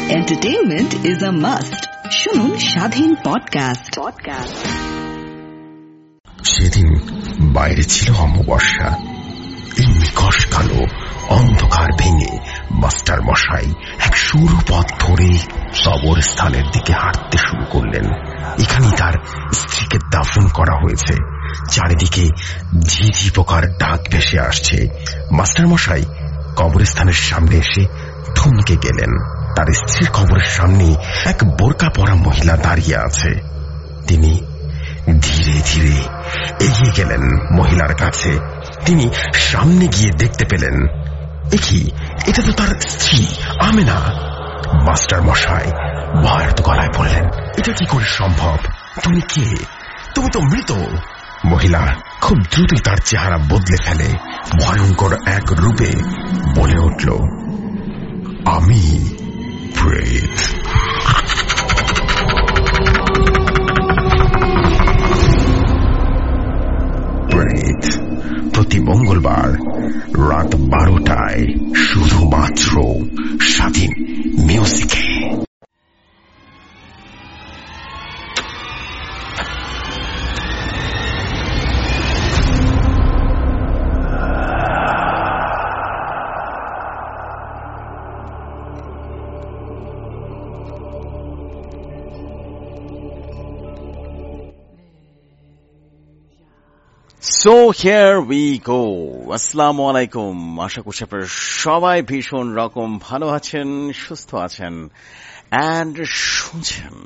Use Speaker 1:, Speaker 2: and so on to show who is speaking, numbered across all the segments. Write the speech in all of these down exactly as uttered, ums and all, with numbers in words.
Speaker 1: Entertainment is a must. শুনুন Shadhin podcast podcast
Speaker 2: সেদিন বাইরে ছিল অমাবস্যা। এই নিকষ কালো অন্ধকার ভেঙে মাস্টার মশাই এক সরু পথ ধরে কবরস্থানের দিকে হাঁটতে শুরু করলেন। এখানেই তার স্ত্রীকে দাফন করা হয়েছে। চারিদিকে ঝিঝি পোকার ডাক ভেসে আসছে। মাস্টার মশাই কবরস্থানের সামনে এসে থমকে গেলেন। তার স্ত্রীর কবরের সামনে এক বোরকা পরা মহিলা দাঁড়িয়ে আছে। তিনি ধীরে ধীরে এগিয়ে গেলেন মহিলার কাছে। তিনি সামনে গিয়ে দেখতে পেলেন, এ কি, এটা তো তার স্ত্রী আমেনা। মাস্টার মশাই ভয়ার্ত গলায় বললেন, এটা কি করে সম্ভব? তুমি কে? তুমি তো মৃত। মহিলা খুব দ্রুতই তার চেহারা বদলে ফেলে। ভয়ঙ্কর এক রূপে বলে উঠল, আমি প্রেত। প্রেত প্রতি মঙ্গলবার রাত বারোটায় শুধুমাত্র স্বাধীন মিউজিকে।
Speaker 3: So here we go. আসসালামু আলাইকুম। আশা করছি আপনারা সবাই ভীষণ রকম ভালো আছেন, সুস্থ আছেন এন্ড শুনছেন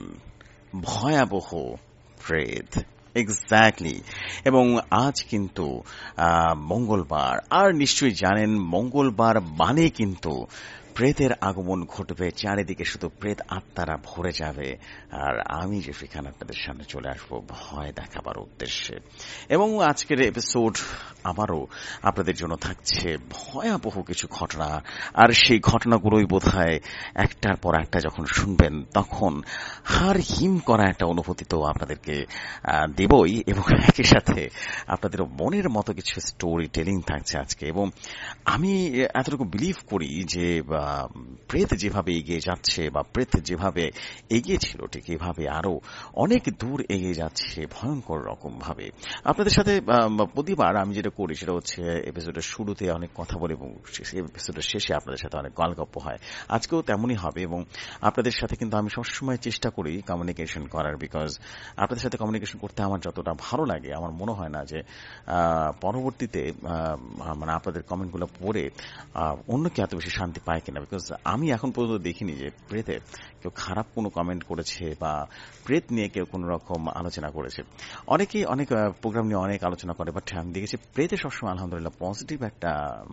Speaker 3: ভয়াবহ প্রেত। এক্স্যাক্টলি। এবং আজ কিন্তু মঙ্গলবার, আর নিশ্চয়ই জানেন মঙ্গলবার মানে কিন্তু প্রেতের আগমন ঘটবে। চারিদিকে শুধু প্রেত আত্মারা ভরে যাবে। আর আমি যে সেখানে আপনাদের সামনে চলে আসবো ভয় দেখাবার উদ্দেশ্যে। এবং আজকের এপিসোড আবারও আপনাদের জন্য থাকছে ভয়াবহ কিছু ঘটনা। আর সেই ঘটনাগুলোই বোধহয় একটার পর একটা যখন শুনবেন তখন হাড় হিম করা একটা অনুভূতি তো আপনাদেরকে দেবই, এবং একই সাথে আপনাদের মনের মতো কিছু স্টোরি টেলিং থাকছে আজকে। এবং আমি এতটুকু বিলিভ করি যে প্রেত যেভাবে এগিয়ে যাচ্ছে বা প্রেত যেভাবে এগিয়েছিল ঠিক এভাবে আরো অনেক দূর এগিয়ে যাচ্ছে ভয়ঙ্কর রকম ভাবে। আপনাদের সাথে প্রতিবার আমি যেটা করি সেটা হচ্ছে এপিসোডের শুরুতে অনেক কথা বলে এবং এপিসোডের শেষে আপনাদের সাথে অনেক গল্প হয়। আজকেও তেমনই হবে। এবং আপনাদের সাথে কিন্তু আমি সবসময় চেষ্টা করি কমিউনিকেশন করার, বিকজ আপনাদের সাথে কমিউনিকেশন করতে আমার যতটা ভালো লাগে আমার মনে হয় না যে পরবর্তীতে মানে আপনাদের কমেন্টগুলো পড়ে অন্য কেউ এত বেশি শান্তি পায় কিনা। বিকজ আমি এখন পর্যন্ত দেখিনি যে প্রেতে কেউ খারাপ কোনো কমেন্ট করেছে বা প্রেত নিয়ে কেউ কোন রকম আলোচনা করেছে। অনেকেই অনেক প্রোগ্রাম নিয়ে অনেক আলোচনা করে, বাট আমি দেখেছি প্রেতে সবসময় আলহামদুলিল্লাহ পজিটিভ একটা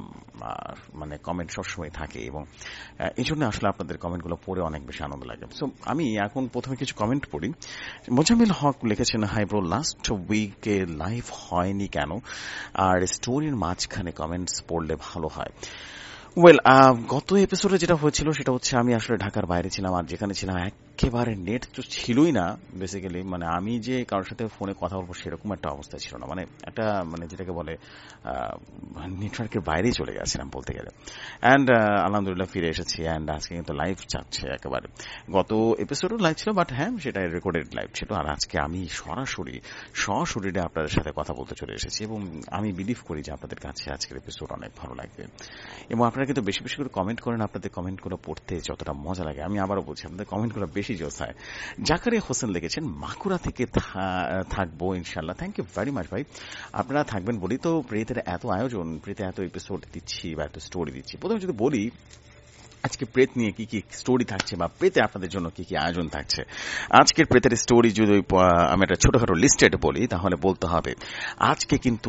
Speaker 3: মানে কমেন্ট সবসময় থাকে। এবং এই জন্য আসলে আপনাদের কমেন্টগুলো পড়ে অনেক বেশি আনন্দ লাগে। সো আমি এখন প্রথমে কিছু কমেন্ট পড়ি। মোজাম্মেল হক লিখেছেন, হাই ব্রো, লাস্ট উইকে লাইভ হয়নি কেন? আর স্টোরির মাঝখানে কমেন্টস পড়লে ভালো হয়। ওয়েল, গত এপিসোডে যেটা হয়েছিল সেটা হচ্ছে আমি আসলে ঢাকার বাইরে ছিলাম, আর যেখানে ছিলাম একেবারে নেট তো ছিলই না বেসিক্যালি। মানে আমি যে কারোর সাথে ফোনে কথা বলবো সেরকম একটা অবস্থা ছিল না। মানে একটা মানে যেটাকে বলে নেটওয়ার্কের বাইরেই চলে গেছিলাম বলতে গেলে। অ্যান্ড আলহামদুলিল্লাহ ফিরে এসেছি। অ্যান্ড আজকে কিন্তু লাইভ যাচ্ছে একেবারে। গত এপিসোডও লাইভ ছিল, বাট হ্যাঁ সেটা রেকর্ডেড লাইভ ছিল। আর আজকে আমি সরাসরি সশরীরে আপনাদের সাথে কথা বলতে চলে এসেছি। এবং আমি বিলিভ করি যে আপনাদের কাছে আজকের এপিসোড অনেক ভালো লাগবে। এবং আপনারা কিন্তু বেশি বেশি করে কমেন্ট করেন। আপনাদের কমেন্টগুলো পড়তে যতটা মজা লাগে, আমি আবারও বলছি আপনাদের কমেন্টগুলো বেশি জোস হয়। জাকারিয়া হোসেন লিখেছেন, মাকুড়া থেকে থাকবো ইনশাল্লাহ। থ্যাংক ইউ ভেরি মাচ ভাই। আপনারা থাকবেন বলি তো প্রেতের এত আয়োজন, প্রেতে এত এপিসোড দিচ্ছি বা এত স্টোরি দিচ্ছি। প্রথমে যদি বলি আজকে প্রেত নিয়ে কি কি স্টোরি থাকছে বা প্রেতে আপনাদের জন্য কি কি আয়োজন থাকছে। আজকের প্রেতের স্টোরি যদি আমি একটা ছোটখাটো লিস্টেড বলি তাহলে বলতে হবে আজকে কিন্তু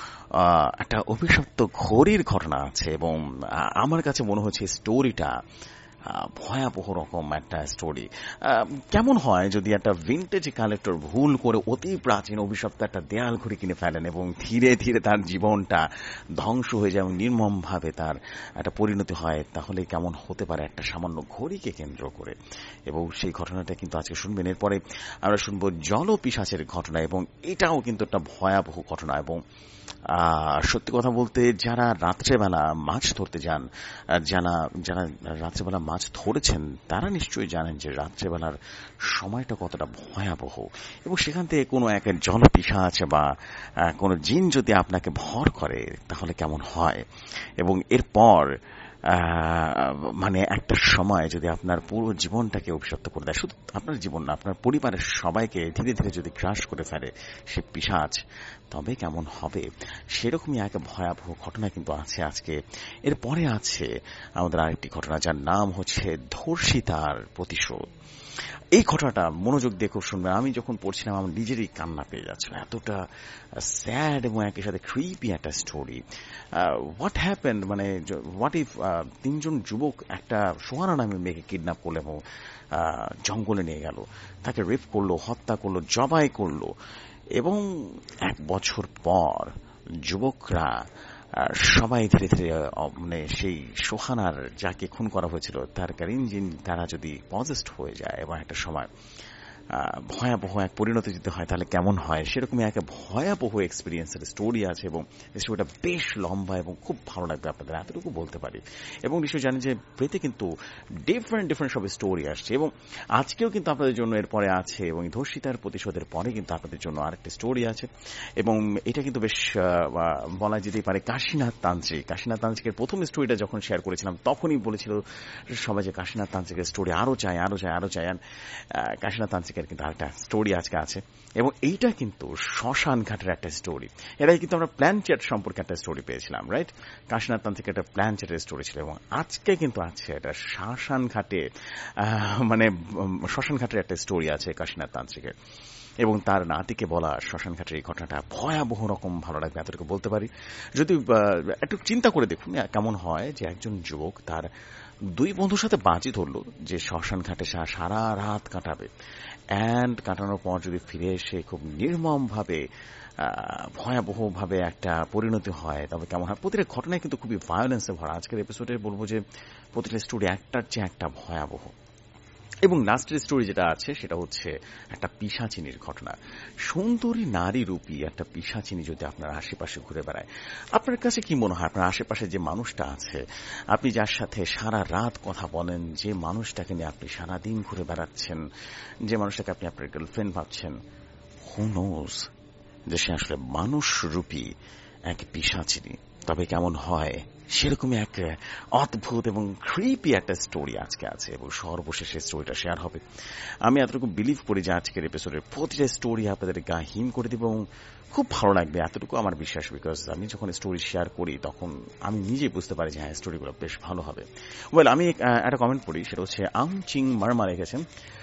Speaker 3: একটা অভিশপ্ত ঘড়ির ঘটনা আছে। এবং আমার কাছে মনে হচ্ছে স্টোরিটা ভয়াবহ রকম একটা স্টোরি। কেমন হয় যদি একটা ভিন্টেজ কালেক্টর ভুল করে অতি প্রাচীন অভিশপ্ত একটা দেয়াল ঘড়ি কিনে ফেলেন এবং ধীরে ধীরে তার জীবনটা ধ্বংস হয়ে যায় এবং নির্মমভাবে তার একটা পরিণতি হয়, তাহলে কেমন হতে পারে একটা সামান্য ঘড়িকে কেন্দ্র করে। এবং সেই ঘটনাটা কিন্তু আজকে শুনবেন। এরপরে আমরা শুনবো জলপিশাচের ঘটনা, এবং এটাও কিন্তু একটা ভয়াবহ ঘটনা। এবং সত্যি কথা বলতে যারা রাত্রেবেলা মাছ ধরতে যান, যারা যারা রাত্রেবেলা মাছ ধরেছেন তারা নিশ্চয়ই জানেন যে রাত্রেবেলার সময়টা কতটা ভয়াবহ, এবং সেখান থেকে কোনো এক জলপিশাচ বা কোনো জিন যদি আপনাকে ভর করে তাহলে কেমন হয়, এবং এরপর মানে একটা সময় যদি আপনার পুরো জীবনটাকে অভিশপ্ত করে দেয়, শুধু আপনার জীবন না, আপনার পরিবারের সবাইকে ধীরে ধীরে যদি গ্রাস করে ফেলে সে পিশাচ, তবে কেমন হবে। সেরকমই এক ভয়াবহ ঘটনা কিন্তু আছে আজকে। এরপরে আছে আমাদের আরেকটি ঘটনা, যার নাম হচ্ছে ধর্ষিতার প্রতিশোধ। এই ঘটনাটা মনোযোগ দিয়ে খুব শুনবেন। আমি যখন পড়ছিলাম আমার নিজেরই কান্না পেয়ে যাচ্ছিল, এতটা স্যাড এবং একই সাথে ক্রিপি একটা স্টোরি। হোয়াট হ্যাপেন্ড, মানে হোয়াট ইফ তিনজন যুবক একটা সোহানা নামে মেয়েকে কিডন্যাপ করলো এবং জঙ্গলে নিয়ে গেল, তাকে রেপ করলো, হত্যা করলো, জবাই করলো, এবং এক বছর পর যুবকরা সবাই ধীরে ধীরে মানে সেই সোহানার যাকে খুন করা হয়েছিল তার ইঞ্জিন তারা যদি পজেস্ট হয়ে যায় এবং একটা সময় ভয়াবহ এক পরিণতি যদি হয় তাহলে কেমন হয়, সেরকমই একটা ভয়াবহ এক্সপিরিয়েন্সের স্টোরি আছে, এবং স্টোরিটা বেশ লম্বা এবং খুব ভালো লাগবে আপনাদের, এতটুকু বলতে পারি। এবং নিশ্চয়ই জানেন যে প্রেতে কিন্তু ডিফারেন্ট ডিফারেন্ট সব স্টোরি আসছে, এবং আজকেও কিন্তু আপনাদের জন্য এরপরে আছে, এবং ধর্ষিতার প্রতিশোধের পরে কিন্তু আপনাদের জন্য আরেকটা স্টোরি আছে, এবং এটা কিন্তু বেশ বলা যেতেই পারে কাশীনাথ তান্ত্রিক। কাশীনাথ তান্ত্রিকের প্রথম স্টোরিটা যখন শেয়ার করেছিলাম তখনই বলেছিল সবাই যে কাশীনাথ তান্ত্রিকের স্টোরি আরো চাই আরো চাই আরো চাই। কাশীনাথ তান্ত্রিক কিন্তু আরেকটা স্টোরি আজকে আছে, এবং এইটা কিন্তু শ্মশান ঘাটের একটা স্টোরি। এটাই কিন্তু আমরা প্ল্যান চ্যাট সম্পর্কে একটা স্টোরি পেয়েছিলাম, রাইট? কাশীনাথ তান্ত্রিক একটা প্ল্যান চ্যাটের স্টোরি ছিল, এবং আজকে কিন্তু আছে এটা শ্মশান ঘাটে, মানে শ্মশান ঘাটের একটা স্টোরি আছে কাশীনাথ তান্ত্রিকের, এবং তার নাতিকে বলা শ্মশান ঘাটের এই ঘটনাটা ভয়াবহ রকম ভালো লাগবে, এতটুকু বলতে পারি। যদি একটু চিন্তা করে দেখুন কেমন হয় যে একজন যুবক তার দুই বন্ধুর সাথে বাজি ধরলো যে শ্মশান ঘাটে সারা রাত কাটাবে, অ্যান্ড কাটানোর পর যদি ফিরে এসে খুব নির্মম ভাবে ভয়াবহ ভাবে একটা পরিণতি হয় তবে কেমন হয়। প্রতিটা ঘটনায় কিন্তু খুবই ভায়োলেন্সে ভরা। আজকের এপিসোডে বলবো যে প্রতিটা স্টোরি একটার চেয়ে একটা ভয়াবহ, এবং লাস্টের স্টোরি যেটা আছে সেটা হচ্ছে একটা পিশাচিনীর ঘটনা। সুন্দরী নারী রূপী একটা পিশাচিনী যদি আপনার আশেপাশে ঘুরে বেড়ায়, আপনার কাছে কি মনে হয় আপনার আশেপাশে যে মানুষটা আছে, আপনি যার সাথে সারা রাত কথা বলেন, যে মানুষটাকে নিয়ে আপনি সারা দিন ঘুরে বেড়াচ্ছেন, যে মানুষটাকে আপনি আপনার গার্লফ্রেন্ড ভাবছেন, হু নোজ যে সে আসলে মানুষ রূপী এক পিশাচিনী, তবে কেমন হয়। সেরকমই এক অদ্ভুত এবং ক্রিপি একটা স্টোরি আজকে আছে, এবং সর্বশেষে স্টোরিটা শেয়ার হবে। আমি এতটুকু বিলিভ করি যে আজকের এপিসোডের প্রতিটা স্টোরি আপনাদের গা হিম করে দিব এবং খুব ভালো লাগবে, এতটুকু আমার বিশ্বাস। বিকজ আমি যখন স্টোরি শেয়ার করি তখন আমি নিজেই বুঝতে পারি যে হ্যাঁ স্টোরিগুলো বেশ ভালো হবে। ওয়েল, আমি একটা কমেন্ট পড়ি, সেটা হচ্ছে আং চিং মারমা রেখেছেন,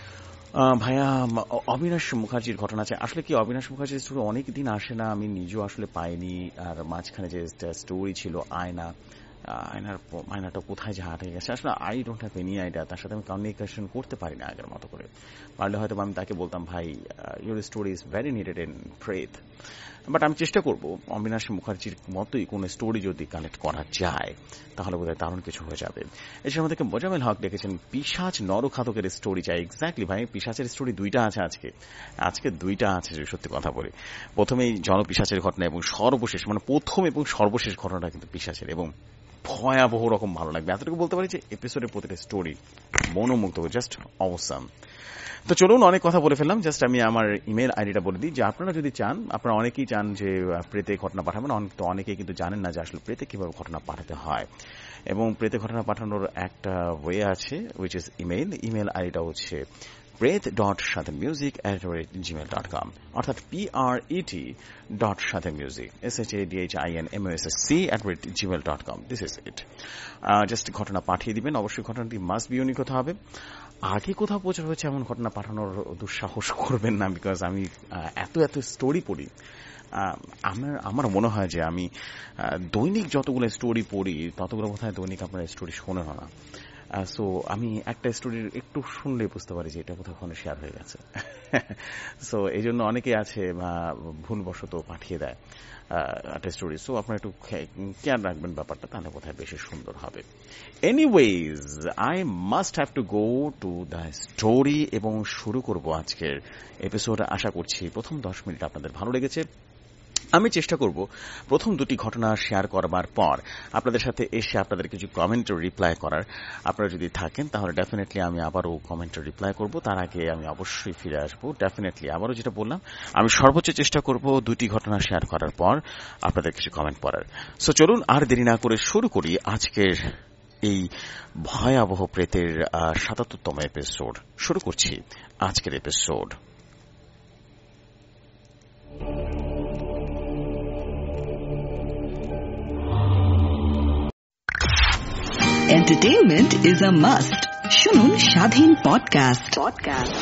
Speaker 3: ভাইয়া অবিনাশ মুখার্জির ঘটনা আছে। আসলে কি অবিনাশ মুখার্জির স্টোরি অনেক দিন আসে না, আমি নিজেও আসলে পাইনি। আর মাঝখানে যে স্টোরি ছিল আয়না, আয়নার আয়নাটা কোথায় যে হারিয়ে গেছে, আসলে I don't have any idea. তার সাথে আমি কমিউনিকেশন করতে পারি না আগের মতো করে। পারলে হয়তো আমি তাকে বলতাম ভাই your story is very needed in Pret, but আমি চেষ্টা করবো অবিনাশ মুখার্জির মতোই কোন স্টোরি যদি কালেক্ট করা যায় তাহলে বোধহয় দারুণ কিছু হয়ে যাবে। এছাড়া আমাদেরকে মোজামেল হক দেখেছেন পিশাচ নরঘাতকের স্টোরি চাই। এক্স্যাক্টলি ভাই, পিশাচের স্টোরি দুইটা আছে আজকে, আজকে দুইটা আছে যদি সত্যি কথা বলি। প্রথমেই জনপিশাচের ঘটনা এবং সর্বশেষ মানে প্রথম এবং সর্বশেষ ঘটনাটা কিন্তু পিশাচের, এবং ভয়াবহ রকম ভালো লাগবে। এতটুকু বলতে পারি যে এপিসোডের প্রতিটা স্টোরি মনোমুগ্ধ, জাস্ট অবসাম। তো চলুন, অনেক কথা বলে ফেললাম, জাস্ট আমি আমার ইমেল আইডিটা বলে দিই যে আপনারা যদি চান, আপনারা অনেকেই চান যে প্রেতে ঘটনা পাঠাবেন, তো অনেকেই কিন্তু জানেন না যে আসলে প্রেতে কিভাবে ঘটনা পাঠাতে হয়, এবং প্রেতে ঘটনা পাঠানোর একটা ওয়ে আছে, উইচ ইজ ইমেল। ইমেল আইডিটা হচ্ছে Pret dot Shadhin music at Gmail dot com, অর্থাৎ P R E T dot Shadhin music S H A D H I N M S S C at Gmail dot com. This is it. Just ঘটনা পাঠিয়ে দিবেন, অবশ্যই ঘটনাটি must be unique হতে হবে। আগে কোথাও পৌঁছানো হয়েছে এমন ঘটনা পাঠানোর দুঃসাহস করবেন না, বিকজ আমি এত এত স্টোরি পড়ি। আমার আমার মনে হয় যে আমি দৈনিক যতগুলো স্টোরি পড়ি ততগুলো বোধহয় দৈনিক আপনার স্টোরি শোনেন না। সো আমি একটা স্টোরির একটু শুনলে বুঝতে পারি যে এটা কোথাও ফোনে শেয়ার হয়ে গেছে। সো এই জন্য অনেকেই আছে ভুলবশত পাঠিয়ে দেয় একটা স্টোরি। সো আপনারা একটু খেয়াল রাখবেন ব্যাপারটা, তাহলে বোধহয় বেশি সুন্দর হবে। Anyways, I must have to go to the story, এবং শুরু করব আজকের এপিসোড। আশা করছি প্রথম দশ মিনিট আপনাদের ভালো লেগেছে। আমি চেষ্টা করব প্রথম দুটি ঘটনা শেয়ার করবার পর আপনাদের সাথে এসে আপনাদের কিছু কমেন্ট রিপ্লাই করার। আপনারা যদি থাকেন তাহলে ডেফিনেটলি আমি আবারও কমেন্ট রিপ্লাই করব। তার আগে আমি অবশ্যই ফিরে আসবো। ডেফিনেটলি আবারও যেটা বললাম, আমি সর্বোচ্চ চেষ্টা করব দুটি ঘটনা শেয়ার করার পর আপনাদের কিছু কমেন্ট পড়ার। সো চলুন আর দেরি না করে শুরু করি আজকের এই ভয়াবহ প্রেতের সাতাত্তরতম এপিসোড। শুরু করছি আজকের episode.
Speaker 1: Entertainment is a must. শুনুন স্বাধীন পডকাস্ট পডকাস্ট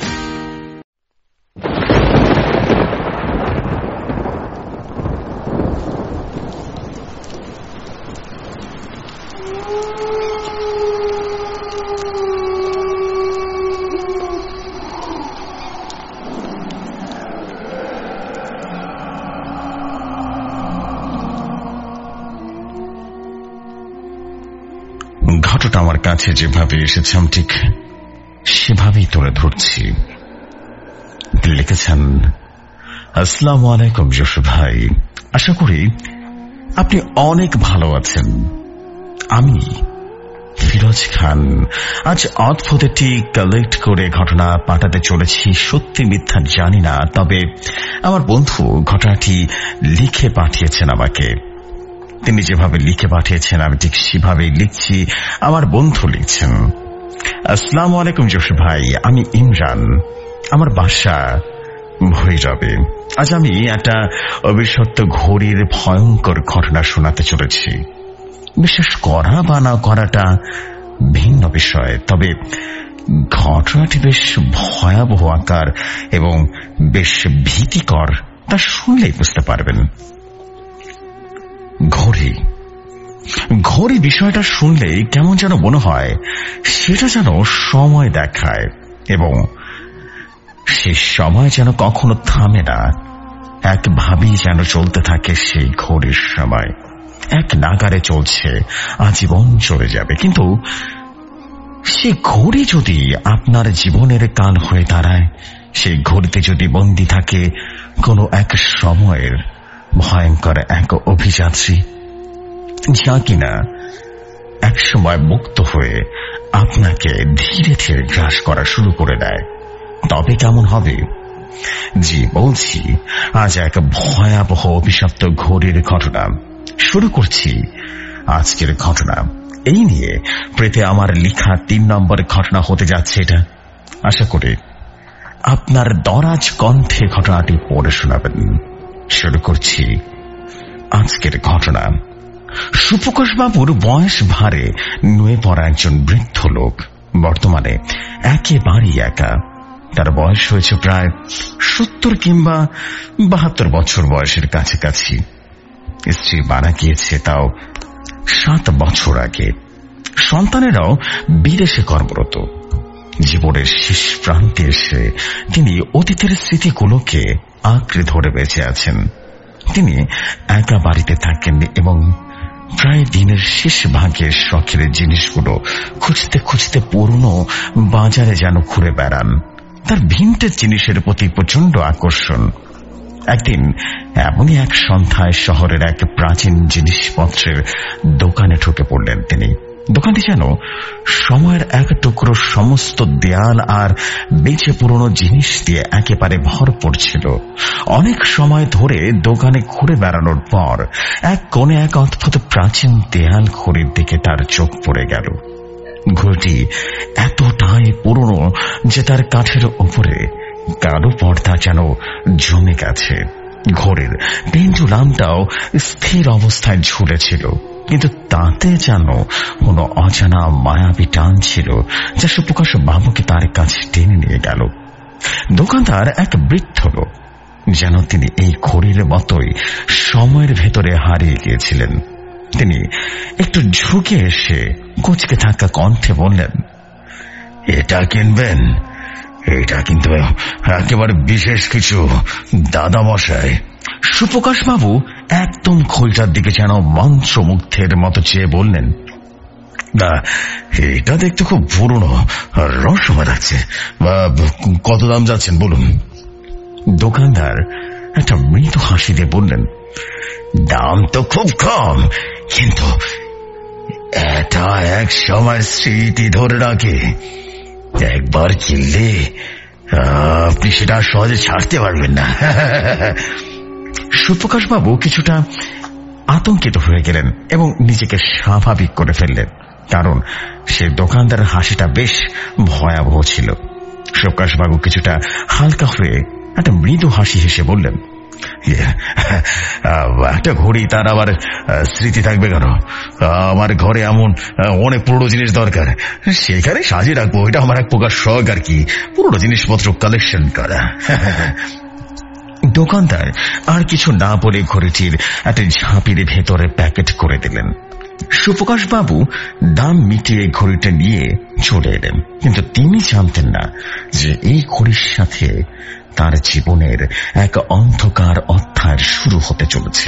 Speaker 2: ঘটনাটা আমার কাছে যেভাবে এসেছে আমি ঠিক সেভাবেই তুলে ধরছি। লিখেছেন, আসসালামু আলাইকুম যশু ভাই, আশা করি আপনি অনেক ভালো আছেন। আমি ফিরোজ খান আজ অদ্ভুত একটি কালেক্ট করে ঘটনা পাঠাতে চলেছি। সত্যি মিথ্যা জানি না, তবে আমার বন্ধু ঘটনাটি লিখে পাঠিয়েছেন আমাকে। তিনি যেভাবে লিখে পাঠিয়েছেন আমি ঠিক সেভাবেই লিখছি, আমার বন্ধু লিখছেন। আসসালামু আলাইকুম যশু ভাই, আমি ইমরান, আমার বাসা ভৈরবে। আজ আমি একটা অবিশ্বস্ত ঘড়ির ভয়ঙ্কর ঘটনা শোনাতে চলেছি। বিশ্বাস করা বা না করাটা ভিন্ন বিষয়, তবে ঘটনাটি বেশ ভয়াবহ আকার এবং বেশ ভীতিকর, তা শুনলেই বুঝতে পারবেন। ঘড়ি ঘড়ি বিষয়টা শুনলেই কেমন যেন মনে হয় সেটা যেন সময় দেখায় এবং সেই সময় যেন কখনো থামে না, একভাবেই যেন চলতে থাকে। সেই ঘড়ির সময় এক নাগারে চলছে, আজীবন চলে যাবে। কিন্তু সেই ঘড়ি যদি আপনার জীবনের কাল হয়ে দাঁড়ায়, সেই ঘড়িতে যদি বন্দী থাকে কোনো এক সময়ের ভয়ঙ্কর এক অভিযাত্রী, যা কিনা এক সময় মুক্ত হয়ে আপনাকে ধীরে ধীরে গ্রাস করা শুরু করে দেয়, তবে কেমন হবে? জি বলছি, আজ এক ভয়াবহ অভিশপ্ত ঘড়ির ঘটনা শুরু করছি। আজকের ঘটনা এই নিয়ে প্রেতে আমার লেখা তিন নম্বর ঘটনা হতে যাচ্ছে। এটা আশা করি আপনার দরাজ কণ্ঠে ঘটনাটি পড়ে শোনাবেন। শুরু করছি আজকের ঘটনা। সুপ্রকাশ বাবুর বয়স ভারে নুয়ে পড়া একজন বৃদ্ধ লোক, বর্তমানে একেবারেই একা। তার বয়স হয়েছে প্রায় সত্তর কিংবা বাহাত্তর বছর বয়সের কাছাকাছি। স্ত্রী মারা গিয়েছে তাও সাত বছর আগে। সন্তানেরাও বিদেশে কর্মরত। জীবনের শেষ প্রান্তে এসে তিনি অতীতের স্মৃতিগুলোকে আঁকড়ে ধরে বেঁচে আছেন। তিনি একা বাড়িতে থাকেন এবং প্রায় দিনের শেষ ভাগে শখের জিনিসগুলো খুঁজতে খুঁজতে পুরনো বাজারে যেন ঘুরে বেড়ান। তার ভিন্টেজ জিনিসের প্রতি প্রচন্ড আকর্ষণ। একদিন এমনই এক সন্ধ্যায় শহরের এক প্রাচীন জিনিসপত্রের দোকানে ঢুকে পড়লেন তিনি। দোকানটি যেন সময়ের এক টুকরো সমস্ত দেয়াল আর বেঁচে পুরনো জিনিস দিয়ে একেবারে ভরপুর ছিল। অনেক সময় ধরে দোকানে ঘুরে বেড়ানোর পর এক কোণে এক অদ্ভুত প্রাচীন দেয়াল ঘড়ির দিকে তার চোখ পড়ে গেল। ঘড়িটি এতটাই পুরনো যে তার কাঠের উপরে কালো পর্দা যেন জমে গেছে। ঘড়ির পেন্ডুলামটাও স্থির অবস্থায় ঝুলেছিল, কিন্তু তাতে যেন কোনো অজানা মায়াবী টান ছিল যা সুপ্রকাশ বাবুকে তার কাছে টেনে নিয়ে গেল। দোকানদার এক বৃদ্ধ লোক, যেন তিনি এই ঘড়ির মতোই সময়ের ভেতরে হারিয়ে গিয়েছিলেন। তিনি একটু ঝুঁকে এসে কুঁচকে থাকা কণ্ঠে বললেন, এটা কিনবেন? এটা কিন্তু একেবারে বিশেষ কিছু দাদা মশাই। সুপ্রকাশ বাবু একদম খোলটার দিকে যেন মন্ত্রমুগ্ধের মতো চেয়ে বললেন, না এটা দেখতে খুব পুরনো, রহস্যময় লাগছে। কত দাম যাচ্ছেন বলুন? দোকানদার একটা মৃদু হাসি দিয়ে বললেন, দাম তো খুব কম, কিন্তু এটা এক সময় স্মৃতি ধরে রাখে। একবার কিনলে আপনি সেটা সহজে ছাড়তে পারবেন না।
Speaker 4: সুপ্রকাশ বাবু কিছুটা আতঙ্কিত হয়ে গেলেন এবং নিজেকে স্বাভাবিক করে ফেললেন, কারণ সে দোকানদারের হাসিটা বেশ ভয়াবহ ছিল। সুপ্রকাশ বাবু কিছুটা হালকা হয়ে একটা মৃদু হাসি হেসে বললেন,
Speaker 2: একটা ঘড়ি তার আবার স্মৃতি থাকবে কেন? আমার ঘরে এমন অনেক পুরনো জিনিস দরকার, সেখানে সাজিয়ে রাখবো। এটা আমার এক প্রকার শখ আর কি, পুরনো জিনিসপত্র কালেকশন করা।
Speaker 4: দোকানদার আর কিছু না বলে ঘড়িটির একটা ঝাঁপির ভেতরে প্যাকেট করে দিলেন। সুপ্রকাশ বাবু দাম মিটিয়ে ঘড়িটা নিয়ে চলে এলেন, কিন্তু তিনি জানতেন না যে এই ঘড়ির সাথে তার জীবনের এক অন্ধকার অধ্যায় শুরু হতে চলেছে।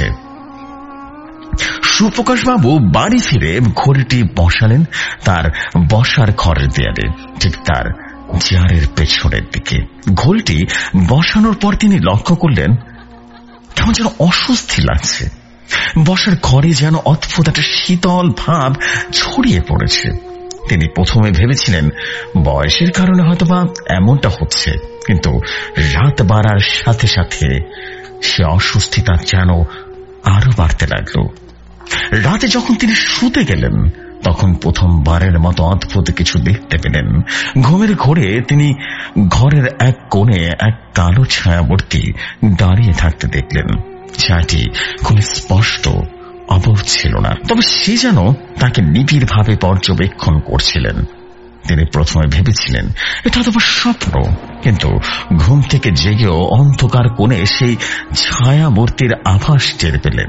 Speaker 4: সুপ্রকাশ বাবু বাড়ি ফিরে ঘড়িটি বসালেন তার বসার ঘরের দেয়ালে, ঠিক তার চেয়ারের পেছনের দিকে। ঘড়িটি বসানোর পর তিনি লক্ষ্য করলেন কেমন যেন অস্বস্তি লাগছে। বসার ঘরে যেন অদ্ভুত একটা শীতল ভাব ছড়িয়ে পড়েছে। তিনি প্রথমে ভেবেছিলেন বয়সের কারণে হয়তোবা এমনটা হচ্ছে, কিন্তু রাত বাড়ার সাথে সাথে সে অস্বস্তিটা যেন আরো বাড়তে লাগলো। রাতে যখন তিনি শুতে গেলেন তখন প্রথমবারের মতো অদ্ভুত কিছু দেখতে পেলেন। ঘুমের ঘোরে তিনি ঘরের এক কোণে এক কালো ছায়াবর্তী দাঁড়িয়ে থাকতে দেখলেন। ছায়াটি খুব স্পষ্ট অবধ ছিল না, তবে সে যেন তাকে নিবিড় ভাবে পর্যবেক্ষণ করছিলেন। তিনি প্রথমে ভেবেছিলেন এটা হয়তো স্বপ্ন, কিন্তু ঘুম থেকে জেগেও অন্ধকার কোণে সেই ছায়ামূর্তির আভাস টের পেলেন।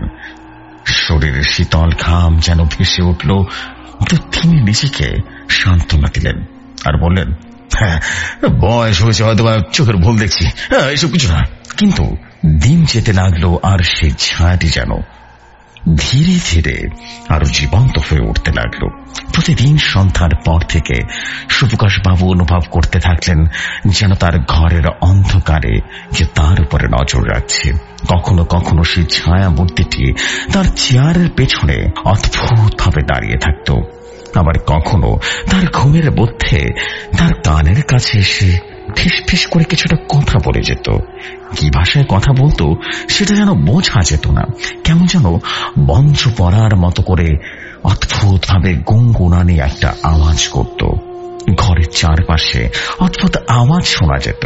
Speaker 4: শরীরের শীতল ঘাম যেন ভেসে উঠল, তো তিনি নিজেকে সান্ত্বনা দিলেন আর বললেন,
Speaker 2: হ্যাঁ, বয়স হয়েছে, হয়তো চোখের ভুল দেখছি, এসব কিছু না।
Speaker 4: কিন্তু দিন যেতে লাগলো আর সেই ছায়াটি যেন ধীরে ধীরে আরো জীবন্ত হয়ে উঠতে লাগলো। প্রতিদিন সন্ধ্যার পর থেকে সুপ্রকাশ বাবু অনুভব করতে থাকলেন যেন তার ঘরের অন্ধকারে যে তার উপরে নজর রাখছে। কখনো কখনো সেই ছায়া মূর্তিটি তার চেয়ারের পেছনে অদ্ভুত ভাবে দাঁড়িয়ে থাকত, আবার কখনো তার ঘুমের মধ্যে তার কানের কাছে এসে ফিস ফিস করে কিছুটা কথা বলে যেত। কি ভাষায় কথা বলতো সেটা যেন বোঝা যেত না, কেমন যেন বঞ্চ পড়ার মতো করে অদ্ভুত ভাবে গুনগুনানি একটা আওয়াজ করত। ঘরের চারপাশে অদ্ভুত আওয়াজ শোনা যেত,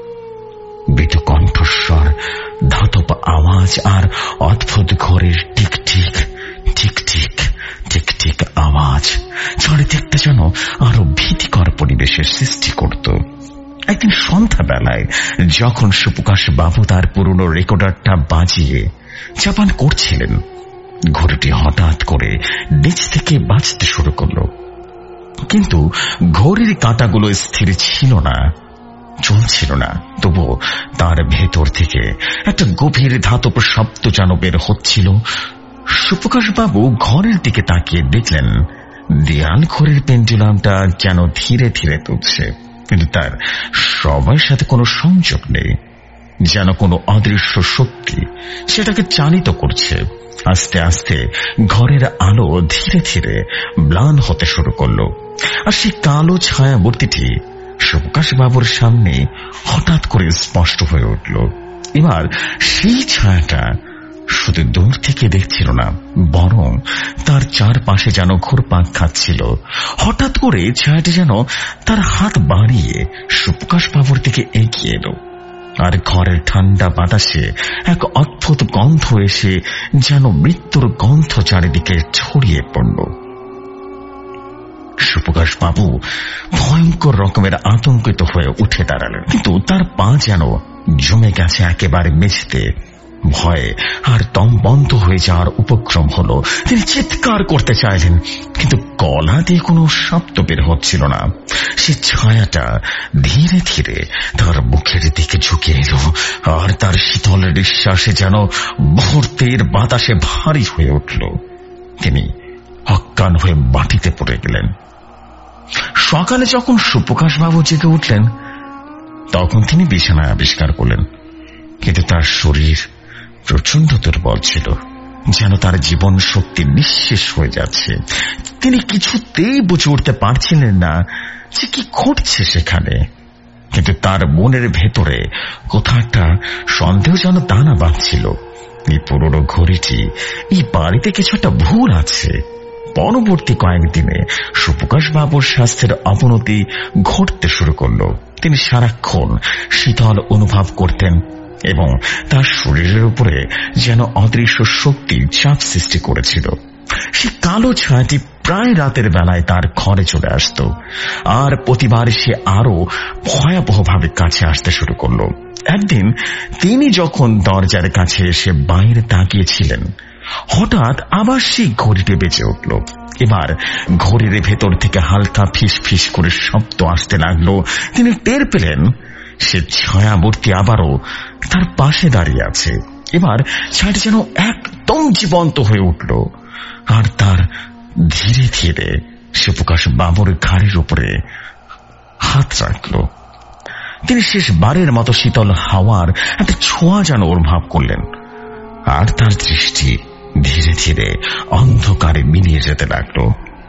Speaker 4: মৃদু কণ্ঠস্বর, ধাতব আওয়াজ আর অদ্ভুত ঘরের টিক টিক টিক টিক টিক টিক আওয়াজ চারিদিকটা যেন আরো ভীতিকর পরিবেশের সৃষ্টি করত। একদিন সন্ধ্যাবেলায় যখন সুপ্রকাশ বাবু তার পুরনো রেকর্ডারটা বাজিয়ে চাপান করছিলেন, ঘড়িটি হঠাৎ করে নিচ থেকে বাজতে শুরু করলো, কিন্তু ঘড়ির কাঁটাগুলো স্থির ছিল না, চলছিল না। তবুও তার ভেতর থেকে একটা গভীর ধাতব শব্দ যেন বের হচ্ছিল। সুপ্রকাশ বাবু ঘরের দিকে তাকিয়ে দেখলেন দেয়াল ঘড়ির পেন্ডুলামটা যেন ধীরে ধীরে তুলছে, কিন্তু তার সময়ের সাথে কোনো সংযোগ নেই, যেন কোনো অদৃশ্য শক্তি সেটাকে চালিত করছে। আস্তে আস্তে ঘরের আলো ধীরে ধীরে ম্লান হতে শুরু করলো, আর সেই কালো ছায়া মূর্তিটি সুপ্রকাশ বাবুর সামনে হঠাৎ করে স্পষ্ট হয়ে উঠল। এবার সেই ছায়াটা শুধু দূর থেকে দেখছিল না, বরং তার চারপাশে যেন ঘুরপাক খাচ্ছিল। হঠাৎ করে ছায়াটি যেন তার হাত বাড়িয়ে সুপ্রকাশ বাবুর দিকে এগিয়ে এলো, আর ঘরের ঠান্ডা বাতাসে এক অদ্ভুত গন্ধ এসে যেন মৃত্যুর গন্ধ চারিদিকে ছড়িয়ে পড়ল। সুপ্রকাশ বাবু ভয়ঙ্কর রকমের আতঙ্কিত হয়ে উঠে দাঁড়ালেন, কিন্তু তার পা যেন জমে গেছে একেবারে মেঝেতে। ভয়ে আর দম বন্ধ হয়ে যাওয়ার উপক্রম হলো। তিনি চিৎকার করতে চাইলেন, কিন্তু গলা দিয়ে কোনো শব্দ বের হচ্ছিল না। সে ছায়াটা ধীরে ধীরে তার মুখের দিকে ঝুঁকে এলো, আর তার শীতল নিঃশ্বাসে যেন মুহূর্তের বাতাসে ভারী হয়ে উঠল। তিনি অজ্ঞান হয়ে মাটিতে পড়ে গেলেন। সকালে যখন সুপ্রকাশ বাবু জেগে উঠলেন তখন তিনি বিছানায় আবিষ্কার করলেন, কিন্তু তার শরীর প্রচন্ড দুর্বল ছিল। যেন তার জীবন সত্যি নিঃশেষ হয়ে যাচ্ছে। তিনি কিছুতেই বুঝে উঠতে পারছিলেন না যে কি ঘটছে সেখানে, কিন্তু তার মনের ভেতরে কোথাও একটা সন্দেহ যেন দানা বাঁধছিল। এই পুরনো ঘড়িটি, এই বাড়িতে কিছু একটা ভুল আছে। পরবর্তী কয়েকদিনে সুপ্রকাশ বাবুর স্বাস্থ্যের অবনতি ঘটতে শুরু করল। তিনি সারাক্ষণ শীতল অনুভব করতেন এবং তার শরীরের উপরে যেন অদৃশ্য শক্তির চাপ সৃষ্টি করেছিল। সে কালো ছায়াটি প্রায় রাতের বেলায় তার ঘরে চলে আসত, আর প্রতিবার সে আরো ভয়াবহভাবে কাছে আসতে শুরু করল। একদিন তিনি যখন দরজার কাছে এসে বাইরে তাকিয়েছিলেন, হঠাৎ আবার সেই ঘড়িটি বেজে উঠল। এবার ঘড়ির ভেতর থেকে হালকা ফিস ফিস করে শব্দ আসতে লাগলো। তিনি টের পেলেন সে ছায়ামূর্তি আবারও তার পাশে দাঁড়িয়ে আছে। এবার ছায়াটি যেন একদম জীবন্ত হয়ে উঠল, আর তার ধীরে ধীরে সুপ্রকাশ বাবুর ঘাড়ের উপরে হাত রাখল। তিনি শেষবারের মতো শীতল হাওয়ার একটা ছোঁয়া যেন অনুভব করলেন, আর তার দৃষ্টি ধীরে ধীরে অন্ধকারে মিলিয়ে যেতে লাগলো।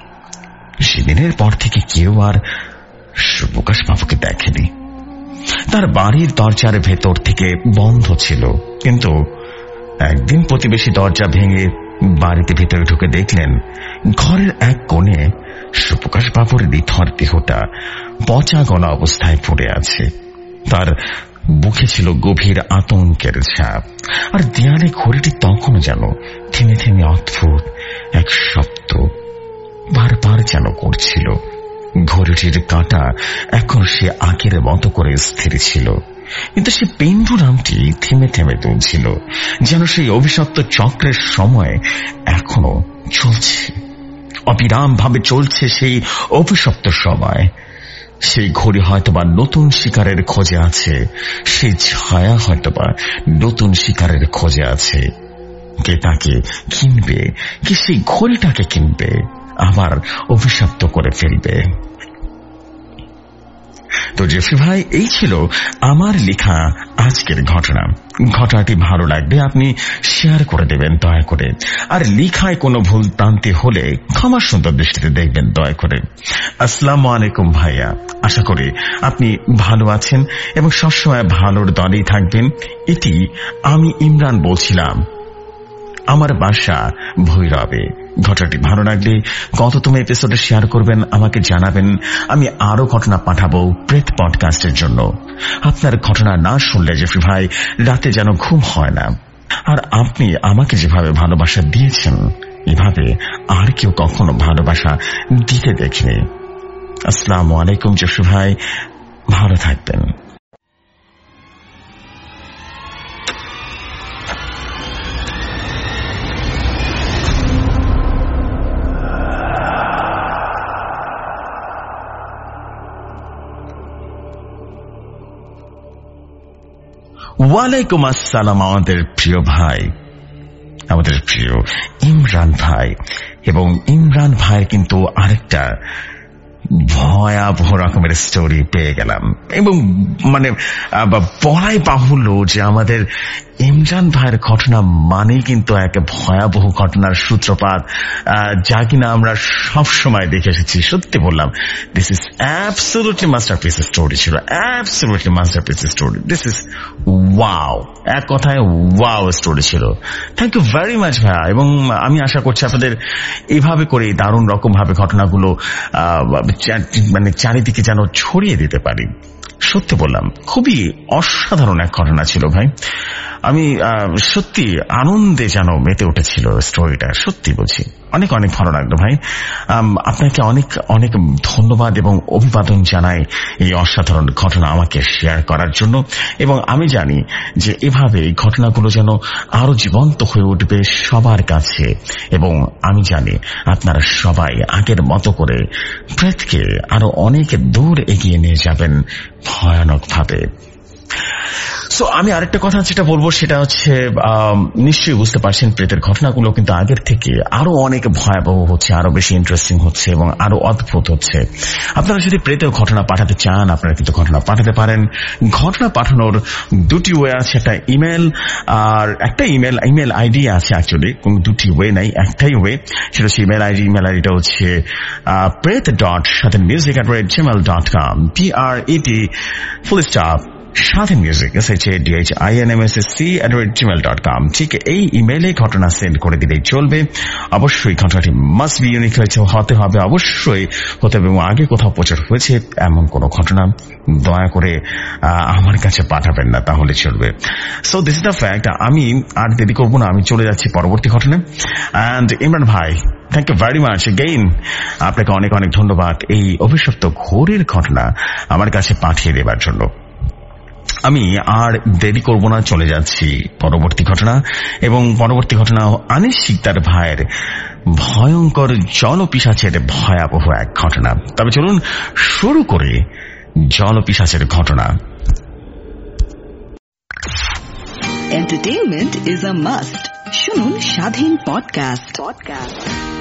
Speaker 4: সেদিনের পর থেকে কেউ আর সুপ্রকাশ বাবুকে দেখেনি। তার বাড়ির দরজার ভেতর থেকে বন্ধ ছিল, কিন্তু একদিন প্রতিবেশী দরজা ভেঙে বাড়িতে ভেতরে ঢুকে দেখলেন ঘরের এক কোণে সুপ্রকাশ বাবুর নিথর দেহটা পচা গলা অবস্থায় পড়ে আছে। তার বুকে ছিল গভীর আতঙ্কের ছাপ, আর দেয়ালে ঘড়িটি তখনও যেন থেমে থেমে অদ্ভুত এক শব্দ বারবার যেন করছিল। ঘড়িটির কাঁটা এখন সে আগের মতো করে স্থির ছিল, কিন্তু সে পেন্ডুলামটি থেমে থেমে দুলছিল, যেন সেই অভিশপ্ত চক্রের সময় এখনো চলছে, অবিরাম ভাবে চলছে সেই অভিশপ্ত সময়। সেই ঘড়ি হয়তোবা নতুন শিকারের খোঁজে আছে, সেই ছায়া হয়তোবা নতুন শিকারের খোঁজে আছে। কে তাকে কিনবে, কে সেই ঘড়িটাকে কিনবে, আবার অভিশপ্ত করে ফেলবে। তো জেফরি ভাই, এই ছিল আমার লেখা আজকের ঘটনা। ঘটনাটি ভালো লাগবে আপনি শেয়ার করে দেবেন দয়া করে, আর লেখায় কোনো ভুল প্রান্তি হলে ক্ষমা সুন্দর দৃষ্টিতে দেখবেন দয়া করে। আসসালামু আলাইকুম ভাইয়া, আশা করি আপনি ভালো আছেন এবং সবসময় ভালোর দলেই থাকবেন। এটি আমি ইমরান বলছিলাম, আমার বাসা ভৈরবে। ঘটনাটি ভালো লাগলে কততম এপিসোডে শেয়ার করবেন আমাকে জানাবেন। আমি আরো ঘটনা পাঠাবো প্রেত পডকাস্টের জন্য। আপনার ঘটনা না শুনলে জেফরি ভাই রাতে যেন ঘুম হয় না। আর আপনি আমাকে যেভাবে ভালোবাসা দিয়েছেন, এভাবে আর কেউ কখনো ভালোবাসা দিতে দেখেনি। আসসালামু আলাইকুম জেফরি ভাই, ভালো থাকবেন। ওয়ালাইকুম আসসালাম আমাদের প্রিয় ভাই, আমাদের প্রিয় ইমরান ভাই। এবং ইমরান ভাইয়ের কিন্তু আরেকটা ভয়াবহ রকমের স্টোরি পেয়ে গেলাম, এবং মানে বলাই বাহুল্য যে আমাদের ইমরান ভাইয়ের ঘটনা মানেই কিন্তু এক ভয়াবহ ঘটনার সূত্রপাত, যা কিনা আমরা সব সময় দেখে এসেছি। সত্যি বললাম, this is absolutely masterpiece story ছিল, absolutely masterpiece story. This is wow, এক কথায় ওয়াও স্টোরি ছিল। থ্যাংক ইউ ভেরি মাচ ভাইয়া, এবং আমি আশা করছি আপনাদের এইভাবে করে দারুণ রকম ভাবে ঘটনাগুলো মানে চারিদিকে যেন ছড়িয়ে দিতে পারি। সত্যি বললাম, খুবই অসাধারণ এক ঘটনা ছিল ভাই। আমি সত্যি আনন্দে যেন মেতে উঠেছিল স্টোরিটা, সত্যি বলছি। অনেক অনেক ভালো লাগলো ভাই। আপনাকে অনেক অনেক ধন্যবাদ এবং অভিবাদন জানাই এই অসাধারণ ঘটনা আমাকে শেয়ার করার জন্য। এবং আমি জানি যে এভাবে এই ঘটনাগুলো যেন আরো জীবন্ত হয়ে উঠবে সবার কাছে, এবং আমি জানি আপনারা সবাই আগের মতো করে প্রেতকে আরো অনেক দূর এগিয়ে নিয়ে যাবেন ভয়ানক ভাবে। সো আমি আরেকটা কথা যেটা বলবো সেটা হচ্ছে নিশ্চয়ই বুঝতে পারছেন প্রেতের ঘটনাগুলো কিন্তু আগের থেকে আরো অনেক ভয়াবহ হচ্ছে, আরো বেশি ইন্টারেস্টিং হচ্ছে এবং আরো অদ্ভুত হচ্ছে। আপনারা যদি প্রেতের ঘটনা পাঠাতে চান আপনারা কিন্তু ঘটনা পাঠাতে পারেন। ঘটনা পাঠানোর দুটি ওয়ে আছে, একটা ইমেল আর একটা ইমেল ইমেল আইডি আছে। অ্যাকচুয়ালি কোন দুটি ওয়ে নাই, একটাই ওয়ে, সেটা হচ্ছে ইমেল আইডি। ইমেল আইডিটা হচ্ছে প্রেত ডট স্বাধীন music at rate Gmail dot com, P R E T full stop Shadhin music S H A D H I N M S S C at rate Gmail dot com. ঠিক এই ইমেলে ঘটনা send করে দিলেই চলবে। অবশ্যই ঘটনাটি মাস্ট বি ইউনিক হতে হবে, অবশ্যই হতে হবে, এবং আগে কোথাও প্রচার হয়েছে এমন কোন ঘটনা দয়া করে আমার কাছে পাঠাবেন না, তাহলে চলবে। So this is the fact. আমি আর দেরি করবো না, আমি চলে যাচ্ছি পরবর্তী ঘটনা। অ্যান্ড ইমরান ভাই, thank you very much again, আপনাকে অনেক অনেক ধন্যবাদ এই অভিশপ্ত ঘোরের ঘটনা আমার কাছে পাঠিয়ে দেবার জন্য। আমি আর দেরি করব না, চলে যাচ্ছি পরবর্তী ঘটনা। এবং পরবর্তী ঘটনা আনিস শিকদার ভাইয়ের ভয়ঙ্কর জলপিশাচের ভয়াবহ এক ঘটনা। তবে চলুন শুরু করে জলপিশাচের ঘটনা।
Speaker 1: Entertainment is a must. শুনুন স্বাধীন পডকাস্ট পডকাস্ট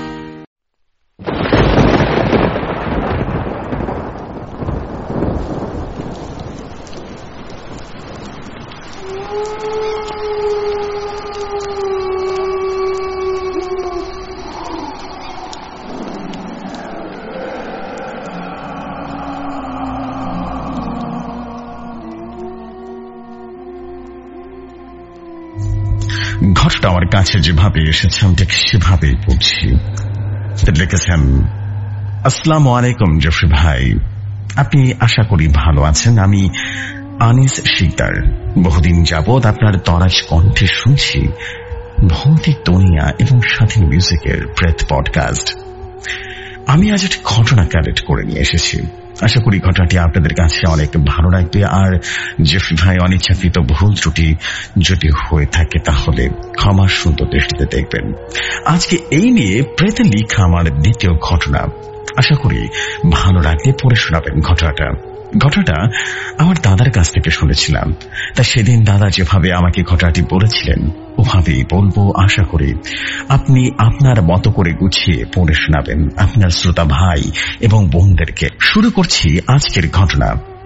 Speaker 4: ঘটটা আমার কাছে যেভাবে এসেছে আমি ঠিক সেভাবেই পড়ছি। লিখেছেন, আসসালামু আলাইকুম জফরি ভাই, আপনি আশা করি ভালো আছেন। আমি আনিস শিকদার, বহুদিন যাবৎ আপনার দরাজ কণ্ঠে শুনছি ভৌতিক দুনিয়া এবং স্বাধীন মিউজিকের প্রেত পডকাস্ট। আমি আজ একটা ঘটনা কালেক্ট করে নিয়ে এসেছি। আশা করি ঘটনাটি আপনাদের কাছে অনেক ভালো লাগবে। আর জেফরি ভাই, অনিচ্ছাকৃত ভুল ত্রুটি যদি হয়ে থাকে তাহলে ক্ষমা সুন্দর দৃষ্টিতে দেখবেন। আজকে এই নিয়ে প্রেতে লিখা আমার দ্বিতীয় ঘটনা। আশা করি ভালো লাগলে পড়ে শোনাবেন ঘটনাটা। ঘটনাটা আমার দাদার কাছ থেকে শুনেছিলাম। তা সেদিন দাদা যেভাবে আমাকে ঘটনাটি বলেছিলেন ওভাবেই বলবো। আশা করি আপনি আপনার মতো করে গুছিয়ে পড়ে শোনাবেন আপনার শ্রোতা ভাই এবং বোনদেরকে। শুরু করছি আজকের ঘটনা।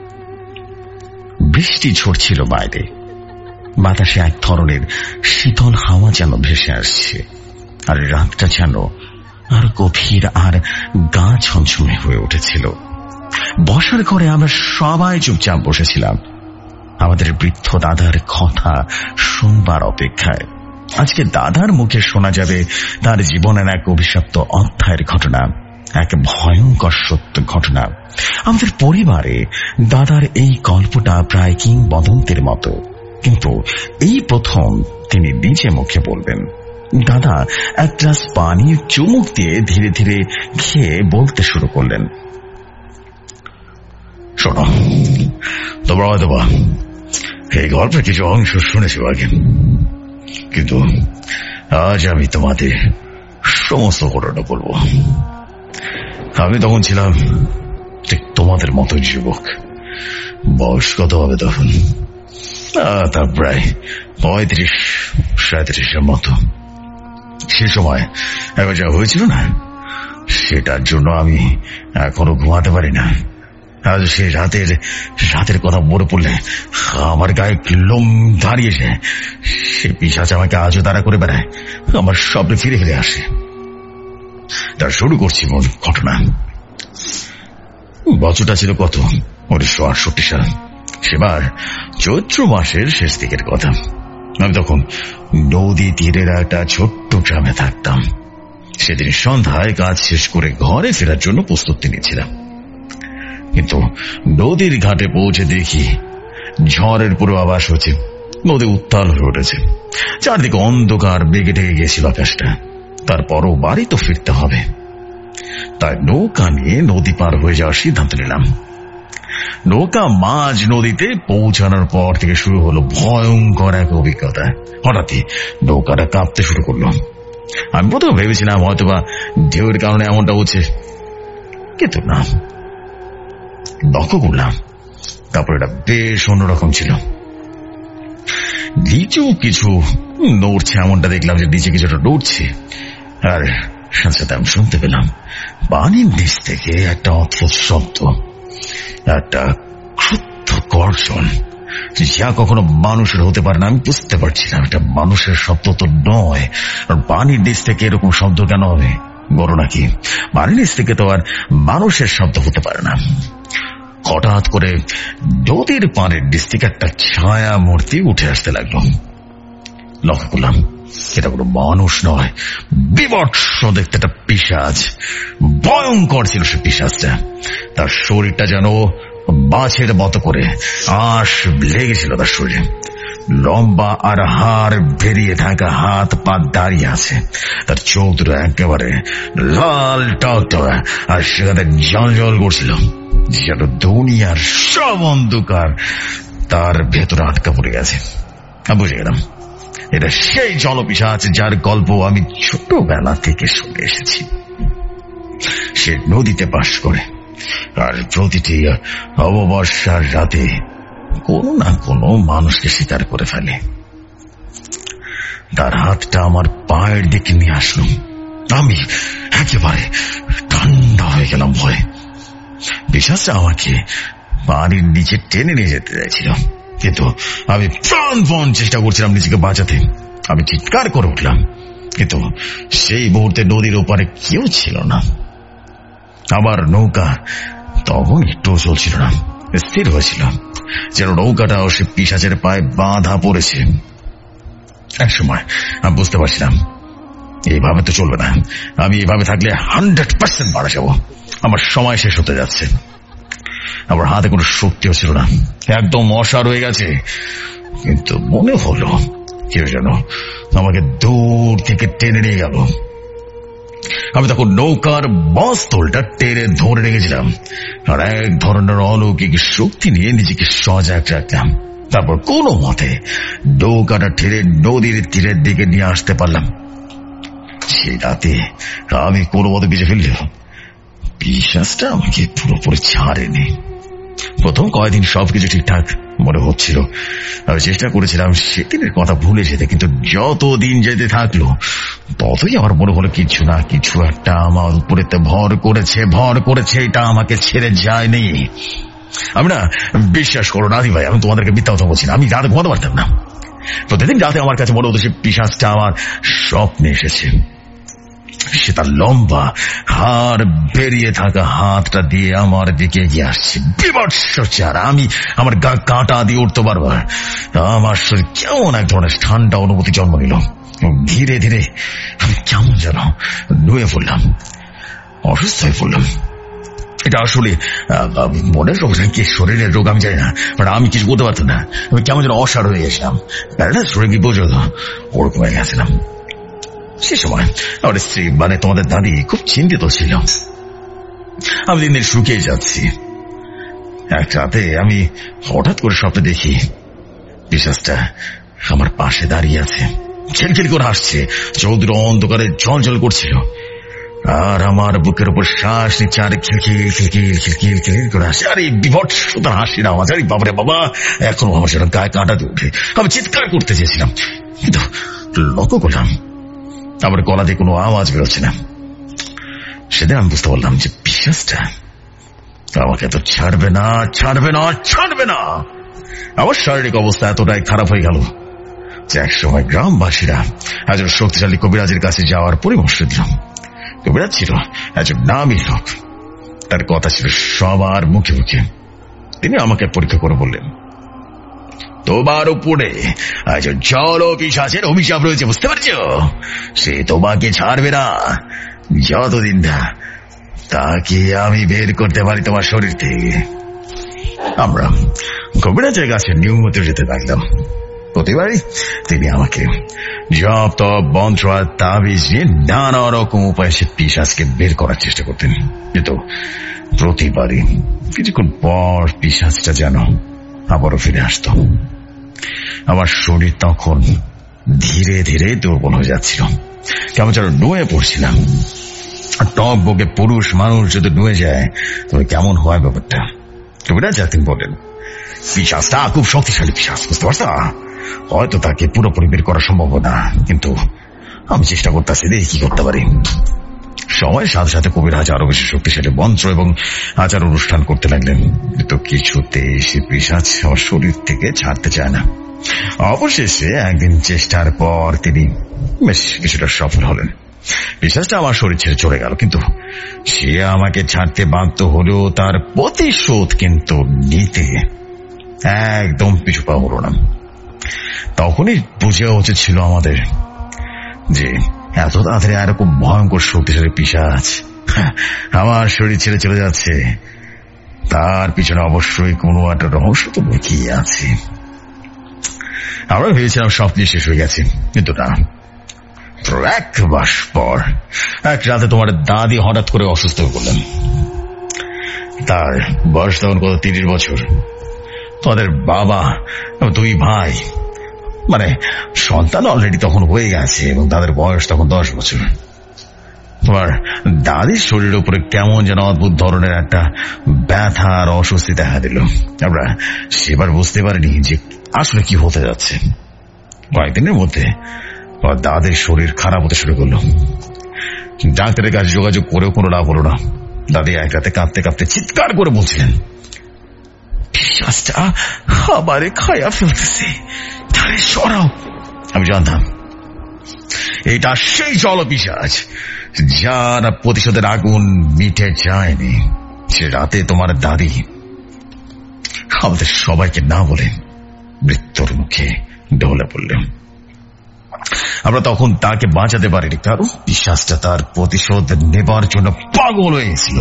Speaker 4: বৃষ্টি ঝরছিল বাইরে, বাতাসে এক ধরনের শীতল হাওয়া যেন ভেসে আসছে, আর রাতটা যেন আর গভীর আর গা ছমছমে হয়ে উঠেছিল। বসার ঘরে আমরা সবাই চুপচাপ বসেছিলাম, আমাদের বৃদ্ধ দাদার কথা শুনবার অপেক্ষায়। আজকে দাদার মুখে শোনা যাবে তার জীবনের এক অভিশপ্ত অধ্যায়ের ঘটনা, এক ভয়ঙ্কর সত্য ঘটনা। আমাদের পরিবারে দাদার এই গল্পটা প্রায় কিংবদন্তির মতো, কিন্তু এই প্রথম তিনি নিজে মুখে বলবেন। দাদা এক গ্লাস পানি চুমুক দিয়ে ধীরে ধীরে খেয়ে বলতে শুরু করলেন, শোনো, তোমরা হয়তো বা এই গল্পের কিছু অংশ শুনেছি আগে, কিন্তু আজ আমি তোমাদের সমস্ত ঘটনা বলবো। আমি তখন ছিলাম ঠিক তোমাদের মতো যুবক। বয়স কত হবে তখন? তা প্রায় পঁয়ত্রিশ সাঁত্রিশের মতো। সে সময় একবার যা হয়েছিল না, সেটার জন্য আমি এখনো ঘুমাতে পারি না। আজ সে রাতের রাতের কথা মনে পড়লে আমার গায়ে লোম দাঁড়িয়ে যায়। সে পিশাচ আমাকে আজও তাড়া করে বেড়ায়, আমার স্বপ্নে ফিরে ফিরে আসে। তার শুরু করছি মূল ঘটনা। বছরটা ছিল কত, উনিশশো আটষট্টি সাল। সেবার চৈত্র মাসের শেষ দিকের কথা। আমি তখন নদী তীরের একটা ছোট্ট গ্রামে থাকতাম। সেদিন সন্ধ্যায় কাজ শেষ করে ঘরে ফেরার জন্য প্রস্তুতি নিচ্ছিলাম, কিন্তু নদীর ঘাটে পৌঁছে দেখি ঝড়ের পূর্বাভাস হচ্ছে। নদী উত্তাল হয়ে উঠেছে, চারদিকে অন্ধকার বেগে ঢেকে গেছিল আকাশটা। তারপরও বাড়ি তো ফিরতে হবে, তাই নৌকা নিয়ে নদী পার হয়ে যাওয়ার সিদ্ধান্ত নিলাম। নৌকা মাঝ নদীতে পৌঁছানোর পর থেকে শুরু হলো ভয়ঙ্কর এক অভিজ্ঞতা। হঠাৎই নৌকাটা কাঁপতে শুরু করলো। আমি প্রথমে ভেবেছিলাম হয়তোবা ঢেউয়ের কারণে এমনটা হচ্ছে, কিন্তু না। লক্ষ্য করলাম তারপর এটা বেশ অন্যরকম ছিল। নিচেও কিছু নড়ছে, এমনটা দেখলাম যে নিচে কিছুটা নড়ছে। আর সাথে সাথে আমি শুনতে পেলাম পানির নিচ থেকে একটা অদ্ভুত শব্দ, একটা ক্ষুদ্র গর্জন, যা কখনো মানুষের হতে পারে না। আমি বুঝতে পারছিলাম এটা মানুষের শব্দ তো নয়। আর পানির নিচ থেকে এরকম শব্দ কেন হবে? বড় নাকি? পানির নিচ থেকে তো আর মানুষের শব্দ হতে পারে না। হঠাৎ করে নদীর পানির নিচ থেকে একটা ছায়া মূর্তি উঠে আসতে লাগলো। লক্ষ্য করলাম এটা কোনো মানুষ নয়, বিভৎস দেখতে একটা পিশাচ। ভয়ঙ্কর ছিল সে পিশাচটা। তার শরীরটা যেন বাছের মতো করে আঁশ লেগেছিল তার শরীরে। লম্বা আর হাড় বেরিয়ে থাকা হাত পা দাঁড়িয়ে আছে। তার চোখ দুটো একেবারে লাল টকটক, আর সেখানে জল জল করছিল যেন দুনিয়ার সব অন্ধকার তার ভেতরে আটকা পড়ে গেছে। আমি বুঝে গেলাম এটা সেই জলপিশাচ যার গল্প আমি ছোটবেলা থেকে শুনে এসেছি। সে নদীতে বাস করে, আর প্রতিটি অমাবস্যার রাতে কোনো না কোনো মানুষকে শিকার করে ফেলে। তার হাতটা আমার পায়ের দিকে নিয়ে আসলো। আমি একেবারে ঠান্ডা হয়ে গেলাম ভয়ে। পিশাচটা আমাকে পানির নিচে টেনে নিয়ে যেতে চাইছিল, কিন্তু আমি প্রাণপণ চেষ্টা করছিলাম নিজেকে বাঁচাতে। আমি চিৎকার করে উঠলাম, কিন্তু সেই মুহূর্তে নদীর ওপারে কেউ ছিল না। আমার নৌকা তখন একটু চলছিল না, স্থির হয়েছিল, যেন নৌকাটা সে পিশাচের পায়ে বাঁধা পড়েছে। এক সময় আমি বুঝতে পারছিলাম এইভাবে তো চলবে না। আমি এভাবে থাকলে হান্ড্রেড পার্সেন্ট মারা যাবো। আমার সময় শেষ হতে যাচ্ছে। আমার হাতে কোনো শক্তিও ছিল না, একদম অসাড় হয়ে গেছে। কিন্তু মনে হলো কেউ যেন আমাকে দূর থেকে টেনে নিয়ে গেল। আমি তখন নৌকার বস্তলটা টেনে ধরে রেখেছিলাম, আর এক ধরনের অলৌকিক শক্তি নিয়ে নিজেকে সজাগ রাখলাম। তারপর কোনো মতে নৌকাটা ঠেলে নদীর তীরের দিকে নিয়ে আসতে পারলাম। সেই রাতে আমি কোনো মতে বেঁচে ফেললেও পিশাচটা আমাকে পুরোপুরি ছাড়েনি। প্রথম কয়েকদিন সবকিছু ঠিকঠাক মনে হচ্ছিল। আমি চেষ্টা করেছিলাম সেদিনের কথা ভুলে যেতে, কিন্তু যত দিন যেতে থাকলো ততই আমার মনে হলো কিছু না কিছু একটা আমার উপরে ভর করেছে ভর করেছে এটা আমাকে ছেড়ে যায়নি। আমি না, বিশ্বাস করো না ভাই, আমি তোমাদেরকে মিথ্যা কথা বলছি না। আমি রাতে ঘুমাতে পারতাম না। প্রতিদিন রাতে আমার কাছে মনে হতো সে পিশাচটা আমার স্বপ্নে এসেছে। সে তার লম্বা হাড় বেরিয়ে থাকা হাতটা দিয়ে আমার দিকে এগিয়ে আসছে। বিভৎস চেহারা। আমি আমার গা কাঁটা দিয়ে উঠতে পারবো। আমার শরীর কেমন এক ধরনের ঠান্ডা অনুভূতি জন্ম নিল। ধীরে ধীরে আমি কেমন যেন নুয়ে পড়লাম, অসুস্থ হয়ে পড়লাম। এটা আসলে মনের রোগ নাকি শরীরের রোগ আমি জানি না, বাট আমি কিছু বলতে পারতাম না। আমি কেমন যেন অসাড় হয়ে গেছিলাম, প্যারালাইজ হয়ে কি বোঝো, ওরকম হয়ে গেছিলাম। সে সময় আমার স্ত্রী মানে তোমাদের দাদি খুব চিন্তিত ছিল। আমি দিন দিন শুকিয়ে যাচ্ছি। এক রাতে আমি হঠাৎ করে স্বপ্নে দেখি পিশাচটা আমার পাশে দাঁড়িয়ে আছে, খিলখিল করে হাসছে, চৌধুরী অন্ধকারে জল জল করছিল, আর আমার বুকের উপর শ্বাস নিচ্ছে, আরে খিলখিল খিলখিল খিলখিল খিলখিল করে হাসছে। আরে বিভৎস তার হাসির আওয়াজ, আরে বাবারে বাবা, এখনো আমার সেটা গায়ে কাঁটা দিয়ে উঠে। আমি চিৎকার করতে চেয়েছিলাম, কিন্তু লক্ষ্য করলাম আমার গলা দিয়ে কোনো আওয়াজ বেরোচ্ছে না। সেদিন আমি বুঝতে পারলাম যে পিশাচটা আমাকে তো ছাড়বে না ছাড়বে না ছাড়বে না। আমার শারীরিক অবস্থা এতটাই খারাপ হয়ে গেল যে এক সময় গ্রামবাসীরা একজন শক্তিশালী কবিরাজের কাছে যাওয়ার পরামর্শ দিলাম। কবিরাজ ছিল একজন নামী লোক, তার কথা ছিল সবার মুখে মুখে। তিনি আমাকে পরীক্ষা করে বললেন, তোমার উপরে একজন জল পিশাচের অভিশাপ রয়েছে, বুঝতে পারছো? সে তোমাকে ছাড়বে না যতদিন না তাকে আমি বের করতে পারি তোমার শরীর থেকে। আমরা কবিরাজের কাছে নিয়মিত যেতে থাকলাম। প্রতিবারই তিনি আমাকে জপ তপ মন্ত্র আর তাবিজ নিয়ে নানা রকম উপায়ে সে পিশাচকে বের করার চেষ্টা করতেন, কিন্তু প্রতিবারই কিছুক্ষণ পর পিশাচটা যেন আবারও ফিরে আসতো। আমার শরীর তখন ধীরে ধীরে দুর্বল হয়ে যাচ্ছিল, কেমন যেন নুয়ে পড়ছিলাম। টক বকে পুরুষ মানুষ যদি নুয়ে যায় তবে কেমন হয় ব্যাপারটা? কবিরাজ তিনি বলেন, পিশাচটা খুব শক্তিশালী পিশাচ, বুঝতে পারছো? হয়তো তাকে পুরোপুরি বের করা সম্ভব না, কিন্তু আমি চেষ্টা করতেছি, দেখি কি করতে পারি। সময়ের সাথে সাথে কবিরাজ আরো বেশি শক্তিশালী মন্ত্র এবং আচার অনুষ্ঠান করতে লাগলেন, কিন্তু কিছুতে সে পিশাচ আমার শরীর থেকে ছাড়তে চায় না। অবশেষে একদিন চেষ্টার পর তিনি বেশ কিছুটা সফল হলেন। পিশাচটা আমার শরীর ছেড়ে চলে গেল, কিন্তু সে আমাকে ছাড়তে বাধ্য হলেও তার প্রতিশোধ কিন্তু নিতে একদম পিছু পা হলো না। তখনই বুঝে উচিত ছিল আমাদের যে এত তাড়াতাড়ি আর খুব ভয়ঙ্কর শক্তিশালী পিশাচ আমার শরীর ছেড়ে চলে যাচ্ছে, তার পিছনে অবশ্যই কোনো একটা রহস্য তো লুকিয়ে আছে। আমরা ভেবেছিলাম সব কিছু শেষ হয়ে গেছে, কিন্তু না। এক মাস পর এক রাতে তোমার দাদি হঠাৎ করে অসুস্থ হয়ে পড়লেন। তার বয়স তখন কত, তিরিশ বছর। তোমাদের বাবা দুই ভাই, মানে সন্তান অলরেডি তখন হয়ে গেছে এবং তাদের বয়স তখন দশ বছর। তোমার দাদির শরীরের উপরে কেমন যেন অদ্ভুত ধরনের একটা ব্যথা আর অস্বস্তি দেখা দিল। আমরা সেবার বুঝতে পারিনি যে আসলে কি হতে যাচ্ছে। কয়েকদিনের মধ্যে দাদির শরীর খারাপ হতে শুরু করলো। ডাক্তারের কাছে যোগাযোগ করেও কোনো লাভ হলো না। দাদি এক রাতে কাঁপতে কাঁপতে চিৎকার করে বলছিলেন, পিশাচটা আমারে খায়া ফেলতেছে, তারে সরাও। আমি জানতাম এটা সেই জল পিশাচ যার প্রতিশোধের আগুন মিটে যায়নি। সে রাতে তোমার দাদি আমাদের সবাইকে না বলে মৃত্যুর মুখে ঢলে পড়লেন। আমরা তখন তাকে বাঁচাতে পারিনি, কারণ পিশাচটা তার প্রতিশোধ নেবার জন্য পাগল হয়ে গেছিল।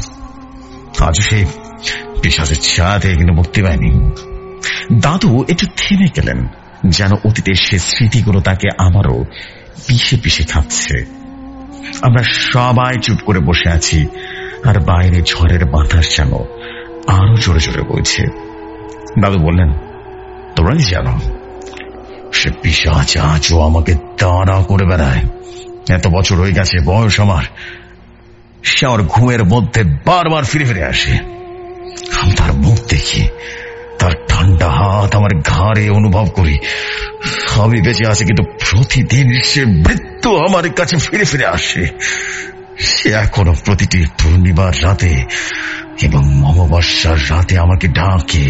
Speaker 4: আজও সেই পিশাচের ছায়া থেকে কিন্তু মুক্তি পায়নি। দাদু একটু থেমে গেলেন, যেন অতীতের সে স্মৃতিগুলো তাকে আমারও পিষে পিষে খাচ্ছে। আমরা সবাই চুপ করে বসে আছি, আর বাইরে ঝড়ের বাতাস যেন আরো জোরে জোরে বইছে। দাদু বললেন, তোমরা কি জানো সে পিশাচ আজও আমাকে তাড়া করে বেড়ায়। এত বছর হয়ে গেছে বয়স আমার, সে আমার ঘুমের মধ্যে বারবার ফিরে ফিরে আসে। আমি তার মুখ দেখি, তার ঠান্ডা হাত আমার ঘাড়ে অনুভব করি। আমি বেঁচে আছি, কিন্তু প্রতিদিন সে মৃত্যু আমার কাছে ফিরে ফিরে আসে। সে এখনো প্রতিটি পূর্ণিমার রাতে এবং অমাবস্যার রাতে আমাকে ডাকে,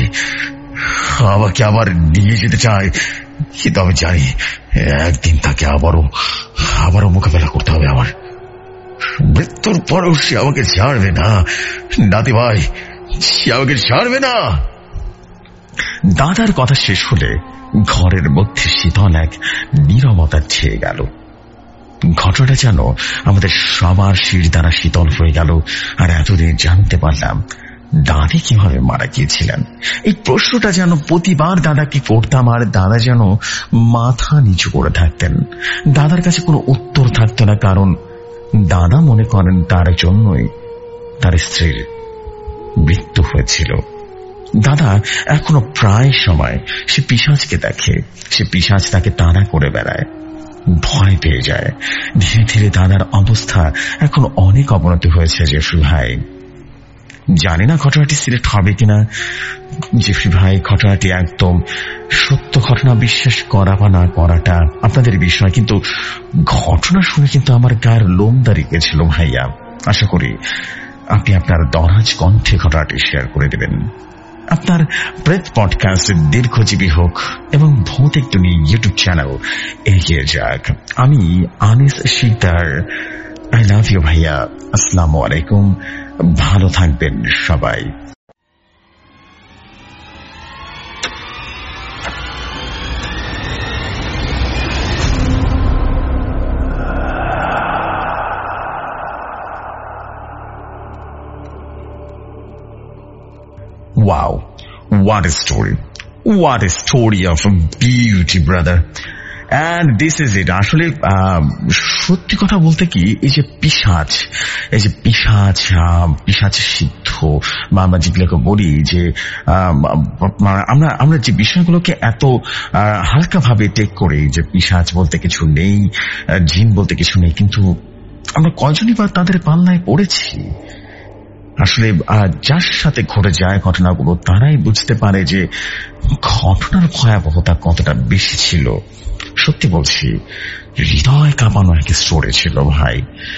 Speaker 4: আমাকে আবার নিয়ে যেতে চায়। কিন্তু আমি জানি একদিন তাকে আবারও আবারও মোকাবেলা করতে হবে আমার। মৃত্যুর পরেও সে আমাকে ছাড়বে না। নাতি ভাই, সে আমাকে ছাড়বে না। দাদার কথা শেষ হলে ঘরের মধ্যে শীতল এক নীরবতা ছেয়ে গেল। ঘটনাটা যেন আমাদের সবার শির দ্বারা শীতল হয়ে গেল। আর এতদিন জানতে পারলাম দাদি কিভাবে মারা গিয়েছিলেন। এই প্রশ্নটা যেন প্রতিবার দাদাকে করতাম, আর দাদা যেন মাথা নিচু করে থাকতেন। দাদার কাছে কোনো উত্তর থাকতো না, কারণ দাদা মনে করেন তার জন্যই তার স্ত্রীর মৃত্যু হয়েছিল। দাদা এখনো প্রায় সময় সে পিশাচকে দেখে, সে পিশাচ তাকে তাড়া করে বেড়ায়, ভয় পেয়ে যায়। ধীরে ধীরে দাদার অবস্থা এখন অনেক অবনতি হয়েছে জেফরি ভাই। জানি না ঘটনাটি সিলেক্ট হবে কিনা। জেফরি ভাই, ঘটনাটি একদম সত্য ঘটনা, বিশ্বাস করা বা না করাটা আপনাদের বিষয়, কিন্তু ঘটনা শুনে কিন্তু আমার গায়ের লোম দাঁড়িয়ে গেছিল ভাইয়া। আশা করি আপনি আপনার দরাজ কণ্ঠে ঘটনাটি শেয়ার করে দেবেন। আপনার প্রেত পডকাস্ট দীর্ঘজীবী হোক এবং ভৌতিক দুনিয়া ইউটিউব চ্যানেল এগিয়ে যাক। আমি Anis Sikdar, I love you ভাইয়া। আসসালামু আলাইকুম, ভালো থাকবেন সবাই। Wow, what a story. What a story of beauty, brother. And this is it. আসলে সত্যি কথা বলতে কি, এই যে পিশাচ, এই যে পিশাচ পিশাচ সিদ্ধ বা আমরা যেগুলোকে বলি যে আমরা আমরা যে বিষয়গুলোকে এত হালকা ভাবে টেক করি, যে পিশাচ বলতে কিছু নেই, জিন বলতে কিছু নেই, কিন্তু আমরা কয়জনই বা তাদের পাল্লায় পড়েছি। আসলে যার সাথে ঘটে যায় ঘটনাগুলো তারাই বুঝতে পারে যে ঘটনার ভয়াবহতা কতটা বেশি ছিল। সত্যি বলছি, হৃদয় কাঁপানো এক স্টোরি ছিল ভাই,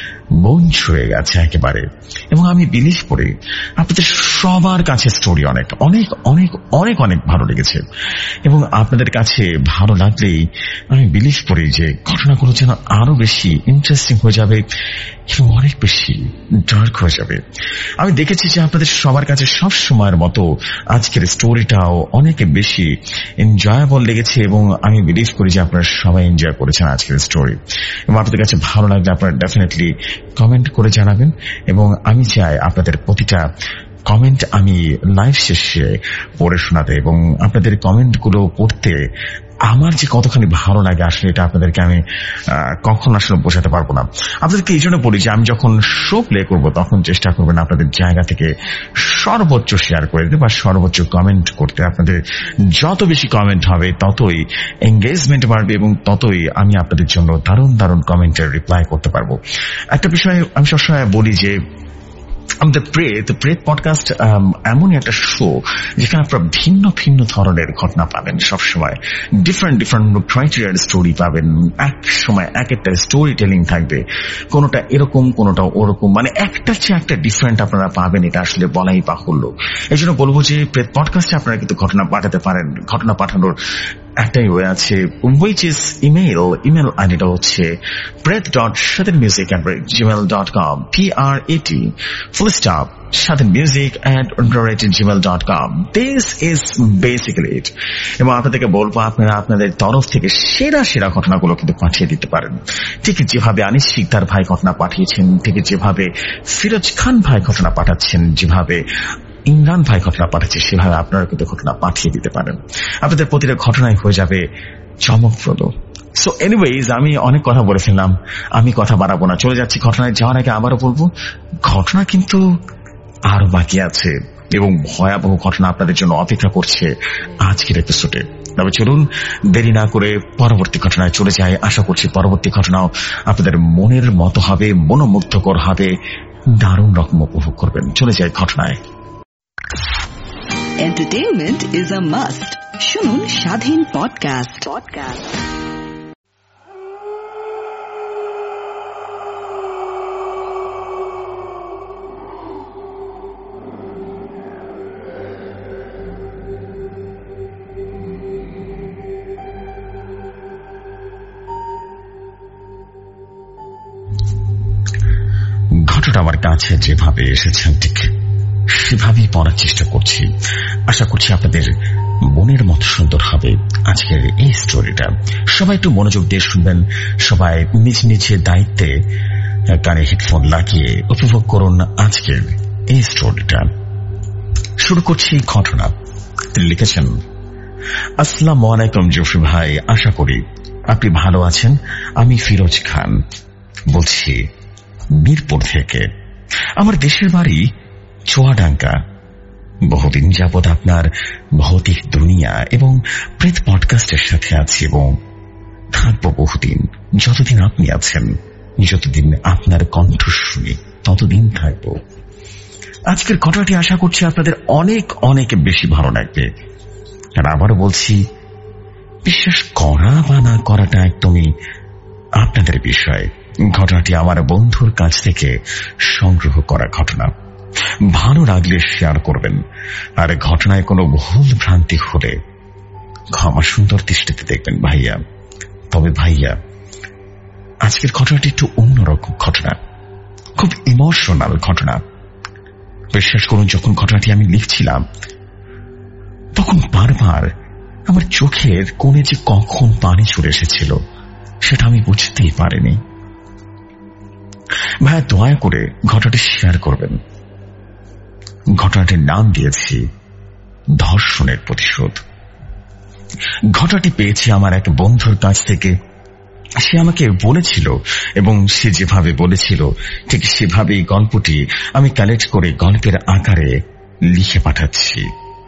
Speaker 4: মন ছুঁয়ে গেছে একেবারে। এবং আমি বিলিভ করি আপনাদের সবার কাছে স্টোরি অনেক অনেক অনেক অনেক অনেক ভালো লেগেছে, এবং আপনাদের কাছে ভালো লাগলেই আমি বিলিভ করি যে ঘটনাগুলো যেন আরো বেশি ইন্টারেস্টিং হয়ে যাবে এবং অনেক বেশি ডার্ক হয়ে যাবে। আমি দেখেছি যে আপনাদের সবার কাছে সব সময়ের মতো আজকের স্টোরিটাও অনেক বেশি এনজয়েবল লেগেছে, এবং আমি বিলিভ করি যে আপনারা সবাই এনজয় করেছেন আজকের স্টোরি। এবং আপনাদের কাছে ভালো লাগলে আপনারা ডেফিনেটলি কমেন্ট করে জানাবেন, এবং আমি চাই আপনাদের প্রতিটা কমেন্ট আমি লাইভ শেষে পড়ে শোনাতে, এবং আপনাদের কমেন্টগুলো পড়তে আমার যে কতখানি ভালো লাগে আসলে এটা আপনাদেরকে আমি কখন আসলে বোঝাতে পারবো না। আপনাদেরকে এই জন্য বলি যে আমি যখন শো প্লে করবো তখন চেষ্টা করবেন আপনাদের জায়গা থেকে সর্বোচ্চ শেয়ার করে দিতে বা সর্বোচ্চ কমেন্ট করতে। আপনাদের যত বেশি কমেন্ট হবে ততই এঙ্গেজমেন্ট বাড়বে, এবং ততই আমি আপনাদের জন্য দারুণ দারুণ কমেন্টের রিপ্লাই করতে পারবো। একটা বিষয় আমি সবসময় বলি যে আমাদের প্রেত প্রেত পডকাস্ট এমনই একটা শো যেখানে আপনারা ভিন্ন ভিন্ন ধরনের ঘটনা পাবেন, সবসময় ডিফারেন্ট ডিফারেন্ট ক্রাইটেরিয়ার স্টোরি পাবেন। এক সময় এক একটা স্টোরি টেলিং থাকবে, কোনোটা এরকম কোনোটা ওরকম, মানে একটা চেয়ে একটা ডিফারেন্ট আপনারা পাবেন, এটা আসলে বলাই বাহুল্য। এই জন্য বলবো যে প্রেত পডকাস্টে আপনারা কিন্তু ঘটনা পাঠাতে পারেন। ঘটনা পাঠানোর একটাই ওয়ে আছে, উইচ ইজ ইমেইল। ইমেল আইডিটা হচ্ছে প্রেত ডট স্বাধীন music at Gmail dot com, P R A T full stop Shadhin music at Gmail dot com. This is basically it. এবং আপনাদেরকে বলবো আপনারা আপনাদের তরফ থেকে সেরা সেরা ঘটনাগুলো কিন্তু পাঠিয়ে দিতে পারেন। ঠিক যেভাবে আনিস শিকদার ভাই ঘটনা পাঠিয়েছেন, ঠিক যেভাবে ফিরোজ খান ভাই ঘটনা পাঠাচ্ছেন, যেভাবে ইমরান ভাই ঘটনা পাঠাচ্ছে, সেভাবে আপনারা কিন্তু ঘটনা পাঠিয়ে দিতে পারেন। আপনাদের প্রতিটা ঘটনাই হয়ে যাবে চমকপ্রদ। সো এনিওয়েজ, আমি অনেক কথা বলে ফেললাম, আমি কথা বাড়াবো না, চলে যাচ্ছি ঘটনায়। যাওয়ার আগে আবারও বলবো, ঘটনা কিন্তু আরো বাকি আছে এবং ভয়াবহ ঘটনা আপনাদের জন্য অপেক্ষা করছে আজকের এপিসোডে। তবে চলুন দেরি না করে পরবর্তী ঘটনায় চলে যাই। আশা করছি পরবর্তী ঘটনাও আপনাদের মনের মতো হবে, মনোমুগ্ধকর হবে, দারুণ রকম উপভোগ করবেন। চলে যাই ঘটনায়।
Speaker 1: Entertainment is a must. শুনুন স্বাধীন পডকাস্ট পডকাস্ট
Speaker 4: ঘটনা আমার কাছে যেভাবে এসেছেন ঠিক সেভাবেই পড়ার চেষ্টা করছি। আশা করছি আপনাদের মনের মতো সুন্দর হবে আজকের এই স্টোরিটা। সবাই একটু মনোযোগ দিয়ে শুনবেন, সবাই নিজ নিজের দায়িত্বে কানে হেডফোন লাগিয়ে উপভোগ করুন আজকের এই স্টোরিটা। শুরু করছি ঘটনা। তিনি লিখেছেন, আসসালামু আলাইকুম জফরি ভাই, আশা করি আপনি ভালো আছেন। আমি ফিরোজ খান বলছি মিরপুর থেকে। আমার দেশের বাড়ি চুয়াডাঙ্গা। বহুদিন যাবৎ আপনার ভৌতিক দুনিয়া এবং প্রেত পডকাস্টের সাথে আছি এবং থাকবো বহুদিন, যতদিন আপনি আছেন, যতদিন আপনার কণ্ঠ শুনি ততদিন থাকবো। আজকের ঘটনাটি আশা করছি আপনাদের অনেক অনেক বেশি ভালো লাগবে। আর আবারও বলছি, বিশ্বাস করা বা না করাটা একদমই আপনাদের বিষয়। ঘটনাটি আমার বন্ধুর কাছ থেকে সংগ্রহ করা ঘটনা। ভালো লাগলে শেয়ার করবেন, আর ঘটনায় কোনো ভুল ভ্রান্তি হলে ক্ষমা সুন্দর দৃষ্টিতে দেখবেন ভাইয়া। তবে ভাইয়া, আজকের ঘটনাটি একটু অন্যরকম ঘটনা, খুব ইমোশনাল ঘটনা। বিশ্বাস করুন, যখন ঘটনাটি আমি লিখছিলাম তখন বারবার আমার চোখের কোণে যে কখন পানি চলে এসেছিল সেটা আমি বুঝতেই পারিনি। ভাইয়া, দয়া করে ঘটনাটি শেয়ার করবেন। ঘটনাটির নাম দিয়েছি ধর্ষণের প্রতিশোধ। ঘটনাটি পেয়েছি আমার এক বন্ধুর কাছ থেকে। সে আমাকে বলেছিল এবং সে যেভাবে বলেছিল ঠিক সেভাবেই গল্পটি আমি কালেক্ট করে গল্পের আকারে লিখে পাঠাচ্ছি।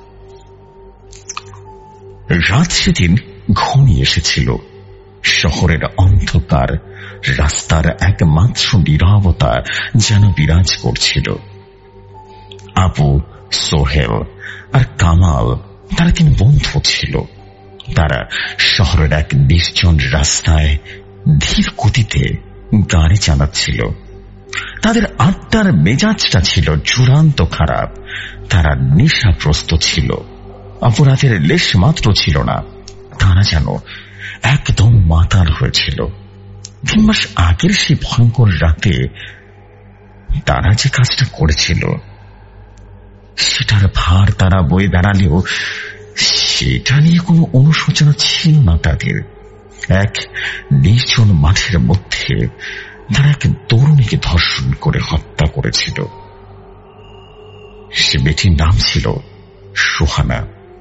Speaker 4: রাত সেদিন ঘনিয়ে এসেছিল। শহরের অন্ধকার, রাস্তার একমাত্র নীরবতা যেন বিরাজ করছিল। আবু, সোহেল আর কামাল তারা তিন বন্ধু ছিল। তারা শহরের এক নির্জন রাস্তায় ধীর গতিতে গাড়ি চালাচ্ছিল। তাদের আড্ডার মেজাজটা ছিল চূড়ান্ত খারাপ। তারা নেশাগ্রস্ত ছিল, অপরাধের লেশ মাত্র ছিল না। তারা যেন একদম মাতাল হয়েছিল। তিন মাস আগের সেই ভয়ঙ্কর রাতে তারা যে কাজটা করেছিল সেটার ভার তারা বয়ে দাঁড়ালেও সেটা নিয়ে কোনো অনুশোচনা ছিল না তাদের। এক নির্জন মাঠের মধ্যে তারা এক তরুণীকে ধর্ষণ করে হত্যা করেছিল। সে মেয়েটির নাম ছিল সোহানা।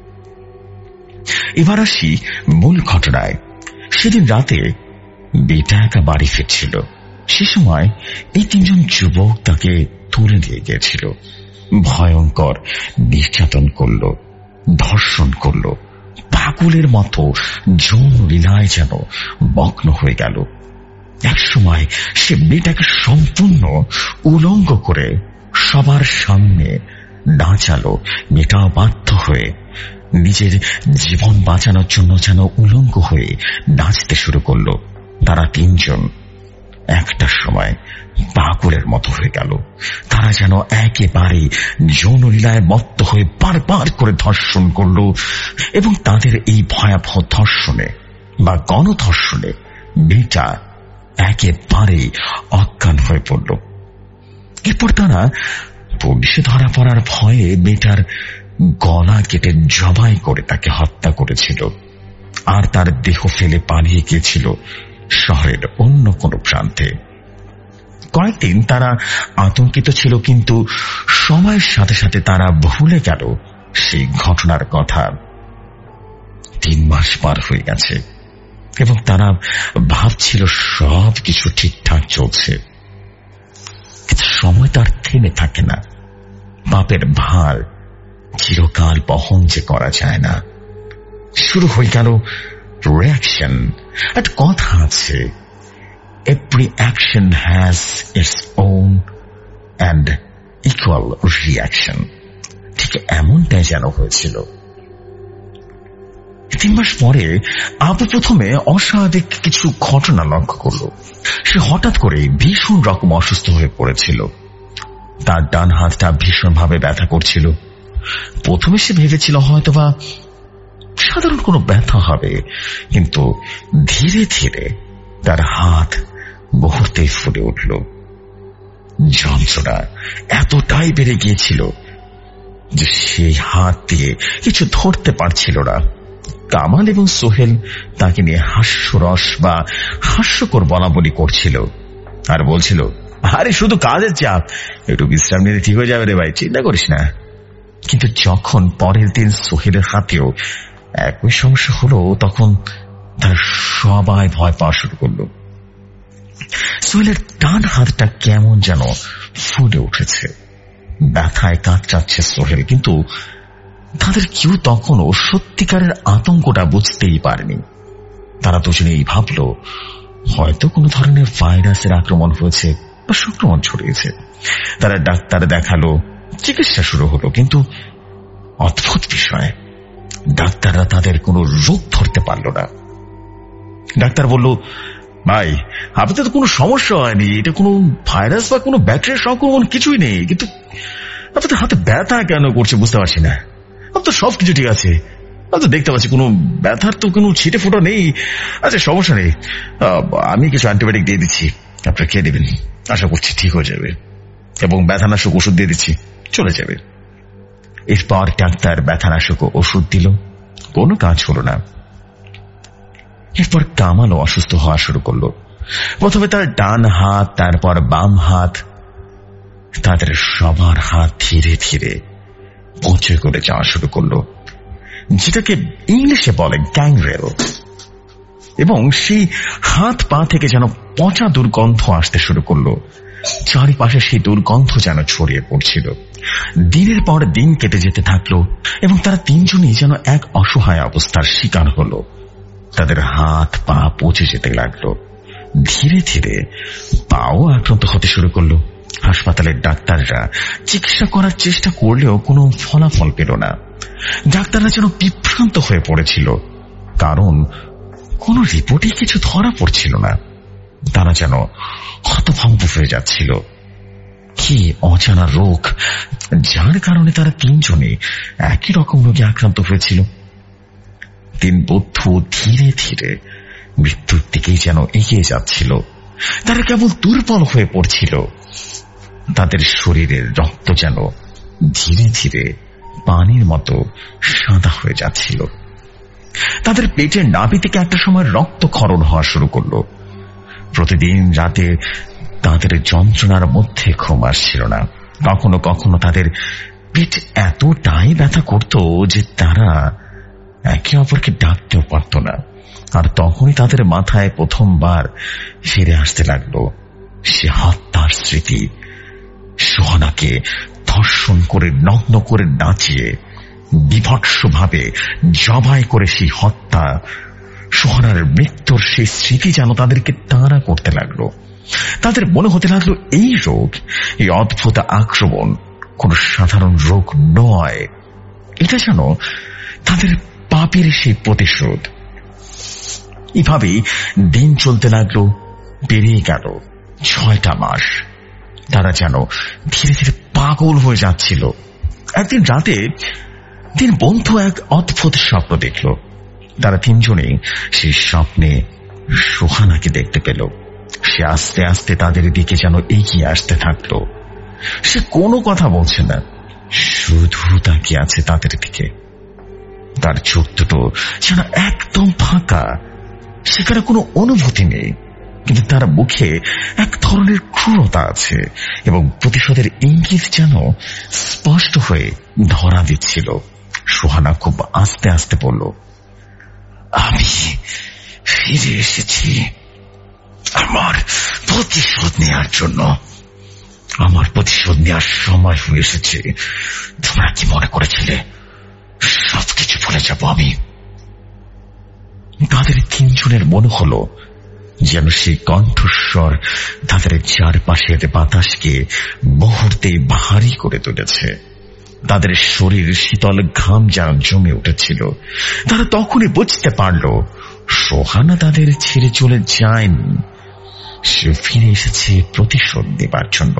Speaker 4: এবার আসি মূল ঘটনায়। সেদিন রাতে বেটা একা বাড়ি ফিরছিল। সে সময় এই তিনজন যুবক তাকে তুলে নিয়ে গিয়েছিল। ভয়ঙ্কর নির্যাতন করল, ধর্ষণ করল, পাগলের মতো যৌন লীলায় যেন মগ্ন হয়ে গেল। এক সময় সে মেয়েটাকে সম্পূর্ণ উলঙ্গ করে সবার সামনে নাচালো। মেয়েটাও বাধ্য হয়ে নিজের জীবন বাঁচানোর জন্য যেন উলঙ্গ হয়ে নাচতে শুরু করলো। তারা তিনজন একটা সময় পাগলের মতো হয়ে গেল। তারা যেন একেবারে যৌনলীলায় মত্ত হয়ে বারবার করে ধর্ষণ করল এবং তাদের এই ভয়াবহ ধর্ষণে বা গণধর্ষণে মেয়েটা একেবারে অজ্ঞান হয়ে পড়ল। এরপর তারা পুলিশে ধরা পড়ার ভয়ে মেয়েটার গলা কেটে জবাই করে তাকে হত্যা করেছিল আর তার দেহ ফেলে পালিয়ে গিয়েছিল শহরের অন্য কোনো প্রান্তে। কয়েকদিন তারা আতঙ্কিত ছিল, কিন্তু সময়ের সাথে সাথে তারা ভুলে গেল সেই ঘটনার কথা। তিন মাস পার হয়ে গেছে এবং তারা ভাবছিল সব কিছু ঠিকঠাক চলছে, কিন্তু সময় তার থেমে থাকে না। পাপের ভার চিরকাল বহন যে করা যায় না। শুরু হয়ে গেল রিঅ্যাকশন। একটা কথা আছে, every action has its own and equal reaction। ঠিক এমনটাই যেন হয়েছিল। তিন মাস পরে আবু প্রথমে অস্বাভাবিক কিছু ঘটনা লক্ষ্য করল। সে হঠাৎ করে ভীষণ রকম অসুস্থ হয়ে পড়েছিল। তার ডান হাতটা ভীষণভাবে ব্যথা করছিল। প্রথমে সে ভেবেছিল হয়তোবা সাধারণ কোনো ব্যথা হবে, কিন্তু ধীরে ধীরে তার হাত মুহূর্তে ফুলে উঠল। যন্ত্রণা এতটাই বেড়ে গিয়েছিল যে সেই হাত দিয়ে কিছু ধরতে পারছিল না। কামাল এবং সোহেল তাকে নিয়ে হাস্যরস বা হাস্যকর বলা বলি করছিল আর বলছিল, আরে শুধু কাজের চাপ, একটু বিশ্রাম নিলে ঠিক হয়ে যাবে রে ভাই, চিন্তা করিস না। কিন্তু যখন পরের দিন সোহেলের হাতেও একই সমস্যা হলো, তখন তার সবাই ভয় পাওয়া শুরু করলো। সোহেলের ডান হাতটা কেমন যেন ফুলে উঠেছে, ব্যথায় কাঁদছে সোহেল, কিন্তু তাদের কেউ তখনও সত্যিকারের আতঙ্কটা বুঝতেই পারেনি। তারা দুজনেই ভাবল হয়তো কোনো ধরনের ভাইরাসের আক্রমণ হয়েছে বা সংক্রমণ ছড়িয়েছে। তারা ডাক্তার দেখালো, চিকিৎসা শুরু হলো, কিন্তু অদ্ভুত বিষয়, ডাক্তাররা তাদের কোনো রোগ ধরতে পারল না। ডাক্তার বলল, ভাই আপনাদের তো কোনো সমস্যা হয়নি, এটা কোনো ভাইরাস বা কোনো ব্যাকটেরিয়ার সংক্রমণ কিছুই নেই, কিন্তু আপনাদের হাতে ব্যথা কেন করছে বুঝতে পারছি না। আপনার সব কিছু ঠিক আছে, আমি তো দেখতে পাচ্ছি কোনো ব্যথার তো কোনো ছিটে ফোটা নেই। আচ্ছা সমস্যা নেই, আমি কিছু অ্যান্টিবায়োটিক দিয়ে দিচ্ছি, আপনারা খেয়ে দেবেন, আশা করছি ঠিক হয়ে যাবে, এবং ব্যথানাশক ওষুধ দিয়ে দিচ্ছি, চলে যাবে। এরপর ডাক্তার ব্যথানাশক ওষুধ দিল, কোনো কাজ হলো না। এরপর কামালও অসুস্থ হওয়া শুরু করলো। প্রথমে তার ডান হাত, তারপর বাম হাত, তাদের সবার হাত ধীরে ধীরে পচে করে যাওয়া শুরু করলো, যেটাকে ইংলিশে বলে গ্যাংরেল। এবং সেই হাত পা থেকে যেন পচা দুর্গন্ধ আসতে শুরু করলো। চারিপাশে সেই দুর্গন্ধ যেন ছড়িয়ে পড়ছিল। দিনের পর দিন কেটে যেতে থাকলো এবং তারা তিনজনই যেন এক অসহায় অবস্থার শিকার হলো। তাদের হাত পা পচে যেতে লাগলো। ধীরে ধীরে পাও আক্রান্ত হতে শুরু করলো। হাসপাতালের ডাক্তাররা চিকিৎসা করার চেষ্টা করলেও কোনো ফলাফল পেল না। ডাক্তাররা যেন বিভ্রান্ত হয়ে পড়েছিল, কারণ কোন রিপোর্টে কিছু ধরা পড়ছিল না। তারা যেন হতভম্ব হয়ে যাচ্ছিল। কি অজানা রোগ, যার কারণে তারা তিনজনে একই রকম রোগে আক্রান্ত হয়েছিল। তিন বন্ধু ধীরে ধীরে মৃত্যুর দিকেই যেন এগিয়ে যাচ্ছিল। তারা কেবল দুর্বল হয়ে পড়ছিল। তাদের শরীরের রক্ত যেন ধীরে ধীরে পানির মতো সাদা হয়ে যাচ্ছিল। তাদের পেটের নাভি থেকে একটা সময় রক্তক্ষরণ হওয়া শুরু করলো। প্রতিদিন রাতে তাদের যন্ত্রণার মধ্যে ঘুম আসছিল না। কখনো কখনো তাদের পেট এতটাই ব্যথা করত যে তারা একে অপরকে ডাকতেও পারত না। আর তখনই তাদের মাথায় প্রথমবার ফিরে আসতে লাগলো সে হত্যার স্মৃতি। সোহানাকে ধর্ষণ করে নগ্ন করে নাচিয়ে বিভৎসভাবে জবাই করে সেই হত্যা, সোহানার মৃত্যুর সেই স্মৃতি যেন তাদেরকে তাড়া করতে লাগলো। তাদের মনে হতে লাগলো এই রোগ, এই অদ্ভুত আক্রমণ কোন সাধারণ রোগ নয়, এটা যেন তাদের পাপের সেই প্রতিশোধ। এভাবেই দিন চলতে লাগলো। পেরিয়ে গেল ছয়টা মাস। তারা যেন ধীরে ধীরে পাগল হয়ে যাচ্ছিল। একদিন রাতে তিন বন্ধু এক অদ্ভুত স্বপ্ন দেখল। তারা তিনজনেই সেই স্বপ্নে সোহানাকে দেখতে পেল। সে আস্তে আস্তে তাদের দিকে যেন এগিয়ে আসতে থাকলো। সে কোনো কথা বলছে না, শুধু তাকিয়ে আছে তাদের দিকে। তার চোখ দুটো যেন একদম ফাঁকা, সেখানে কোনো অনুভূতি নেই, কিন্তু তার মুখে এক ধরনের ক্রূরতা আছে এবং প্রতিশোধের ইঙ্গিত যেন স্পষ্ট হয়ে ধরা দিচ্ছিল। সোহানা খুব আস্তে আস্তে বলল, আমি ফিরে এসেছি আমার প্রতিশোধ নেওয়ার জন্য। আমার প্রতিশোধ নেওয়ার সময় হয়ে এসেছে। তোমরা কি মনে করেছিলে সবকিছু ভুলে যাব আমি? তাদের তিনজনের মনে হলো যেন সেই কণ্ঠস্বর তাদের চারপাশের বাতাসকে মুহূর্তে ভারী করে তুলেছে। তাদের শরীর শীতল ঘাম যেন জমে উঠেছিল। তারা তখনই বুঝতে পারল সোহানা তাদের ছেড়ে চলে যায়নি, সে ফিরে এসেছে প্রতিশোধ নেবার জন্য।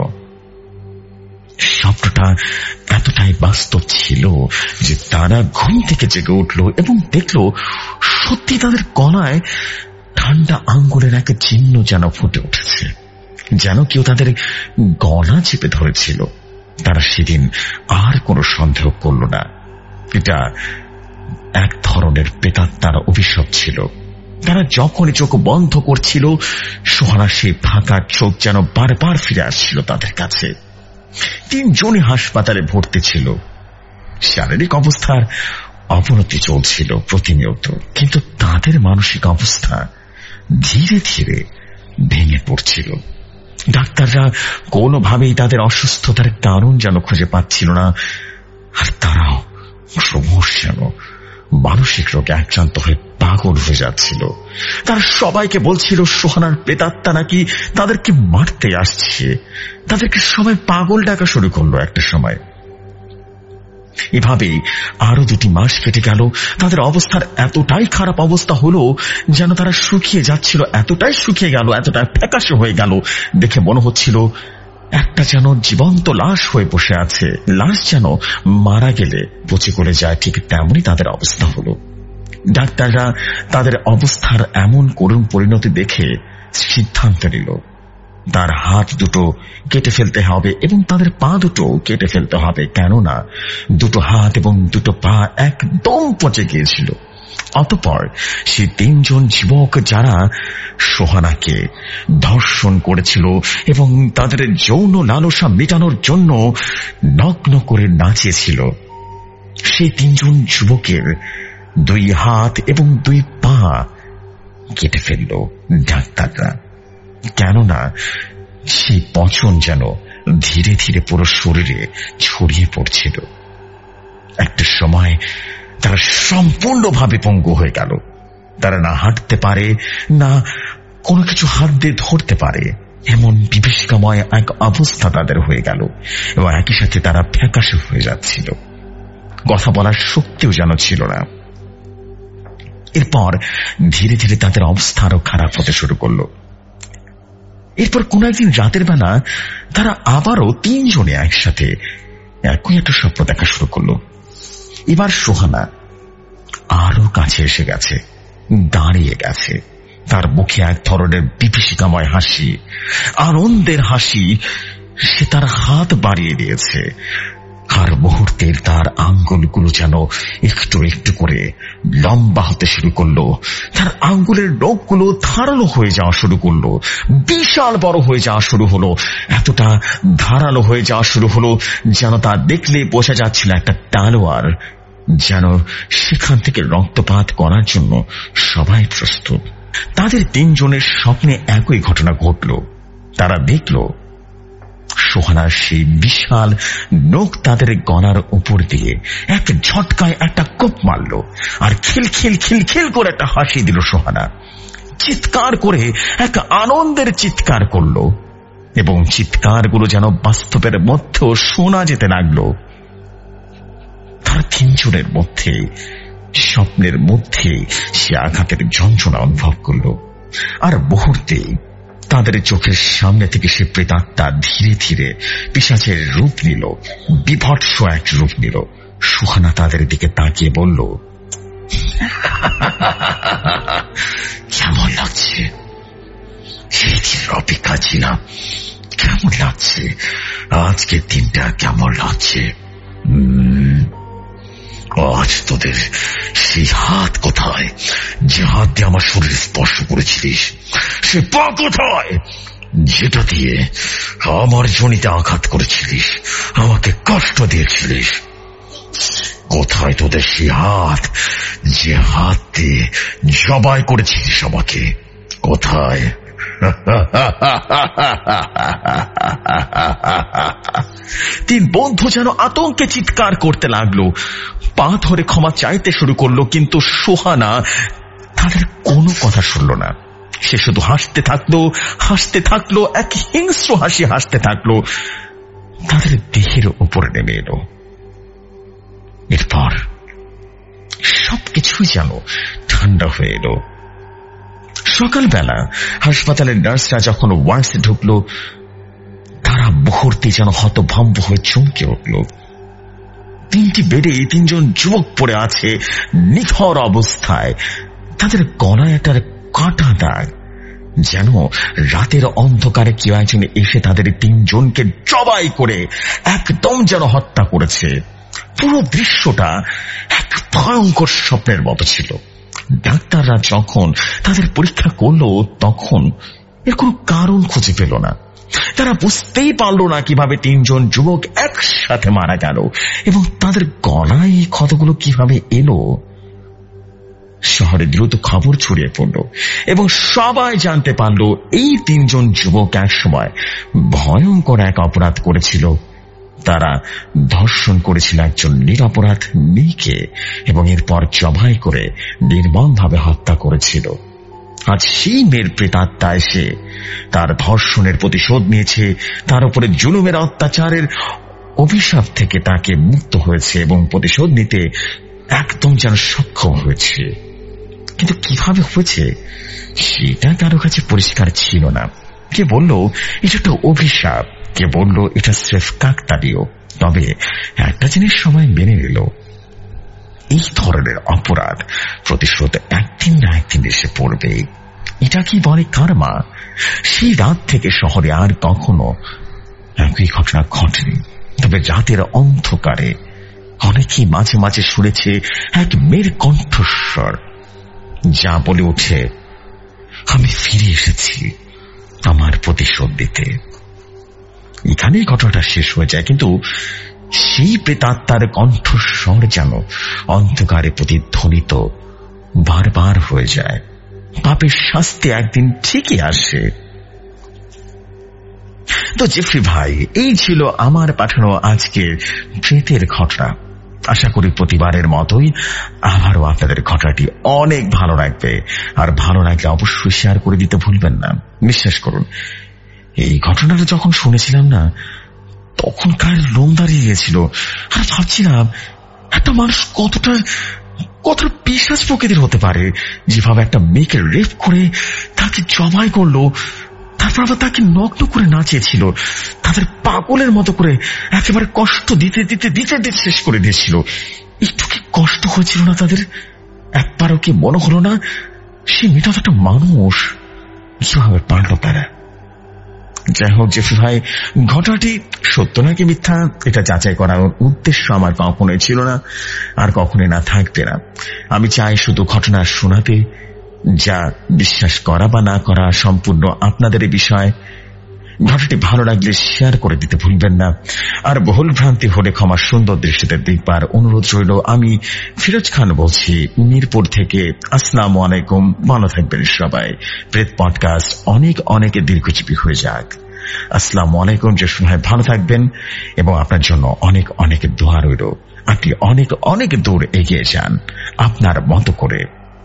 Speaker 4: স্বপ্নটা এতটাই বাস্তব ছিল যে তারা ঘুম থেকে জেগে উঠল এবং দেখল সত্যি তাদের গলায় ঠান্ডা আঙ্গুলের এক চিহ্ন যেন ফুটে উঠেছে, যেন কেউ তাদের গলা চেপে ধরেছিল। তারা সেদিন আর কোনো সন্দেহ করল না, এটা এক ধরনের প্রেতাত্মার অভিশাপ ছিল। তারা যখনই চোখ বন্ধ করছিল, সোহানা সেই ফাঁকা চোখ যেন বারবার ফিরে আসছিল তাদের কাছে। তিনজনই হাসপাতালে ভর্তি ছিল। শারীরিক অবস্থার অবনতি চলছিল প্রতিনিয়ত, কিন্তু তাদের মানসিক অবস্থা ধীরে ধীরে ভেঙে পড়ছিল। ডাক্তাররা কোনোভাবেই তাদের অসুস্থতার কারণ যেন খুঁজে পাচ্ছিল না, আর তারাও ক্রমশ যেন মানসিক রোগে আক্রান্ত হয়ে পাগল হয়ে যাচ্ছিল। তারা সবাইকে বলছিল সোহানার প্রেতাত্মা নাকি তাদেরকে মারতে আসছে। তাদেরকে সবাই পাগল ডাকা শুরু করলো একটা সময়। এভাবেই আরো দুটি মাস কেটে গেল। তাদের অবস্থার এতটাই খারাপ অবস্থা হলো যেন তারা শুকিয়ে যাচ্ছিল, এতটাই শুকিয়ে গেল, এতটাই ফ্যাকাশে হয়ে গেল, দেখে মনে হচ্ছিল একটা যেন জীবন্ত লাশ হয়ে বসে আছে। লাশ যেন মারা গেলে পচে গলে যায়, ঠিক তেমনই তাদের অবস্থা হলো। ডাক্তাররা তাদের অবস্থার এমন করুণ পরিণতি দেখে সিদ্ধান্ত নিল তার হাত দুটো কেটে ফেলতে হবে এবং তাদের পা দুটো কেটে ফেলতে হবে, কেননা দুটো হাত এবং দুটো পা একদম পচে গিয়েছিল। অতঃপর সেই তিনজন যুবক যারা সোহানাকে ধর্ষণ করেছিল এবং তাদের যৌন লালসা মেটানোর জন্য নগ্ন করে নাচিয়েছিল, সেই তিনজন যুবকের দুই হাত এবং দুই পা কেটে ফেলল ডাক্তাররা, কেননা সেই পচন যেন ধীরে ধীরে পুরো শরীরে ছড়িয়ে পড়ছিল। একটা সময় তারা সম্পূর্ণভাবে পঙ্গু হয়ে গেল। তারা না হাঁটতে পারে, না কোনো কিছু হাত দিয়ে ধরতে পারে। এমন বিভীষিকাময় এক অবস্থা তাদের হয়ে গেল এবং একই সাথে তারা ফ্যাকাশে হয়ে যাচ্ছিল, কথা বলার শক্তিও যেন ছিল না। এরপর ধীরে ধীরে তাদের অবস্থা আরো খারাপ হতে শুরু করলো। এরপর কোন একদিন রাতের বেলা তারা আবারও তিনজনে একসাথে একই একটা স্বপ্ন দেখা শুরু করলো। এবার সোহানা আরো কাছে এসে গেছে, দাঁড়িয়ে গেছে। তার মুখে এক ধরনের বিভীষিকাময় হাসি, আনন্দের হাসি। সে তার হাত বাড়িয়ে দিয়েছে, আর মুহূর্তের তার আঙ্গুলগুলো যেন একটু একটু করে লম্বা হতে শুরু করলো। তার আঙ্গুলের নখগুলো ধারালো হয়ে যাওয়া শুরু করলো, বিশাল বড় হয়ে যাওয়া শুরু হলো, এতটা ধারালো হয়ে যাওয়া শুরু হলো যেন তা দেখলে বোঝা যাচ্ছিল একটা তলোয়ার, যেন সেখান থেকে রক্তপাত করার জন্য সবাই প্রস্তুত। তাদের তিনজনের স্বপ্নে একই ঘটনা ঘটল। তারা দেখল সোহানার সেই বিশাল নখ তাদের গলার উপর দিয়ে এক ঝটকায় একটা কোপ মারল, আর খিল খিল খিল খিল করে একটা হাসি দিল সোহানা। চিৎকার করে এক আনন্দের চিৎকার করল, এবং চিৎকারগুলো যেন বাস্তবের মধ্যেও শোনা যেতে লাগলো। তার তিনজনের মধ্যে স্বপ্নের মধ্যে সে আঘাতের যন্ত্রণা অনুভব করল, আর মুহূর্তে তাদের চোখের সামনে থেকে সে প্রেতাত্মা ধীরে ধীরে পিশাচের রূপ নিল, বিভৎস এক রূপ নিল। সুহানা তাদের দিকে তাকিয়ে বলল, কেমন লাগছে? সেই দিনের অপেক্ষা ছিলাম। কেমন লাগছে আজকের দিনটা? কেমন লাগছে? আজ তোদের সেই হাত কোথায়, যে হাত দিয়ে আমার শরীর স্পর্শ করেছিলিস? সে পা কোথায়, যেটা দিয়ে আমার জনিতে আঘাত করেছিলিস, আমাকে কষ্ট দিয়েছিলিস? কোথায় তোদের সেই হাত, যে হাত দিয়ে জবাই করেছিলিস আমাকে? কোথায়? তিন বন্ধু যেন আতঙ্কে চিৎকার করতে লাগলো, পা ধরে ক্ষমা চাইতে শুরু করলো, কিন্তু সোহানা তাদের কোনো কথা শুনল না। সে শুধু হাসতে থাকলো, হাসতে থাকলো, এক হিংস্র হাসি হাসতে থাকলো, তাদের দেহের উপরে নেমে এলো। এরপর সবকিছুই যেন ঠান্ডা হয়ে এলো। সকালবেলা হাসপাতালের নার্সরা যখন ওয়ার্ডসে ঢুকলো, তারা মুহূর্তে যেন হতভম্ব হয়ে চমকে উঠল। তিনটি বেডে তিনজন যুবক পড়ে আছে নিথর অবস্থায়, তাদের গলায় একটা কাটা দাগ, যেন রাতের অন্ধকারে কেউ একজন এসে তাদের তিনজনকে জবাই করে একদম যেন হত্যা করেছে। পুরো দৃশ্যটা এক ভয়ঙ্কর স্বপ্নের মতো ছিল। ডাক্তাররা যখন তাদের পরীক্ষা করলো, তখন এর কোনো কারণ খুঁজে পেল না। তারা বুঝতেই পারল না কিভাবে তিনজন যুবক একসাথে মারা গেল এবং তাদের গলায় এই ক্ষতগুলো কিভাবে এলো। শহরে দ্রুত খবর ছড়িয়ে পড়ল এবং সবাই জানতে পারল এই তিনজন যুবক এক সময় ভয়ঙ্কর এক অপরাধ করেছিল। তারা ধর্ষণ করেছিল একজন নিরপরাধ মেয়েকে এবং এরপর জবাই করে নির্মমভাবে হত্যা করেছিল। আজ সেই মেয়ের প্রেতাত্মা এসে তার ধর্ষণের প্রতিশোধ নিয়েছে, তার উপরে জুলুমের অত্যাচারের অভিশাপ থেকে তাকে মুক্ত হয়েছে এবং প্রতিশোধ নিতে একদম যেন সক্ষম হয়েছে। কিন্তু কিভাবে হয়েছে সেটা কারো কাছে পরিষ্কার ছিল না। কে বলল এটা একটা অভিশাপ, কে বলল এটা স্রেফ কাকতালীয়। তবে একটা জিনিস সবাই মেনে নিল, এই ধরনের অপরাধ প্রতিশোধ একদিন না একদিন এসে পড়বে। এটা কি বলে কার্মা। সেই রাত থেকে শহরে আর কখনো একই ঘটনা ঘটেনি। তবে রাতের অন্ধকারে অনেকেই মাঝে মাঝে শুনেছে এক মেয়ের কণ্ঠস্বর, যা বলে ওঠে, আমি ফিরে এসেছি আমার প্রতিশোধ দিতে। এখানেই ঘটনাটা শেষ হয়ে যায়, কিন্তু সেই প্রেতাত্মার কণ্ঠস্বর যেন অন্ধকারে প্রতিধ্বনিত বারবার হয়ে যায়। পাপের শাস্তি একদিন ঠিকই আসে। তো জেফরি ভাই, এই ছিল আমার পাঠানো আজকের প্রেতের ঘটনা। আশা করি প্রতিবারের মতোই আবারও আপনাদের ঘটনাটি অনেক ভালো লাগবে, আর ভালো লাগলে অবশ্যই শেয়ার করে দিতে ভুলবেন না। বিশ্বাস করুন, এই ঘটনাটা যখন শুনেছিলাম না, তখন গায়ের লোম দাঁড়িয়ে গেছিল। আর ভাবছিলাম একটা মানুষ কতটা কতটা পিশাচ প্রকৃতির হতে পারে, যেভাবে একটা মেয়েকে রেপ করে তাকে জবাই করলো, তারপর আবার তাকে নগ্ন করে নাচিয়েছিল, তাদের পাগলের মতো করে একেবারে কষ্ট দিতে দিতে দিতে দিতে শেষ করে দিয়েছিল। একটু কি কষ্ট হয়েছিল না তাদের? একবারও কি মনে হলো না সে মেয়েটা একটা মানুষ? কিভাবে পারল তারা? যাই হোক জেফি ভাই, ঘটনাটি সত্য নাকি মিথ্যা এটা যাচাই করার উদ্দেশ্য আমার কখনোই ছিল না, আর কখনোই না থাকবে না। আমি চাই শুধু ঘটনা শোনাতে, যা বিশ্বাস করা বা না করা সম্পূর্ণ আপনাদের বিষয়। ঘটনাটি ভালো লাগলে শেয়ার করে দিতে ভুলবেন না, আর ভুল ভ্রান্তি হলে ক্ষমা সুন্দর দৃষ্টিতে দেখবার অনুরোধ রইল। আমি ফিরোজ খান বলছি মিরপুর থেকে। আসসালামু আলাইকুম, ভালো থাকবেন সবাই। প্রেত পডকাস্ট অনেক অনেক দীর্ঘজীবী হয়ে যাক। আসসালামু আলাইকুম। যে সময় ভালো থাকবেন এবং আপনার জন্য অনেক অনেক দোয়া রইল। আপনি অনেক অনেক দূর এগিয়ে যান আপনার মতো করে।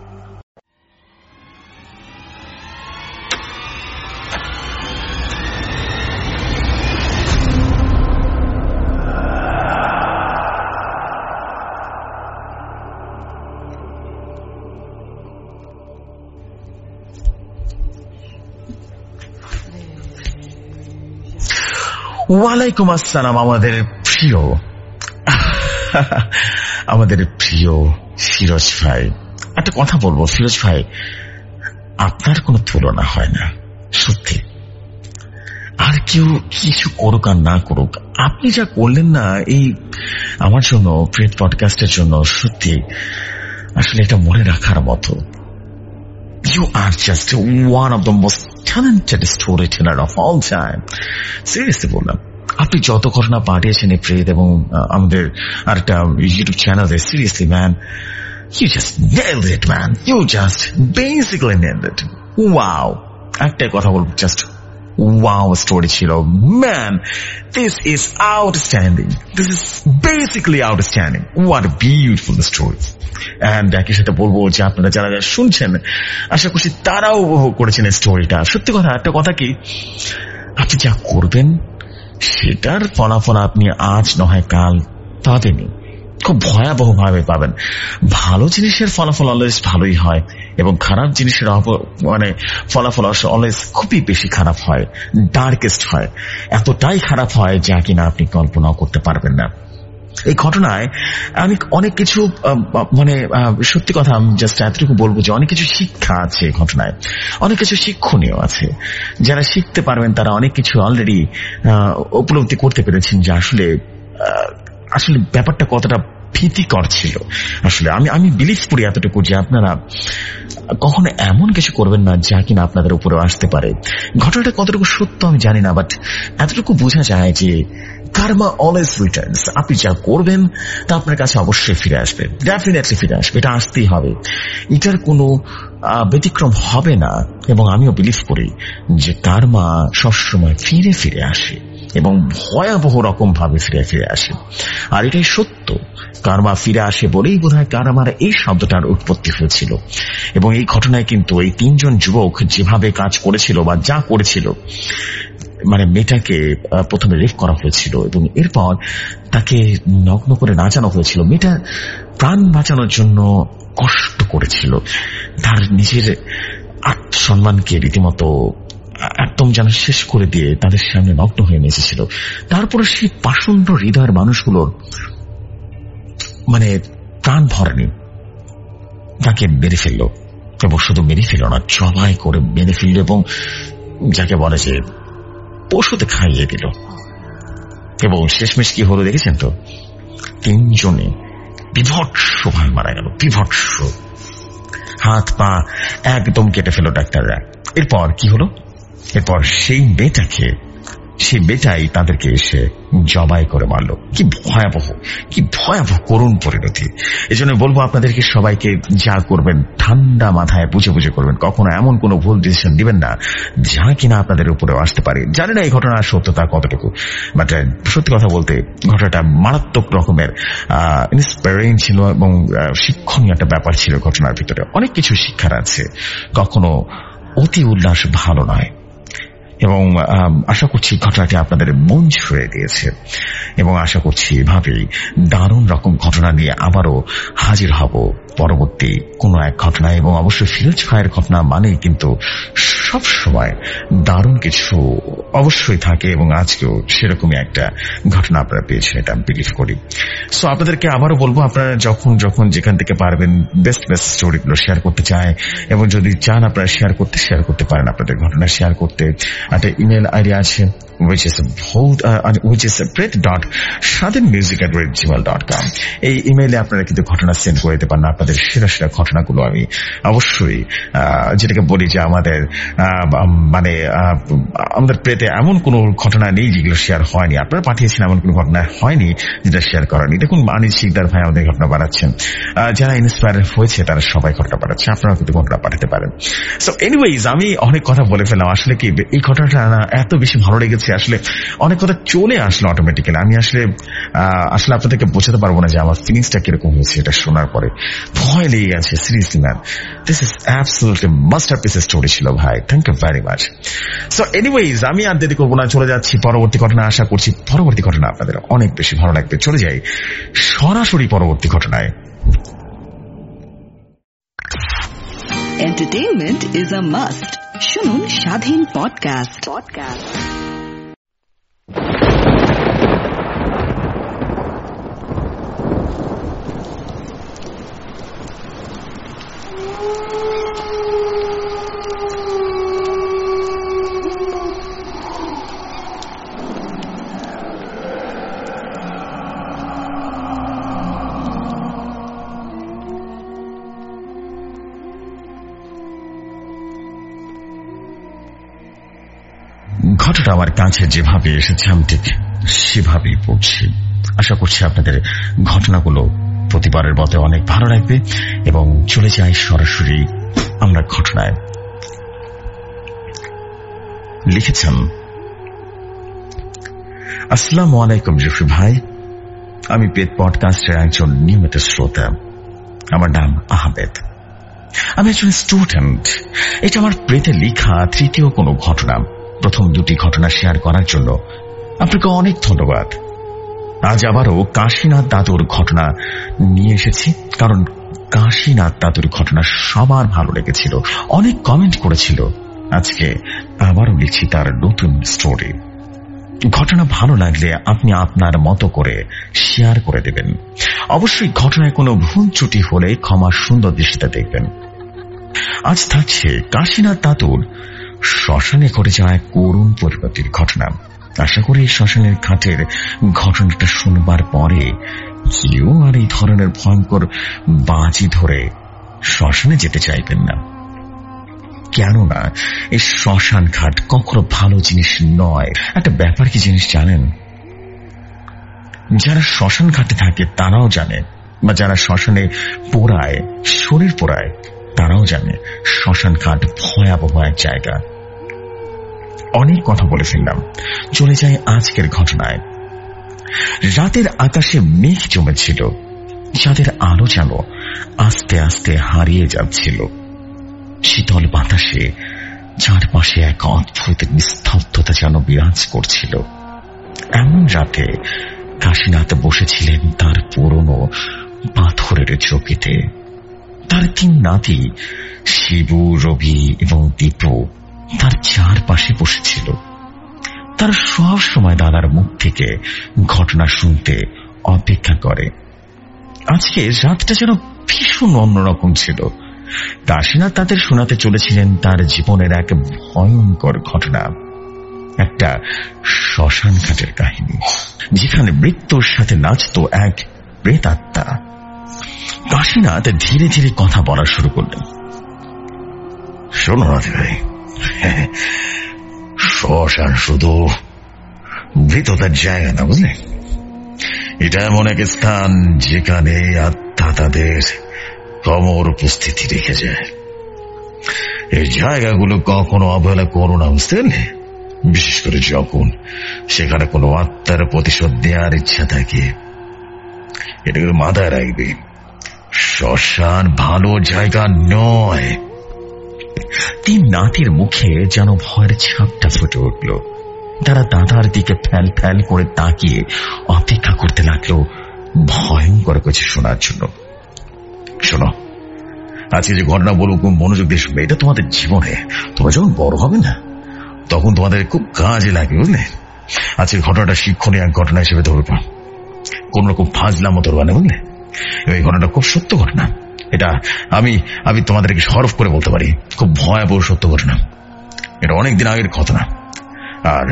Speaker 4: ওয়ালাইকুম আসসালাম আমাদের প্রিয় আমাদের প্রিয় ফিরোজ ভাই। একটা কথা বলবো ফিরোজ ভাই, আপনার কোনো তুলনা হয় না সত্যি। আর কেউ কিছু করুক আর না করুক, আপনি যা করলেন না এই আমার জন্য, প্রেত পডকাস্টের জন্য, সত্যি আসলে এটা মনে রাখার মতো। You are just one of the most talented storyteller of all time. Seriously বললাম, আপনি যত ঘটনা পাঠিয়েছেন এই প্রেত এবং আমাদের আরেকটা ইউটিউব চ্যানেলে, seriously man, you just nailed it man. You just basically nailed it. Wow. একটাই কথা বলবো, just wow স্টোরি ছিল man. This is outstanding. This is basically outstanding. What a beautiful story. And একই সাথে বলবো যে আপনারা যারা যারা শুনছেন, আশা করছি তারাও উপভোগ করেছেন স্টোরিটা। সত্যি কথা, একটা কথা কি, আপনি যা করবেন সেটার ফলাফল আপনি আজ নয় কাল পাবেনই, খুব ভয়াবহ ভাবে পাবেন। ভালো জিনিসের ফলাফল অলওয়েজ ভালোই হয় এবং খারাপ জিনিসের মানে ফলাফল অলওয়েজ খুবই বেশি খারাপ হয়, ডার্কেস্ট হয়, এতটাই খারাপ হয় যা কিনা আপনি কল্পনাও করতে পারবেন না। এই ঘটনায় আমি অনেক কিছু মানে সত্যি কথা জাস্ট এতটুকু বলবো যে অনেক কিছু শিক্ষা আছে ঘটনায়, অনেক কিছু শিক্ষণীয় আছে। যারা শিখতে পারবেন তারা অনেক কিছু অলরেডি উপলব্ধি করতে পেরেছেন যে আসলে আসলে ব্যাপারটা কতটা ভীতিকর ছিল। আসলে আমি আমি বিলিভ করি এতটুকু যে আপনারা কখনো এমন কিছু করবেন না যা কিনা আপনাদের উপরে আসতে পারে। ঘটনাটা কতটুকু সত্য আমি জানি না, বাট এতটুকু বোঝা যায় যে কার্মা অলওয়েজ রিটার্নস। আপনি যা করবেন তা আপনার কাছে অবশ্যই ফিরে আসবে, ডেফিনেটলি ফিরে আসবে, এটা আসতেই হবে, এটার কোনো ব্যতিক্রম হবে না। এবং আমিও বিলিভ করি যে কার্মা সবসময় ফিরে ফিরে আসে এবং ভয়াবহ রকম ভাবে ফিরে ফিরে আসে। আর এটাই সত্য, কার্মা ফিরে আসে বলেই বোধহয় কার্মার এই শব্দটার উৎপত্তি হয়েছিল। এবং এই ঘটনায় কিন্তু এই তিনজন যুবক যেভাবে কাজ করেছিল বা যা করেছিল, মানে মেয়েটাকে প্রথমে রেপ করা হয়েছিল এবং এরপর তাকে নগ্ন করে নাচানো হয়েছিল। মেয়েটা প্রাণ বাঁচানোর জন্য কষ্ট করেছিল, তার নিজের আত্মসম্মানকে রীতিমতো একদম যেন শেষ করে দিয়ে তাদের সামনে নগ্ন হয়ে নেচেছিল। তারপরে সেই পাষণ্ড হৃদয়ের মানুষগুলোর মানে প্রাণ ভরেনি, তাকে মেরে ফেলল এবং শুধু মেরে ফেলল না, জবাই করে মেরে ফেলল এবং যাকে বলে যে পশুতে খাইয়ে দিল। এবং শেষমেশ কি হলো দেখেছেন তো, তিনজনে বিভৎস ভাবে মারা গেল, বিভৎস, হাত পা একদম কেটে ফেল ডাক্তাররা। এরপর কি হলো, এরপর সেই মেয়েটাকে সেই মেয়েটাই তাদেরকে এসে জবাই করে মারল। কি ভয়াবহ, কি ভয়াবহ করুণ পরিণতি। এই জন্য বলবো আপনাদেরকে সবাইকে যা করবেন ঠান্ডা মাথায় বুঝে বুঝে করবেন, কখনো এমন কোনো ভুল ডিসিশন দিবেন না যা কিনা আপনাদের উপরেও আসতে পারে। জানি না এই ঘটনার সত্যতা কতটুকু, বাট সত্যি কথা বলতে ঘটনাটা মারাত্মক রকমের আহ ইন্সপায়ারিং ছিল এবং শিক্ষণীয় একটা ব্যাপার ছিল। ঘটনার ভিতরে অনেক কিছু শিক্ষার আছে। কখনো অতি উল্লাস ভালো নয়, এবং আশা করছি ঘটনাটি আপনাদের মন ছুঁয়ে দিয়েছে এবং আশা করছি এভাবেই দারুণ রকম ঘটনা নিয়ে আবারও হাজির হব পরবর্তী কোনো এক ঘটনা। এবং অবশ্যই ফিরোজ খায়ের ঘটনা মানে কিন্তু সব সময় দারুণ কিছু অবশ্যই থাকে এবং আজকেও সেরকমই একটা ঘটনা আপনারা পেয়েছেন, এটা আমি বিলিভ করি। সো আপনাদেরকে আবারও বলবো, আপনারা যখন যখন যেখান থেকে পারবেন বেস্ট বেস্ট স্টোরিগুলো শেয়ার করতে চায় এবং যদি চান আপনারা শেয়ার করতে শেয়ার করতে পারেন আপনাদের ঘটনা শেয়ার করতে। একটা ইমেল আইডি আছে which is both uh, which is brit dot shaden music at gmail dot com। এই ইমেইলে আপনারা কিন্তু ঘটনা সেন্ড করে দিতে পারেন আপনাদের সেরা সেরা ঘটনাগুলো। আমি অবশ্যই যেটাকে বলি যে আমাদের মানে আমাদের প্রেতে এমন কোনো ঘটনা নেই যেগুলো শেয়ার হয়নি, আপনারা পাঠিয়েছেন এমন কোনো ঘটনা হয়নি যেটা শেয়ার করেনি। দেখুন মানিক শিকদার ভাই আমাদের ঘটনা বানাচ্ছেন, যারা ইন্সপায়ার হয়েছে তারা সবাই ঘটনা পাঠাচ্ছে, আপনারা কিন্তু ঘটনা পাঠাতে পারেন। সো এনিওয়েজ আমি অনেক কথা বলে ফেললাম। আসলে কি এই ঘটনাটা না এত বেশি ভালো লেগেছে, আসলে অনেক কথা চলে আসলো অটোমেটিক্যালি। আমি আসলে আসলে আপনাদেরকে বোঝাতে পারবো না যে আমার ফিলিংসটা কিরকম হয়েছে এটা শোনার পরে। ভয় লেগে গেছে seriously man, this is absolutely masterpiece story ছিল ভাই, thank you very much. So anyways আমি আর দেরি করবো না, চলে যাচ্ছি পরবর্তী ঘটনা। আশা করছি পরবর্তী ঘটনা আপনাদের অনেক বেশি ভালো লাগবে। চলে যাই সরাসরি পরবর্তী ঘটনায়।
Speaker 1: Entertainment is a must. শুনুন স্বাধীন পডকাস্ট পডকাস্ট
Speaker 4: ঘটনা আমার কাছে যেভাবে এসেছে আমি ঠিক সেভাবেই পড়ছি। আশা করছি আপনাদের ঘটনাগুলো প্রতিবারের মতো অনেক ভালো লাগবে এবং চলে যাই সরাসরি আমরা ঘটনায়। লিখেছেন, আসসালামু আলাইকুম জফি ভাই, আমি পেট পডকাস্টের একজন নিয়মিত শ্রোতা। আমার নাম আহমেদ, আমি একজন স্টুডেন্ট। এটা আমার প্রেতে লেখা তৃতীয় কোনো ঘটনা। প্রথম দুটি ঘটনা শেয়ার করার জন্য আপনাকে অনেক ধন্যবাদ। আজ আবারও কাশীনাথ দাদুর ঘটনা নিয়ে এসেছি, কারণ কাশীনাথ দাদুর ঘটনা সবার ভালো লেগেছিল, অনেক কমেন্ট করেছিল। আজকে আবারও লিখছি তার নতুন স্টোরি। ঘটনা ভালো লাগলে আপনি আপনার মতো করে শেয়ার করে দেবেন। অবশ্যই ঘটনায় কোনো ভুল ত্রুটি হলে ক্ষমা সুন্দর দৃষ্টিতে দেখবেন। আজ থাকছে কাশীনাথ দাদুর শ্মশানে ঘটে যাওয়া এক করুণ পরিণতির ঘটনা। আশা করি এই শ্মশানের ঘাটের ঘটনাটা শুনবার পরে কেউ আর এই ধরনের ভয়ঙ্কর বাজি ধরে শ্মশানে যেতে চাইবেন না। কেননা এই শ্মশান ঘাট কখনো ভালো জিনিস নয়। একটা ব্যাপার কি জিনিস জানেন? যারা শ্মশান ঘাটে থাকে তারাও জানে, বা যারা শ্মশানে পোড়ায়, শরীর পোড়ায়, তারাও জানে শ্মশান ঘাট ভয়াবহ এক জায়গা। অনেক কথা বলে ফেললাম, চলে যায় আজকের ঘটনায়। রাতের আকাশে মেঘ জমেছিল, যাদের আলো যেন আস্তে আস্তে হারিয়ে যাচ্ছিল। শীতল বাতাসে চারপাশে এক অদ্ভুত নিস্তব্ধতা যেন বিরাজ করছিল। এমন রাতে কাশীনাথ বসেছিলেন তার পুরনো পাথরের চৌকিতে। তার তিন নাতি শিবু, রবি এবং দীপু তার চারপাশে বসেছিল। তার সব সময় দাদার মুখ থেকে ঘটনা শুনতে অপেক্ষা করে। আজকে রাতটা যেন ভীষণ অন্যরকম ছিল। কাশীনাথ তাদের শোনাতে চলেছিলেন তার জীবনের এক ভয়ঙ্কর ঘটনা, একটা শ্মশান ঘাটের কাহিনী, যেখানে মৃত্যুর সাথে নাচত এক প্রেতাত্মা। কাশীনাথ ধীরে ধীরে কথা বলা শুরু করলেন।
Speaker 2: শোনো নাথ ভাই, শ্মশান শুধু মৃততার জায়গা না, বুঝলে? এটা এমন এক স্থান যেখানে আত্মা তাদের কমর উপস্থিতি রেখে যায়। এই জায়গাগুলো কখনো অবহেলা করো না, বুঝতে পারলে? বিশেষ করে যখন সেখানে কোনো আত্মার প্রতিশোধ দেওয়ার ইচ্ছা থাকে। এটা কিন্তু মাথায় রাখবে, শ্মশান ভালো জায়গা নয়।
Speaker 4: তিন নাতির মুখে যেন ভয়ের ছাপটা ফুটে উঠল। তারা দাদার দিকে ফ্যাল ফ্যাল করে তাকিয়ে অপেক্ষা করতে লাগলো ভয়ঙ্কর কিছু শোনার জন্য। শোনো, আজকে যে ঘটনা বলুক মনোযোগ দিয়ে শুনবে, এটা তোমাদের জীবনে তোমরা যখন বড় হবে না তখন তোমাদের খুব কাজে লাগে, বুঝলে? আজকের ঘটনাটা শিক্ষণীয় এক ঘটনা হিসেবে ধরবে, কোন রকম ফাজলামো ধরবা না, বুঝলে? এই ঘটনাটা খুব সত্য ঘটনা। এটা আমি আমি তোমাদেরকে সরফ করে বলতে পারি, খুব ভয়াবহ সত্য ঘটনা। এটা অনেকদিন আগের ঘটনা। আর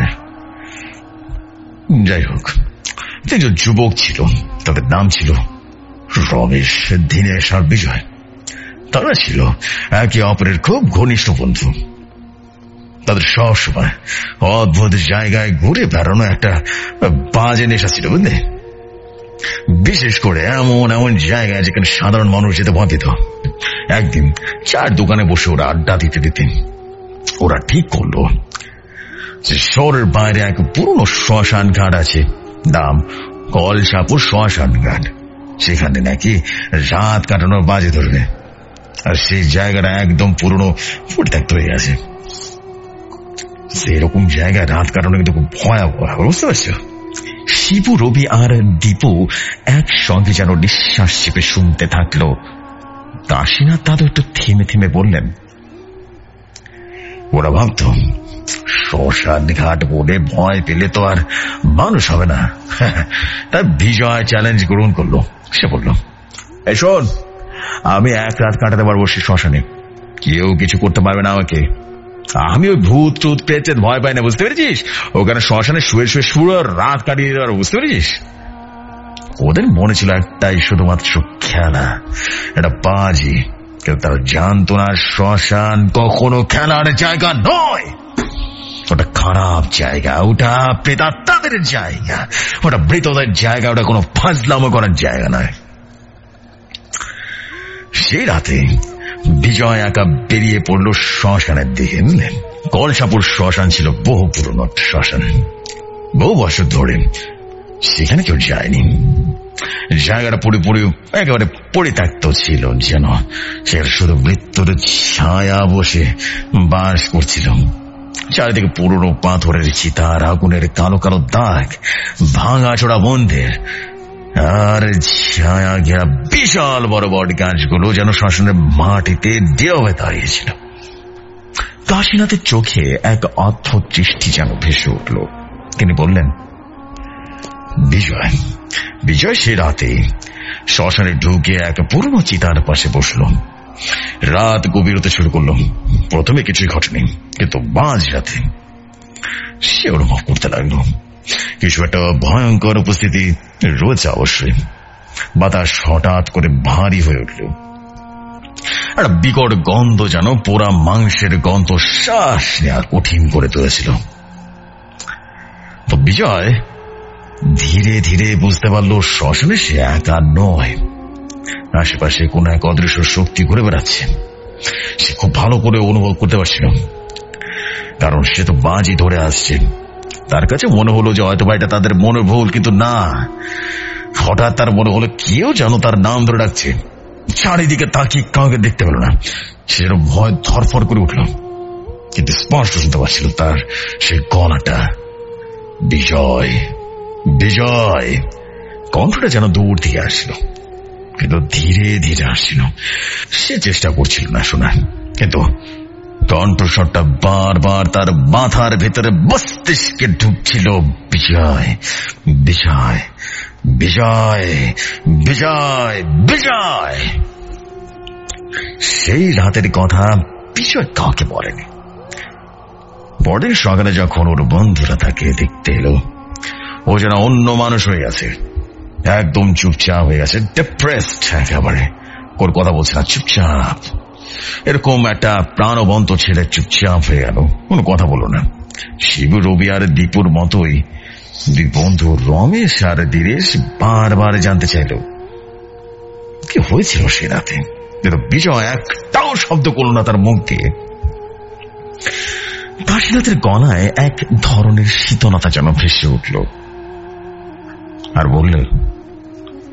Speaker 4: যাই হোক, তিনজন যুবক ছিল, তাদের নাম ছিল রমেশ, দীনেশ আর বিজয়। তারা ছিল একে অপরের খুব ঘনিষ্ঠ বন্ধু। তাদের সবসময় অদ্ভুত জায়গায় ঘুরে বেড়ানো একটা বাজে নেশা ছিল, বুঝলে? বিশেষ করে এমন এমন জায়গায় যেখানে সাধারণ মানুষ যেতে ভয় পেত। একদিন চার দোকানে বসে ওরা আড্ডা দিতে দিতেন ওরা ঠিক করলো যে শহরের বাইরে এক পুরনো শ্মশান ঘাট আছে, নাম কলসাপুর শ্মশান ঘাট। সেখানে নাকি রাত কাটানোর বাজে ধরবে, আর সেই জায়গাটা একদম পুরনো পরিত্যক্ত হয়ে গেছে। সেরকম জায়গায় রাত কাটানো কিন্তু খুব ভয়াবহ, বুঝতে পারছো? শিবু, রবি আর দীপু একসঙ্গে যেন নিঃশ্বাস চেপে শুনতে থাকলো। কাশীনাথ দাদু একটু থেমে থেমে বললেন, ওরা ভাবত শ্মশান ঘাট বলে ভয় পেলে তো আর মানুষ হবে না। তাই বিজয় চ্যালেঞ্জ গ্রহণ করলো। সে বলল, এই শোন, আমি এক রাত কাটাতে পারবো সে শ্মশানে, কেউ কিছু করতে পারবে না আমাকে। আমি ওই ভূত টুত পেয়েছে ভয় পাই না, বুঝতে পেরেছিস? ওখানে শ্মশানে শুয়ে শুয়ে শুয়ে রাত কাটিয়ে দিতে পারবো, বুঝতে পেরেছিস? ওদের মনে ছিল একটাই শুধুমাত্র খেলা, এটা বাজি। কিন্তু তারা জানতো না শ্মশান কখনো খেলার জায়গা নয়, ওটা খারাপ জায়গা, ওটা প্রেতাত্মাদের জায়গা, ওটা মৃতদের জায়গা, ওটা কোনো ফাজলামো করার জায়গা নয়। সেই রাতে বিজয় একা বেরিয়ে পড়ল শ্মশানের দিকে। কলসাপুর শ্মশান ছিল বহু পুরনো শ্মশান, বহু বছর ধরে সেখানে কেউ যায়নি। জায়গাটা পুরোপুরি একেবারে পরিত্যক্ত ছিল, যেন সেখানে শুধু মৃত্যুর ছায়া বসে বাস করছিল। চারিদিকে পুরনো পাথরের চিতার, আগুনের কালো কালো দাগ, ভাঙা চোরা মন্দির, আর ছায়া ঘেরা বিশাল বড় বড় গাছগুলো যেন শ্মশানের মাটিতে দেহ হয়ে দাঁড়িয়েছিল। কাশীনাথের চোখে এক অদ্ভুত দৃষ্টি যেন ভেসে উঠল। তিনি বললেন, বিজয় বিজয় সে রাতে শ্মশানে ঢুকে এক পুরনো চিতার পাশে বসল। রাত গভীর হতে শুরু করলো। প্রথমে কিছুই ঘটেনি, কিন্তু মাঝ রাতে সে অনুভব করতে লাগলো কিছু একটা ভয়ঙ্কর উপস্থিতি রয়েছে। অবশ্যই বাতাস হঠাৎ করে ভারী হয়ে উঠল। একটা বিকট গন্ধ, যেন পোড়া মাংসের গন্ধ, শ্বাস নেওয়া কঠিন করে তুলেছিল। তো বিজয় ধীরে ধীরে বুঝতে পারলো শ্মশানে সে একা নয়, আশেপাশে কোন এক অদৃশ্য শক্তি ঘুরে বেড়াচ্ছে। সে খুব ভালো করে অনুভব করতে পারছিল, কারণ সে তো বাজি ধরে আসছে। তার কাছে মনে হলো যে হয়তো এটা তাদের মনের ভুল, কিন্তু না, হঠাৎ তার মনে হলো কেউ যেন তার নাম ধরে ডাকছে। চারিদিকে তাকিয়ে কাউকে দেখতে পেল না। সে যেন ভয় ধরফর করে উঠল, কিন্তু স্পষ্ট শুনতে পারছিল তার সে গলাটা, বিজয় বিজয়। কণ্ঠটা যেন দূর থেকে আসছিল, কিন্তু ধীরে ধীরে আসছিল। সে চেষ্টা করছিল না শোনার, কিন্তু কণ্ঠস্বরটা বারবার তার মাথার ভেতরে মস্তিষ্কে ঢুকছিল। বিজয় বিজয় বিজয় বিজয় বিজয়। সেই রাতের কথা বিজয় কাউকে বলেনি। পরের সকালে যখন ওর বন্ধুরা তাকে দেখতে এলো, ও যেন অন্য মানুষ হয়ে গেছে, একদম চুপচাপ হয়ে গেছে, ডিপ্রেসড একেবারে। ওর কথা বলছে না, চুপচাপ। এরকম একটা প্রাণবন্ত ছেলে চুপচাপ হয়ে গেল, কোনো কথা বলল না। শিবু, রবি আর দীপুর মতোই দুই বন্ধু রমেশ আর দীনেশ বারবার জানতে চাইল কি হয়েছিল সে রাতে। কিন্তু বিজয় একটাও শব্দ করল না তার মুখ দিয়ে। কাশীনাথের গলায় এক ধরনের শীতলতা যেন ভেসে উঠল, আর বলল,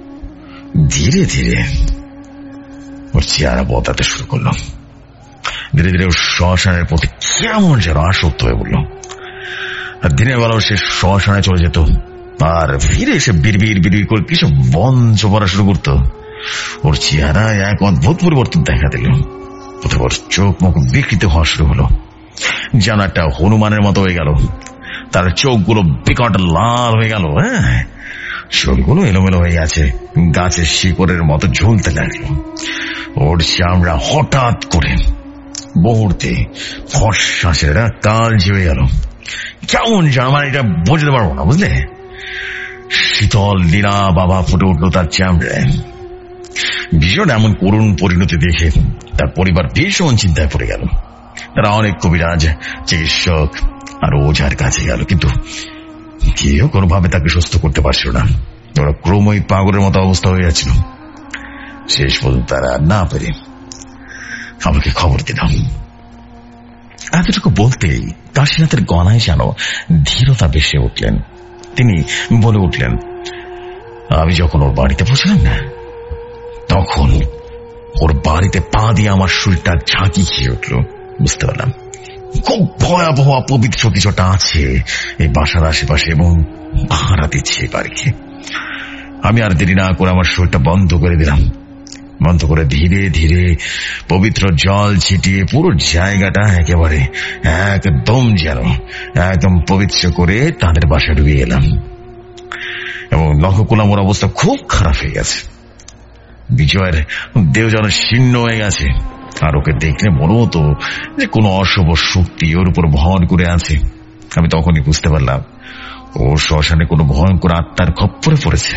Speaker 4: ধীরে ধীরে ওর চেহারা বদলাতে শুরু করল। ধীরে ধীরে শ্মশানের প্রতি কেমন যেন আসক্ত হয়ে পড়ল। আর দিনের বেলাও সে শ্মশানে চলে যেত, আর ফিরে এসে বিড়বিড় বিড়বিড় করে কিছু বঞ্চ পড়া শুরু করত। ওর চেহারায় এক অদ্ভুত পরিবর্তন দেখা দিল। প্রথমে ওর চোখ মুখ বিকৃত হওয়া শুরু হলো, যেন একটা হনুমানের মতো হয়ে গেল। তার চোখগুলো বিকট লাল হয়ে গেল, হ্যাঁ, চোখগুলো এলোমেলো হয়ে গেছে, গাছের শিকড়ের মতো ঝুলতে লাগলো। ওর চামড়া হঠাৎ করে মুহূর্তে ফর্সাসের কাল ঝিয়ে গেল। কেমন যেন আমার এটা বোঝাতে পারবো না, বুঝলে? শীতল লীলা বাবা ফুটে উঠলো তার চামড়ায়। ভীষণ এমন করুণ পরিণতি দেখে তার পরিবার ভীষণ চিন্তায় পড়ে গেল। তারা অনেক কবিরাজ, চিকিৎসক আর ওঝার কাছে গেল, কিন্তু কেউ কোনোভাবে তাকে সুস্থ করতে পারছিল না। ওরা ক্রমই পাগলের মতো অবস্থা হয়ে যাচ্ছিল। শেষ পর্যন্ত তারা না পেরে আমাকে খবর দিলাম। এতটুকু বলতেই কাশীনাথের গলায় যেন ধীরতা ভেসে উঠলেন। তিনি বলে উঠলেন, আমি যখন ওর বাড়িতে পৌঁছলাম না, তখন ওর বাড়িতে পা দিয়ে আমার শরীরটা ঝাঁকি খেয়ে উঠল। বুঝতে পারলাম খুব ভয়াবহ অপবিত্র কিছুটা আছে এই বাসার আশেপাশে এবং ভাড়া দিচ্ছে এই বাড়িকে। আমি আর দেরি না করে আমার শরীরটা বন্ধ করে দিলাম। বন্ধ করে ধীরে ধীরে পবিত্র জল ছিটিয়ে পুরো জায়গাটা একেবারে একদম যেন একদম পবিত্র করে তাদের বাসায় ডুবে গেলাম। এবং লক্ষ্য করলাম ওর অবস্থা খুব খারাপ হয়ে গেছে। বিজয়ের দেহ যেন শীর্ণ হয়ে গেছে, আর ওকে দেখলে মনে হতো যে কোনো অশুভ শক্তি ওর উপর ভর করে আছে। আমি তখনই বুঝতে পারলাম ও শ্মশানে কোনো ভয়ঙ্কর আত্মার খপ্পরে পড়েছে।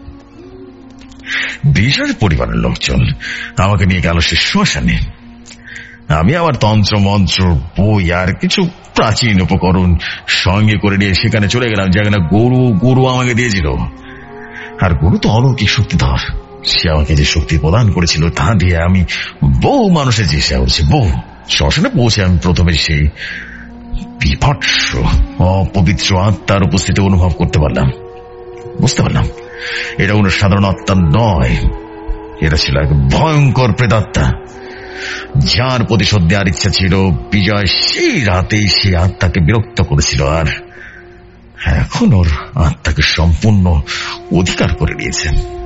Speaker 4: বিজয়ের পরিবারের লোকজন আমাকে নিয়ে গেল সে শ্মশানে। আমি আবার তন্ত্র মন্ত্র বই আর কিছু প্রাচীন উপকরণ সঙ্গে করে নিয়ে সেখানে চলে গেলাম, যেখানে গরু গরু আমাকে দিয়েছিল। আর গরু তো অলৌকিক শক্তিধর, সে আমাকে যে শক্তি প্রদান করেছিল তা দিয়ে আমি বহু মানুষের চেষ্টা করছি। বহু শ্মশানে পৌঁছে আমি প্রথমে সেই বিভৎস অপবিত্র আত্মার উপস্থিতি অনুভব করতে পারলাম। বুঝতে পারলাম এটা কোনো সাধারণ আত্মা নয়, এটা ছিল এক ভয়ঙ্কর প্রেতাত্মা, যার প্রতিশোধ দেওয়ার ইচ্ছা ছিল। বিজয় সেই রাতেই সেই আত্মাকে বিরক্ত করেছিল, আর এখন ওর আত্মাকে সম্পূর্ণ অধিকার করে নিয়েছে।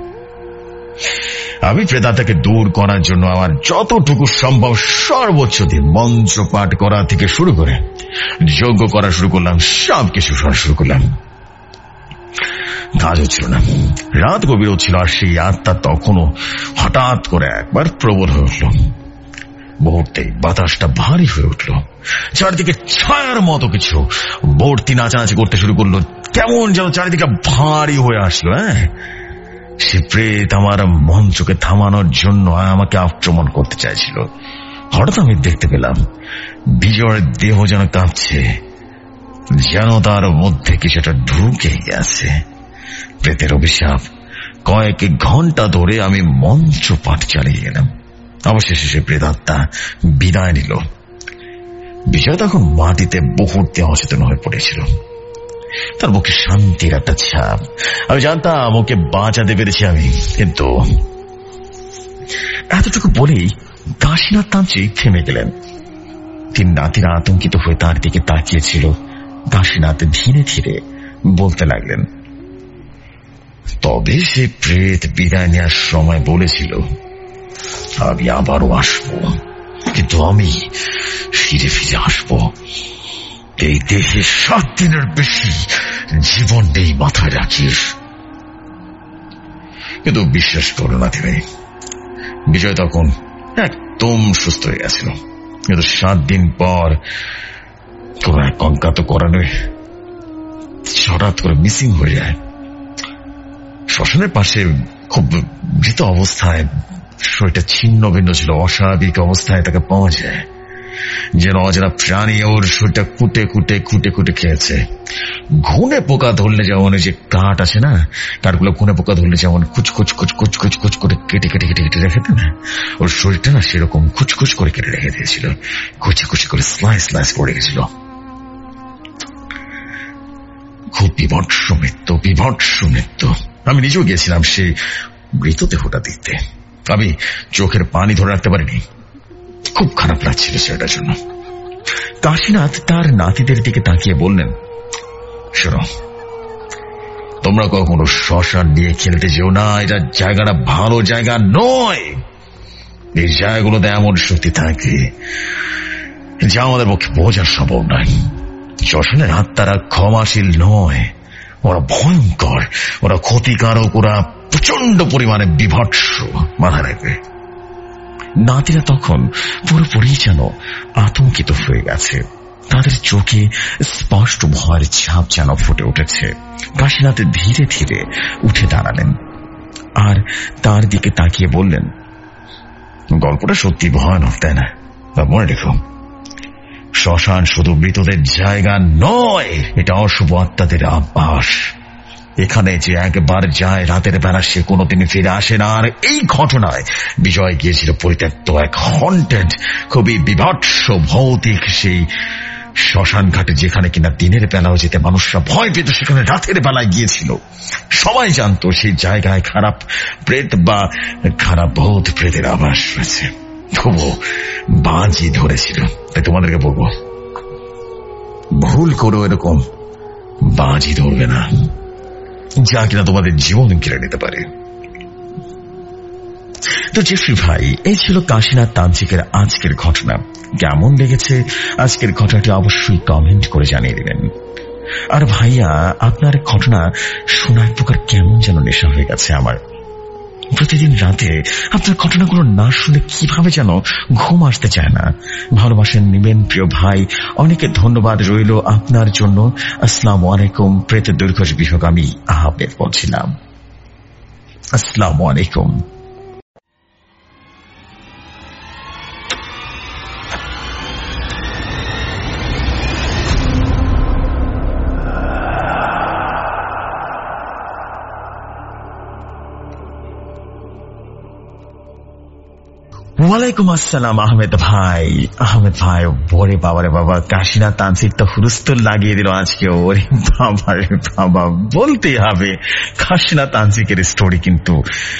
Speaker 4: আমি প্রেতাত্মাকে দূর করার জন্য আমার যতটুকু সম্ভব সর্বোচ্চ দিয়ে মন্ত্র পাঠ করা থেকে শুরু করে যজ্ঞ করা শুরু করলাম, সব কিছু করা শুরু করলাম। কাজ হচ্ছিল না, রাত গভীর হচ্ছিল, আর সেই আত্মা তখনও হঠাৎ করে একবার প্রবল হয়ে উঠল। মুহূর্তেই বাতাসটা ভারী হয়ে উঠল, চারিদিকে ছায়ার মতো কিছু ভর্তি নাচানাচি করতে শুরু করলো। কেমন যেন চারিদিকে ভারী হয়ে আসলো। হ্যাঁ, সে প্রেত আমার মঞ্চকে থামানোর জন্য আমাকে আক্রমণ করতে চাইছিল। হঠাৎ আমি দেখতে পেলাম বিজয়ের দেহ যেন কাঁপছে, যেন তার মধ্যে কিছুটা ঢুকে গেছে। প্রেতের অভিশাপ। কয়েক ঘন্টা ধরে আমি মন্ত্র পাঠ চালিয়ে গেলাম। অবশেষে সে প্রেতাত্মা বিদায় নিল। বিজয় তখন মাটিতে বহুতে অচেতন হয়ে পড়েছিল। তার মুখে শান্তির একটা ছাপ। আমি জানতাম ওকে বাঁচাতে পেরেছি আমি, কিন্তু এতটুকু বলেই কাশীনাথ তান্ত্রিক থেমে গেলেন। তিন নাতিরা আতঙ্কিত হয়ে তার দিকে তাকিয়েছিল। কাশীনাথ ধীরে ধীরে বলতে লাগলেন, তবে সে প্রেত বিদায় নেওয়ার সময় বলেছিল, আমি আবারও আসবো, কিন্তু আমি ফিরে ফিরে আসবো। এই দেহে সাত দিনের বেশি জীবন নেই, মাথায় রাখিস। কিন্তু বিশ্বাস করো না তিনি, বিজয় তখন একদম সুস্থ হয়ে গেছিল। কিন্তু সাত দিন পর কোন এক অজ্ঞাত কারণে হঠাৎ করে মিসিং হয়ে যায়। শ্মশানের পাশে খুব মৃত অবস্থায়, শরীরটা ছিন্ন ভিন্ন ছিল, অস্বাভাবিক অবস্থায় তাকে পাওয়া যায়। যেন অজানা প্রাণী ওর শরীরটা কুটে কুটে খুঁটে খুঁটে খেয়েছে। ঘুনে পোকা ধরলে যেমন যে কাঠ আছে না, কাঠগুলো ঘুনে পোকা ধরলে যেমন কুচকুচ কুচকুচ কুচকুচ করে কেটে কেটে কেটে কেটে রেখে দেয় না, ওর শরীরটা না সেরকম কুচকুচ করে কেটে রেখে দিয়েছিল। কুচি কুচি করে স্লাইস স্লাইস পড়ে গেছিল। খুব বিভৎস মৃত্যু, বিভৎস মৃত্যু। আমি নিজেও গেছিলাম সেই মৃতদেহটা দেখতে। আমি চোখের পানি ধরে রাখতে পারিনি। খুব খারাপ লাগছিল সেটার জন্য। কাশীনাথ তার নাতিদের দিকে তাকিয়ে বললেন, শোনো, তোমরা কখনো শ্মশান নিয়ে খেলতে যেও না, এটা জায়গাটা ভালো জায়গা নয়। এই জায়গাগুলোতে এমন শক্তি থাকে যা আমাদের পক্ষে বোঝার সম্ভব নয়। শ্মশানের আত্মারা ক্ষমাশীল নয়, ওরা ভয়ঙ্কর, ওরা ক্ষতিকারক, ওরা প্রচন্ড পরিমাণে বিভৎস, মাথায় রাখবে। নাতিরা তখন পুরোপুরি যেন আতঙ্কিত হয়ে গেছে, তাদের চোখে স্পষ্ট ভয়ের ছাপ যেন ফুটে উঠেছে। কাশীনাথ ধীরে ধীরে উঠে দাঁড়ালেন আর তার দিকে তাকিয়ে বললেন, গল্পটা সত্যি ভয়ানক, তাই না? মনে রেখো, শ্মশান শুধু মৃতদের জায়গা নয়, এটা অশুভ আত্মাদের আবাস। এখানে যে একবার যায় রাতের বেলা সে কোনোদিনই ফিরে আসে না। আর এই ঘটনায় বিজয় গিয়েছিল পরিত্যক্ত এক হন্টেড, খুবই বিভৎস ভৌতিক সেই শ্মশান ঘাটে, যেখানে কিনা দিনের বেলাও যেতে মানুষরা ভয় পেত, সেখানে রাতের বেলায় গিয়েছিল। সবাই জানতো সেই জায়গায় খারাপ প্রেত বা খারাপ ভূত প্রেতের আবাস রয়েছে। তবু বাজি ধরেছিল। তাই তোমাদেরকে বলবো, ভুল করো এরকম বাজি ধরবে না, যা কিনা তোমাদের জীবন কেড়ে নিতে পারে। তো জেফরি ভাই, এই ছিল কাশীনাথ তান্ত্রিকের আজকের ঘটনা। কেমন লেগেছে আজকের ঘটনাটি অবশ্যই কমেন্ট করে জানিয়ে দিবেন। আর ভাইয়া, আপনার ঘটনা শোনা এক প্রকার কেমন যেন নেশা হয়ে গেছে আমার। প্রতিদিন রাতে আপনার ঘটনাগুলো না শুনে কিভাবে যেন ঘুম আসতে চায় না। ভালোবাসেন নিবেন প্রিয় ভাই, অনেকে ধন্যবাদ রইল আপনার জন্য। আসসালামু আলাইকুম। প্রেত দুর্ঘট বিভাগ আমি আহমেদ বলছিলাম। আসসালামু আলাইকুম। ওয়ালাইকুম আসসালাম আহমেদ ভাই। আহমেদ ভাই, বরে বাবারে বাবা, কাশীনাথ তান্ত্রিক তো হুলস্থুল লাগিয়ে দিল আজকে। ওরে বাবা রে বাবা, বলতেই হবে কাশীনাথ তান্ত্রিকের স্টোরি কিন্তু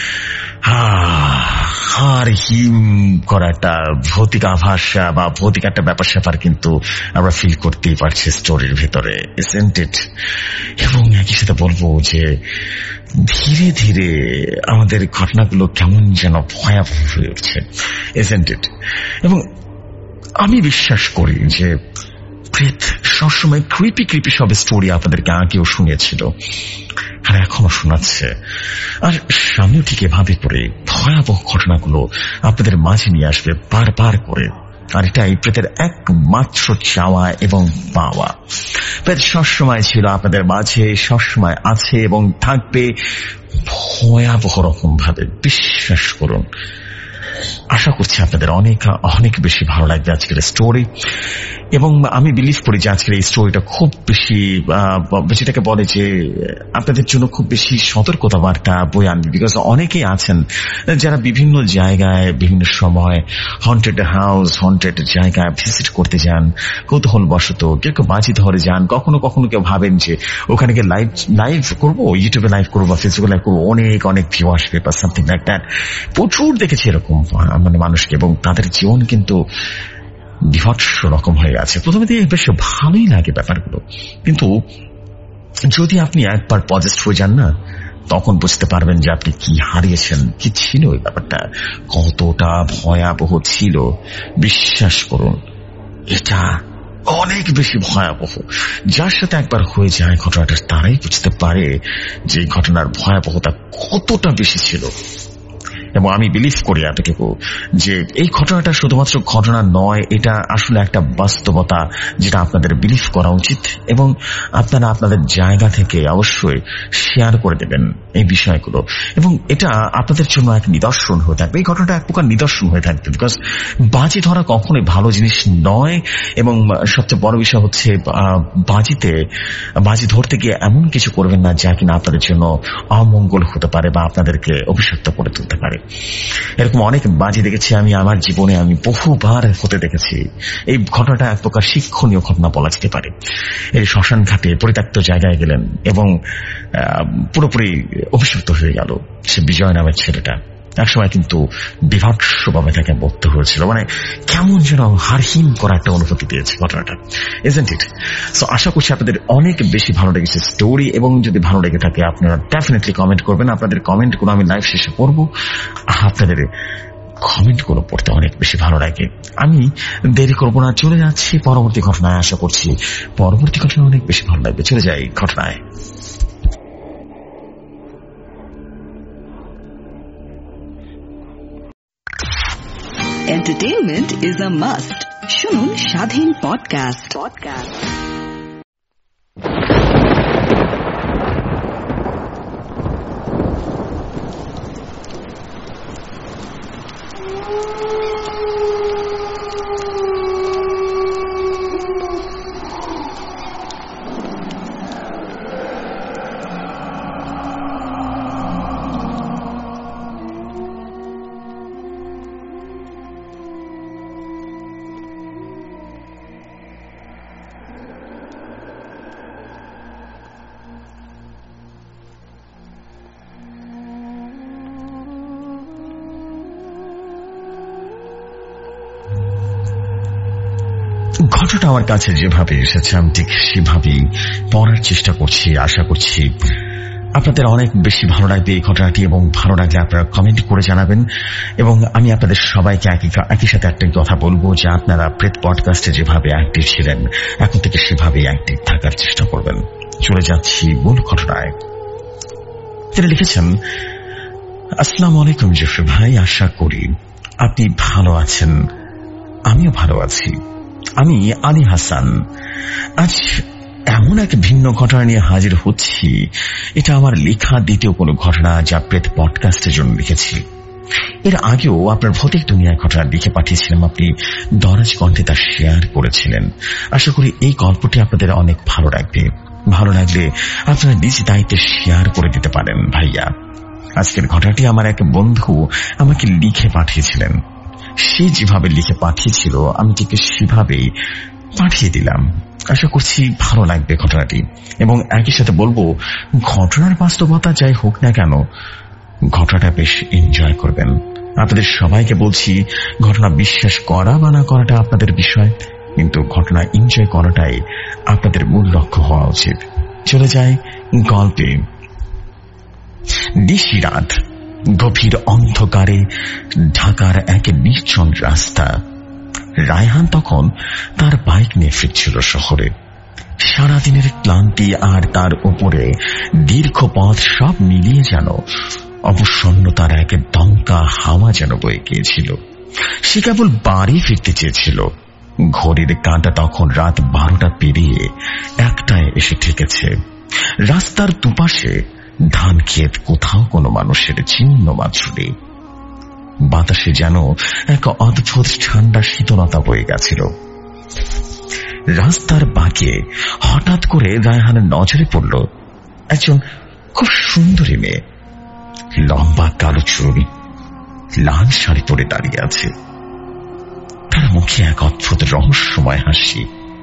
Speaker 4: হার হিম করা একটা ভৌতিক আভাস বা ভৌতিক একটা ব্যাপার স্যাপার কিন্তু আমরা ফিল করতেই পারছি স্টোরির ভেতরে, ইজন্ট ইট? এবং একই সাথে বলবো যে ধীরে ধীরে আমাদের ঘটনাগুলো কেমন যেন ভয়াবহ হয়ে উঠছে, ইজন্ট ইট? এবং আমি বিশ্বাস করি যে প্রেত সবসময় ক্রিপি ক্রিপি সব স্টোরি আপনাদেরকে আগেও শুনিয়েছিল আর এখনো শোনাচ্ছে, আর সামনেও ঠিক এভাবে করে ভয়াবহ ঘটনাগুলো আপনাদের মাঝে নিয়ে আসবে বারবার করে। আর এটাই প্রেতের একমাত্র চাওয়া এবং পাওয়া। প্রেত সবসময় ছিল আপনাদের মাঝে, সবসময় আছে এবং থাকবে ভয়াবহ রকম ভাবে, বিশ্বাস করুন। আশা করছি আপনাদের অনেক অনেক বেশি ভালো লাগবে আজকের স্টোরি, এবং আমি বিলিভ করি যে আজকের এই স্টোরিটা খুব বেশি, যেটাকে বলে যে আপনাদের জন্য খুব বেশি সতর্কতা বার্তা বয়ে আনবে। বিকজ অনেকেই আছেন যারা বিভিন্ন জায়গায় বিভিন্ন সময় হন্টেড হাউস, হন্টেড জায়গায় ভিজিট করতে যান কৌতূহল বশত, কেউ কেউ বাজি ধরে যান, কখনো কখনো কেউ ভাবেন যে ওখানে গিয়ে লাইভ লাইভ করবো, ইউটিউবে লাইভ করবো বা ফেসবুকে লাইভ করবো, অনেক অনেক ভিউ আসবে বা সামথিং লাইক দ্যাট। প্রচুর দেখেছি এরকম মানে মানুষকে, এবং তাদের জীবন কিন্তু বিভৎস রকম হয়ে গেছে। প্রথমে দিয়ে বেশ ভালোই লাগে ব্যাপারগুলো, কিন্তু যদি আপনি একবার পজেস্ট হয়ে যান না, তখন বুঝতে পারবেন যে আপনি কি হারিয়েছেন, কি ছিল এই ব্যাপারটা, কতটা ভয়াবহ ছিল। বিশ্বাস করুন, এটা অনেক বেশি ভয়াবহ। যার সাথে একবার হয়ে যায় ঘটনাটা, তারাই বুঝতে পারে যে ঘটনার ভয়াবহতা কতটা বেশি ছিল। এবং আমি বিলিভ করি এতটুকু যে এই ঘটনাটা শুধুমাত্র ঘটনা নয়, এটা আসলে একটা বাস্তবতা যেটা আপনাদের বিলিভ করা উচিত, এবং আপনারা আপনাদের জায়গা থেকে অবশ্যই শেয়ার করে দেবেন এই বিষয়গুলো, এবং এটা আপনাদের জন্য এক নিদর্শন হয়ে থাকবে। এই ঘটনাটা এক প্রকার নিদর্শন হয়ে থাকবে, বিকজ বাজি ধরা কখনোই ভালো জিনিস নয়। এবং সবচেয়ে বড় বিষয় হচ্ছে বাজিতে বাজি ধরতে গিয়ে এমন কিছু করবেন না যা কিনা আপনাদের জন্য অমঙ্গল হতে পারে বা আপনাদেরকে অভিশপ্ত করে তুলতে পারে। এরকম অনেক বাজি দেখেছি আমি আমার জীবনে, আমি বহুবার হতে দেখেছি। এই ঘটনাটা এক প্রকার শিক্ষণীয় ঘটনা বলা যেতে পারে। এই শ্মশান ঘাটে পরিত্যক্ত জায়গায় গেলেন এবং পুরোপুরি অভিশপ্ত হয়ে গেল সে বিজয় নামের ছেলেটা। একসময় কিন্তু বিভৎসভাবে তাকে মরতে হয়েছিল, মানে কেমন যেন হারহিম করা একটা অনুভূতি দিয়েছে ঘটনাটা, ইজন্ট ইট? সো আশা করছি আপনাদের অনেক বেশি ভালো লেগেছে স্টোরি, এবং যদি ভালো লেগে থাকে আপনারা ডেফিনেটলি কমেন্ট করবেন। আপনাদের কমেন্টগুলো আমি লাইভ শেষে পড়বো। আপনাদের কমেন্টগুলো পড়তে অনেক বেশি ভালো লাগে। আমি দেরি করবো না, চলে যাচ্ছি পরবর্তী ঘটনায়। আশা করছি পরবর্তী ঘটনা অনেক বেশি ভালো লাগবে। চলে যাই ঘটনায়।
Speaker 1: Entertainment is a must. শুনুন স্বাধীন পডকাস্ট পডকাস্ট
Speaker 4: ঘটনাটা আমার কাছে যেভাবে এসেছে আমি ঠিক সেভাবেই পড়ার চেষ্টা করছি। আশা করছি আপনাদের অনেক বেশি ভালো লাগবে এই ঘটনাটি, এবং ভালো লাগলে আপনারা কমেন্ট করে জানাবেন। এবং আমি আপনাদের সবাইকে একই সাথে একটা কথা বলবো যে আপনারা প্রেত পডকাস্টে যেভাবে অ্যাক্টিভ ছিলেন এখন থেকে সেভাবে অ্যাক্টিভ থাকার চেষ্টা করবেন। চলে যাচ্ছি মূল ঘটনায়। তিনি লিখেছেন, আসসালামু আলাইকুম জফর ভাই, আশা করি আপনি ভালো আছেন। আমিও ভালো আছি। আমি আলী হাসান। আজ এমন এক ভিন্ন ঘটনা নিয়ে হাজির হচ্ছি। এটা আমার লেখা দ্বিতীয় কোনো ঘটনা যা প্রেত পডকাস্টের জন্য লিখেছি। এর আগেও আপনার ভৌতিক দুনিয়ার ঘটনা লিখে পাঠিয়েছিলাম, আপনি দরাজ কণ্ঠে তা শেয়ার করেছিলেন। আশা করি এই গল্পটি আপনাদের অনেক ভালো লাগবে। ভালো লাগলে আপনারা নিজ দায়িত্বে শেয়ার করে দিতে পারেন। ভাইয়া, আজকের ঘটনাটি আমার এক বন্ধু আমাকে লিখে পাঠিয়েছিলেন। সে যেভাবে লিখে পাঠিয়েছিল আমি ঠিক সেভাবেই পাঠিয়ে দিলাম। আশা করছি ভালো লাগবে ঘটনাটি, এবং একই সাথে বলবো ঘটনার বাস্তবতা যাই হোক না কেন ঘটনাটা বেশ এনজয় করবেন। আপনাদের সবাইকে বলছি ঘটনা বিশ্বাস করা বা না করাটা আপনাদের বিষয়, কিন্তু ঘটনা এনজয় করাটাই আপনাদের মূল লক্ষ্য হওয়া উচিত। চলে যায় গল্পে। নিশিরাত, গভীর অন্ধকারে ঢাকার এক নির্জন রাস্তা। রায়হান তখন তার বাইক নিয়ে ফিরছিল শহরে। সারাদিনের ক্লান্তি আর তার উপরে দীর্ঘ পথ সব মিলিয়ে যেন অবসন্নতার এক দমকা হাওয়া যেন বয়ে গিয়েছিল। সে কেবল বাড়ি ফিরতে চেয়েছিল। ঘড়ির কাঁটা তখন রাত বারোটা পেরিয়ে একটায় এসে ঠেকেছে। রাস্তার দুপাশে ধান ক্ষেত, কোথাও কোনো মানুষের চিহ্ন মাত্র নেই। বাতাসে যেন এক অদ্ভুত ঠান্ডা শীতলতা বয়ে গেছিল। রাস্তার বাঁকে হঠাৎ করে রায়হানের নজরে পড়ল একজন খুব সুন্দরী মেয়ে। লম্বা কালো চুল, লাল শাড়ি পরে দাঁড়িয়ে আছে। তার মুখে এক অদ্ভুত রহস্যময় হাসি।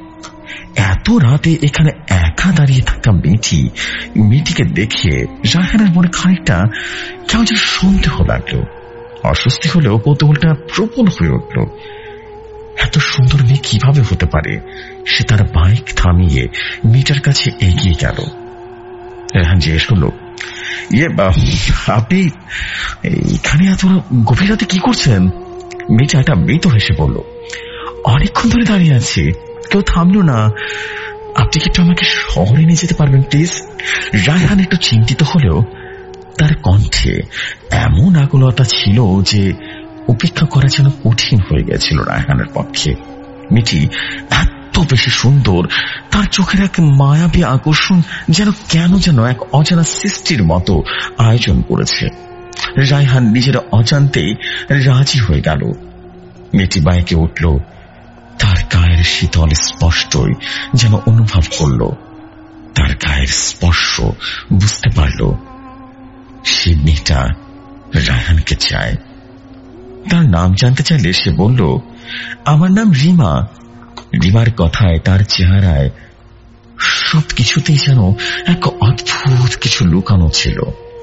Speaker 4: এত রাতে এখানে একা দাঁড়িয়ে থাকা মেয়েটি মেয়েটিকে দেখে রায়হানের মনে খানিকটা কেমন যেন সন্দেহ লাগলো। অস্বস্তি হলেও কৌতূহলটা প্রবল হয়ে উঠল। এত সুন্দর মেয়ে কিভাবে হতে পারে? সে তার বাইক থামিয়ে মেয়েটার কাছে এগিয়ে গেল। রায়হান জিজ্ঞেস করল, ইয়ে আপনি এখানে এত গভীর রাতে কি করছেন? মেয়েটা একটা মৃত হেসে বলল, অনেকক্ষণ ধরে দাঁড়িয়ে আছি, কেউ থামলো না। আপনি কি একটু আমাকে শহরে নিয়ে যেতে পারবেন প্লিজ? রায়হান একটু চিন্তিত হলেও তার কণ্ঠে এমন আকুলতা ছিল যে উপেক্ষা করা যেন কঠিন হয়ে গেছিল রায়হানের পক্ষে। মেয়েটি এত বেশি সুন্দর, তার চোখের এক মায়াবী আকর্ষণ যেন কেন যেন এক অজানা সৃষ্টির মতো আয়োজন করেছে। রায়হান নিজের অজান্তেই রাজি হয়ে গেল। মেয়েটি বাইকে উঠল। তার গায়ের শীতল স্পষ্টই যেন অনুভব করল। তার গায়ের স্পর্শ বুঝতে পারল সে মেয়েটা রায়হানকে চায়। তার নাম জানতে চাইলে সে বলল, আমার নাম রিমা। রিমার কথায়, তার চেহারায় সবকিছুতেই যেন এক অদ্ভুত কিছু লুকানো ছিল।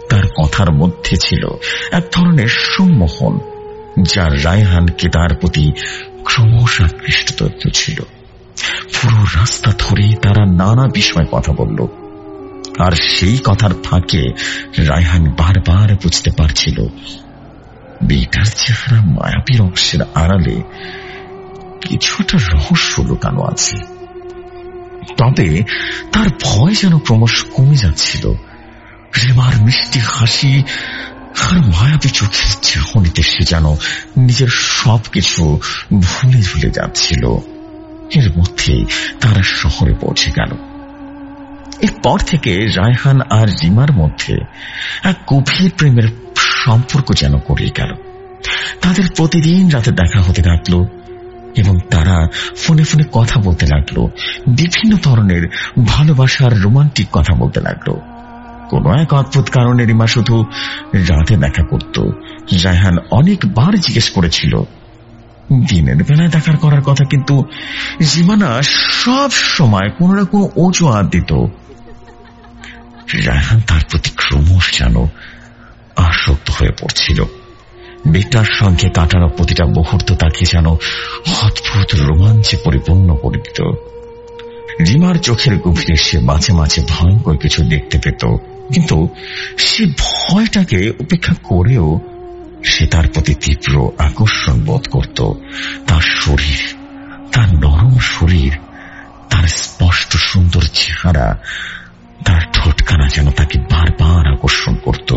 Speaker 4: তার কথার মধ্যে ছিল এক ধরনের সম্মোহন, যা রায়হানকে তার প্রতি ক্রমশ আকৃষ্ট ছিল। পুরো রাস্তা ধরে তারা নানা বিষয়ে কথা বলল, আর সেই কথার ফাঁকে রায়হান বারবার বুঝতে পারছিল মেয়েটার চেহারা মায়াবীর অংশের আড়ালে কিছু একটা রহস্য লুকানো আছে। তবে তার ভয় যেন ক্রমশ কমে যাচ্ছিল। রিমার মিষ্টি হাসি আর মায়াবী চোখের চাহনিতে সে যেন নিজের সবকিছু ভুলে ভুলে যাচ্ছিল। এর মধ্যে তারা শহরে পৌঁছে গেল। এরপর থেকে রায়হান আর রিমার মধ্যে এক গভীর প্রেমের সম্পর্ক যেন গড়ে গেল। তাদের প্রতিদিন রাতে দেখা হতে লাগলো এবং তারা ফোনে ফোনে কথা বলতে লাগলো, বিভিন্ন ধরনের ভালোবাসার রোমান্টিক কথা বলতে লাগলো। কোন এক অদ্ভুত কারণে রিমা শুধু রাতে দেখা করত। রায়হান অনেকবার জিজ্ঞেস করেছিল দিনের বেলায় দেখার করার কথা, কিন্তু রিমানা সব সময় কোন না কোনো অজুহাত দিত। রায়হান তার প্রতি ক্রমশ যেন আসক্ত হয়ে পড়ছিল। বেটার সঙ্গে কাটানো প্রতিটা মুহূর্ত তাকে যেন অদ্ভুত রোমাঞ্চে পরিপূর্ণ করে দিত। রিমার চোখের গভীরে সে মাঝে মাঝে ভয়ঙ্কর কিছু দেখতে পেত, কিন্তু সে ভয়টাকে উপেক্ষা করেও সে তার প্রতি তীব্র আকর্ষণ বোধ করত। তার শরীর, তার নরম শরীর, তার স্পষ্ট সুন্দর চেহারা, তার ঠোঁটখানা যেন তাকে বারবার আকর্ষণ করত।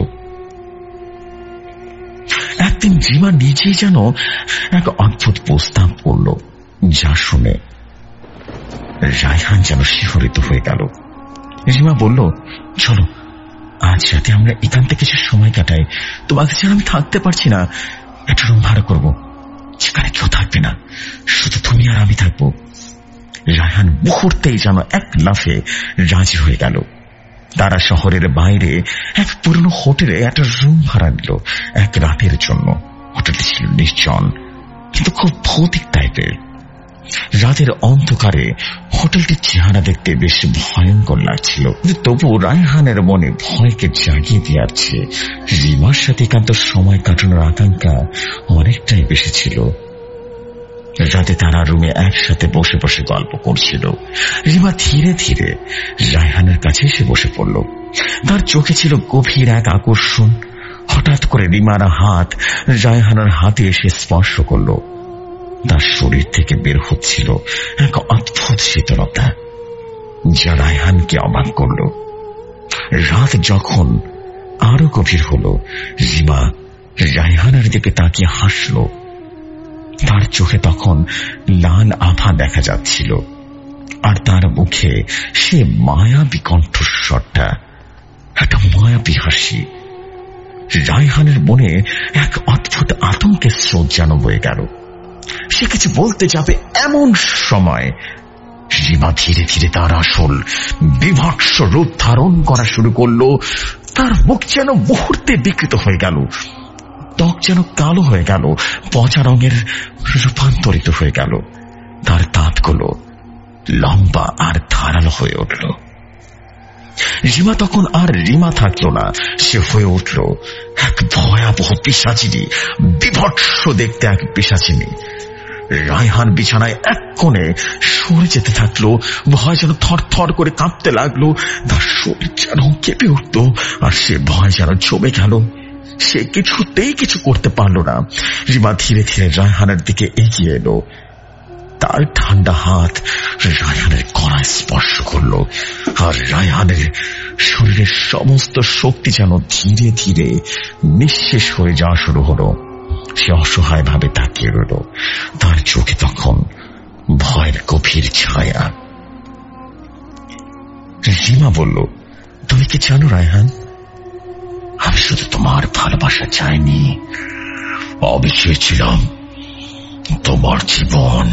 Speaker 4: একদিন রিমা নিজেই যেন এক অদ্ভুত প্রস্তাব করল, যা শুনে রায়হান যেন শিহরিত হয়ে গেল। রিমা বলল, চলো আজ রাতে আমরা এখান থেকে কিছু সময় কাটাই। তোমাকে ছাড়া আমি থাকতে পারছি না। একটা রুম ভাড়া করবো, সেখানে কেউ থাকবে না, শুধু তুমি আর আমি থাকবো। রায়হান মুহূর্তেই যেন এক লাফে রাজি হয়ে গেল। তারা শহরের বাইরে এক পুরনো হোটেলে একটা রুম ভাড়া নিল এক রাতের জন্য। হোটেলটি ছিল নির্জন, কিন্তু খুব ভৌতিক টাইপের। রাতের অন্ধকারে হোটেলটির চেহারা দেখতে বেশ ভয়ঙ্কর লাগছিল, কিন্তু তবু রায়হানের মনে ভয়কে জাগিয়ে দিয়েছে। রিমার সাথে একান্ত সময় কাটানোর আকাঙ্ক্ষা অনেকটাই বেশি ছিল। রাতে তারা রুমে একসাথে বসে বসে গল্প করছিল। রিমা ধীরে ধীরে রায়হানের কাছে এসে বসে পড়ল। তার চোখে ছিল গভীর এক আকর্ষণ। হঠাৎ করে রিমার হাত রায়হানের হাতে এসে স্পর্শ করল। তার শরীর থেকে বের হচ্ছিল এক অদ্ভুত শীতলতা, যা রায়হানকে অবাক করল। রাত যখন আরো গভীর হল, রিমা রায়হানের দিকে তাকিয়ে হাসল। তার চোখে তখন লাল আভা দেখা যাচ্ছিল, আর তার মুখে সে মায়াবী কণ্ঠস্বরটা, একটা মায়াবী হাসি। রায়হানের মনে এক অদ্ভুত আতঙ্কের স্রোত যেন বয়ে গেল। সে কিছু বলতে যাবে, এমন সময় রিমা ধীরে ধীরে তার আসল বিভৎস রূপ ধারণ করা শুরু করলো। তার মুখ যেন মুহূর্তে বিকৃত হয়ে গেল, ত্বক যেন কালো হয়ে গেল, পচা রঙের রূপান্তরিত হয়ে গেল। তার দাঁতগুলো লম্বা আর ধারালো হয়ে উঠল। রিমা তখন আর রিমা থাকলো না, সে হয়ে উঠল এক ভয়াবহ পিশাচিনী, বিভৎস দেখতে এক পিশাচিনী। রায়হান বিছানায় এক কোণে সরে যেতে থাকলো, ভয় যেন থর থর করে কাঁপতে লাগলো। তার শরীর যেন কেঁপে উঠত, আর সে ভয় যেন জমে গেল। সে কিছুতেই কিছু করতে পারল না। রিমা ধীরে ধীরে রায়হানের দিকে এগিয়ে এলো। তার ঠান্ডা হাত রায়হানের গলায় স্পর্শ করল, আর রায়হানের শরীরের সমস্ত শক্তি যেন ধীরে ধীরে নিঃশেষ হয়ে যাওয়া শুরু হলো। সে অসহায় ভাবে তাকিয়ে রইল। তার চোখে তখন ভয়ের গভীর ছায়া। রিমা বলল, তুমি কি জানো রায়হান, আমি শুধু তোমার ভালোবাসা চাইনি, আমি চেয়েছিলাম তোমার জীবন।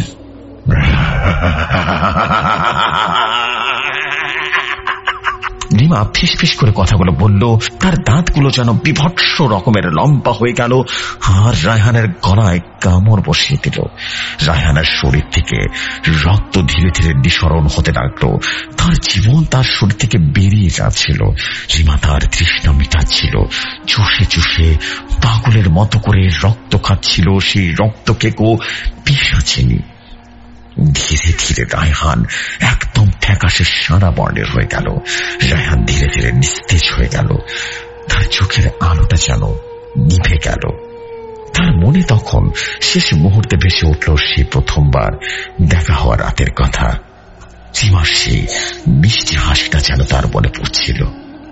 Speaker 4: রিমা ফিস ফিস করে কথাগুলো বলল, তার দাঁতগুলো যেন বিভৎস রকমের লম্বা হয়ে গেল, আর রায়হানের গলায় কামড় বসিয়ে দিল। রায়হানের শরীর থেকে রক্ত ধীরে ধীরে নিঃসরণ হতে লাগলো, তার জীবন তার শরীর থেকে বেরিয়ে যাচ্ছিল। রিমা তার তৃষ্ণা মিটাচ্ছিল, চুষে চুষে পাগলের মতো করে রক্ত খাচ্ছিল। সেই রক্ত কেকো পিসাচিনি। ধীরে ধীরে রায়হান একদম ফ্যাকাশে সাদা বর্ণের হয়ে গেল। রায়হান ধীরে ধীরে নিস্তেজ হয়ে গেল, তার চোখের আলোটা যেন নিভে গেল। তার মনে তখন শেষ মুহূর্তে ভেসে উঠল সেই প্রথমবার দেখা হওয়া রাতের কথা। রিমার সেই মিষ্টি হাসিটা যেন তার মনে পড়ছিল।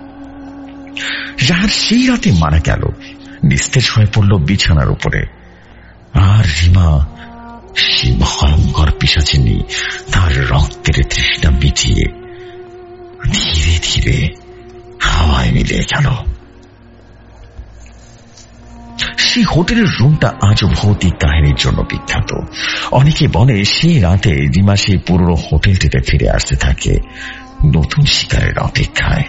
Speaker 4: রাহার সেই রাতে মারা গেল, নিস্তেজ হয়ে পড়ল বিছানার উপরে। আর রিমা সেই ভয়ঙ্কর পিশাচিনী তার রক্তের তৃষ্ণা মিটিয়ে ধীরে ধীরে হাওয়ায় মিলিয়ে গেল। সেই হোটেলের রুমটা আজও ভৌতিক কাহিনীর জন্য বিখ্যাত। অনেকে বলে সেই রাতে রিমা সেই পুরনো হোটেলটিতে ফিরে আসতে থাকে নতুন শিকারের অপেক্ষায়।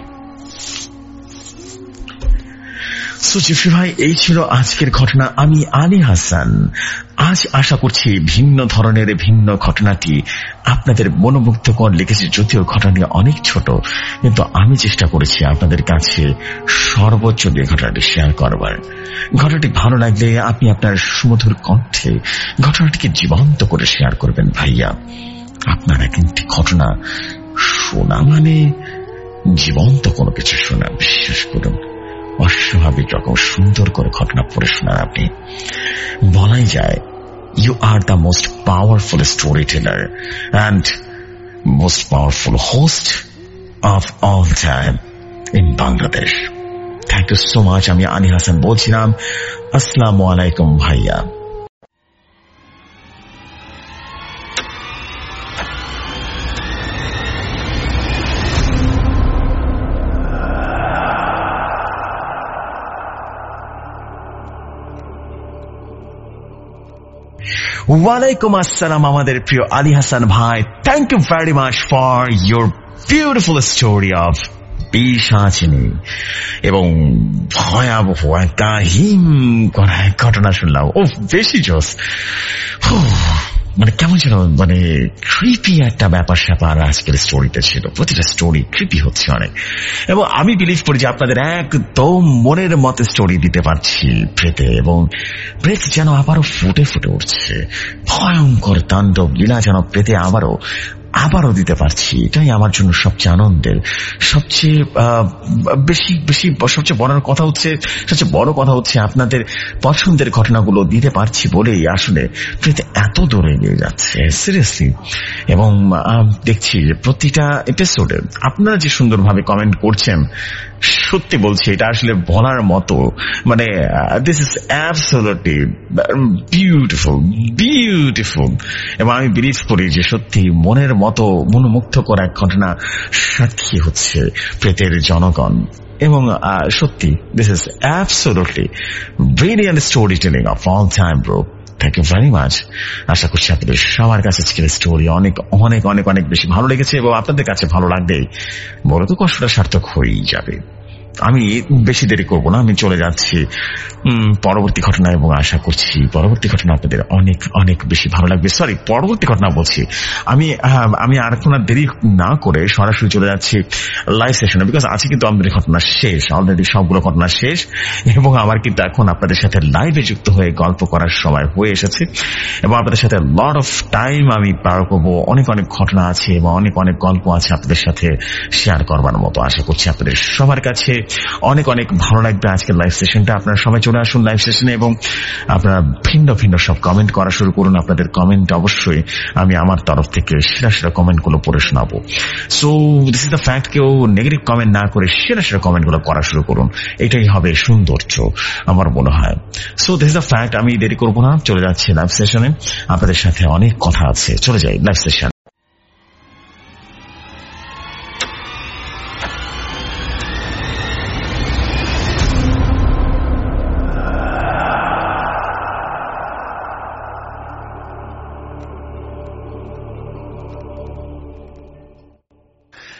Speaker 4: সুচিফি ভাই, এই ছিল আজকের ঘটনা। আমি আলী হাসান। আজ আশা করছি ভিন্ন ধরনের ভিন্ন ঘটনাটি আপনাদের মনোমুগ্ধকর লেগেছে। যদিও ঘটনাটি অনেক ছোট, কিন্তু আমি চেষ্টা করেছি আপনাদের কাছে সর্বোচ্চ দিয়ে ঘটনাটি শেয়ার করবার। ঘটনাটি ভালো লাগলে আপনি আপনার সুমধুর কণ্ঠে ঘটনাটিকে জীবন্ত করে শেয়ার করবেন। ভাইয়া, আপনার একটি ঘটনা শোনা মানে জীবন্ত কোনো কিছু শোনা। বিশ্বাস করুন, অস্বাভাবিক রকম সুন্দর করে ঘটনা পড়ে শোনান আপনি। বলাই যায়, you are the most powerful story teller and most powerful host of all time in Bangladesh. Thank you so much. আমি আলী হাসান বলছিলাম। আসসালামু আলাইকুম ভাইয়া। ওয়ালাইকুম আসসালাম আমাদের প্রিয় আলী হাসান ভাই। Thank you very much for your beautiful story of পিশাচিনী এবং ভয়াবহ একটা হিম করা ঘটনা শুনলাম। ও বেশি জোস, মানে কেমন যেন মানে ক্রিপি একটা ব্যাপার স্যাপার আজকের স্টোরিতে ছিল। প্রতিটা স্টোরি ক্রিপি হচ্ছে অনেক, এবং আমি বিলিভ করি যে আপনাদের একদম মনের মতো স্টোরি দিতে পারছি প্রেতে, এবং প্রেত যেন আবারও ফুটে ফুটে উঠছে। ভয়ঙ্কর তাণ্ডব লীলা যেন প্রেতে আবারও আবারও দিতে পারছি। এটাই আমার জন্য সবচেয়ে আনন্দের, সবচেয়ে বেশি বেশি সবচেয়ে বড় কথা হচ্ছে সবচেয়ে বড় কথা হচ্ছে আপনাদের পছন্দের ঘটনাগুলো দিতে পারছি বলেই আসলে প্রেতে এত দূরে নিয়ে যাচ্ছে সিরিয়াসলি। এবং দেখছি যে প্রতিটা এপিসোডে আপনারা যে সুন্দরভাবে কমেন্ট করছেন, সত্যি বলছি এটা আসলে বলার মতো, মানে this is absolutely beautiful beautiful. এবং আমি বিলিভ করি যে সত্যি মনের মতো মনোমুগ্ধ করা এক ঘটনা সাক্ষী হচ্ছে প্রেতের জনগণ। এবং সত্যি this is absolutely brilliant story telling of all time bro. Thank you very much. আশা করছি আপনাদের সবার কাছে আজকের স্টোরি অনেক অনেক অনেক অনেক বেশি ভালো লেগেছে, এবং আপনাদের কাছে ভালো লাগলেই বড় তো কষ্টটা সার্থক হয়েই যাবে। আমি বেশি দেরি করব না, আমি চলে যাচ্ছি পরবর্তী ঘটনা, এবং আশা করছি পরবর্তী ঘটনা আপনাদের অনেক অনেক বেশি ভালো লাগবে। সরি, পরবর্তী ঘটনা বলছি আমি আমি আর কোনো দেরি না করে সরাসরি চলে যাচ্ছি লাইভ সেশনে, বিকজ আজকে কিন্তু আমাদের ঘটনা শেষ, অলরেডি সবগুলো ঘটনা শেষ, এবং আমার কিন্তু এখন আপনাদের সাথে লাইভে যুক্ত হয়ে গল্প করার সময় হয়ে এসেছে, এবং আপনাদের সাথে লট অফ টাইম আমি পার করবো। অনেক অনেক ঘটনা আছে এবং অনেক অনেক গল্প আছে আপনাদের সাথে শেয়ার করবার মতো। আশা করছি আপনাদের সবার কাছে অনেক অনেক ভালো লাগবে আজকের লাইভ সেশনটা। আপনারা সবাই চলে আসুন লাইভ সেশনে, এবং আপনারা ভিন্ন ভিন্ন সব কমেন্ট করা শুরু করুন। আপনাদের কমেন্ট অবশ্যই আমি আমার তরফ থেকে সেরা সেরা কমেন্ট গুলো পড়ে শোনাবো। So this is the fact, কেউ নেগেটিভ কমেন্ট না করে সেরা সেরা কমেন্ট গুলো করা শুরু করুন, এটাই হবে সৌন্দর্য আমার মনে হয়। So this is the fact, আমি দেরি করবো না, চলে যাচ্ছি লাইভ সেশনে। আপনাদের সাথে অনেক কথা আছে, চলে যাই live session.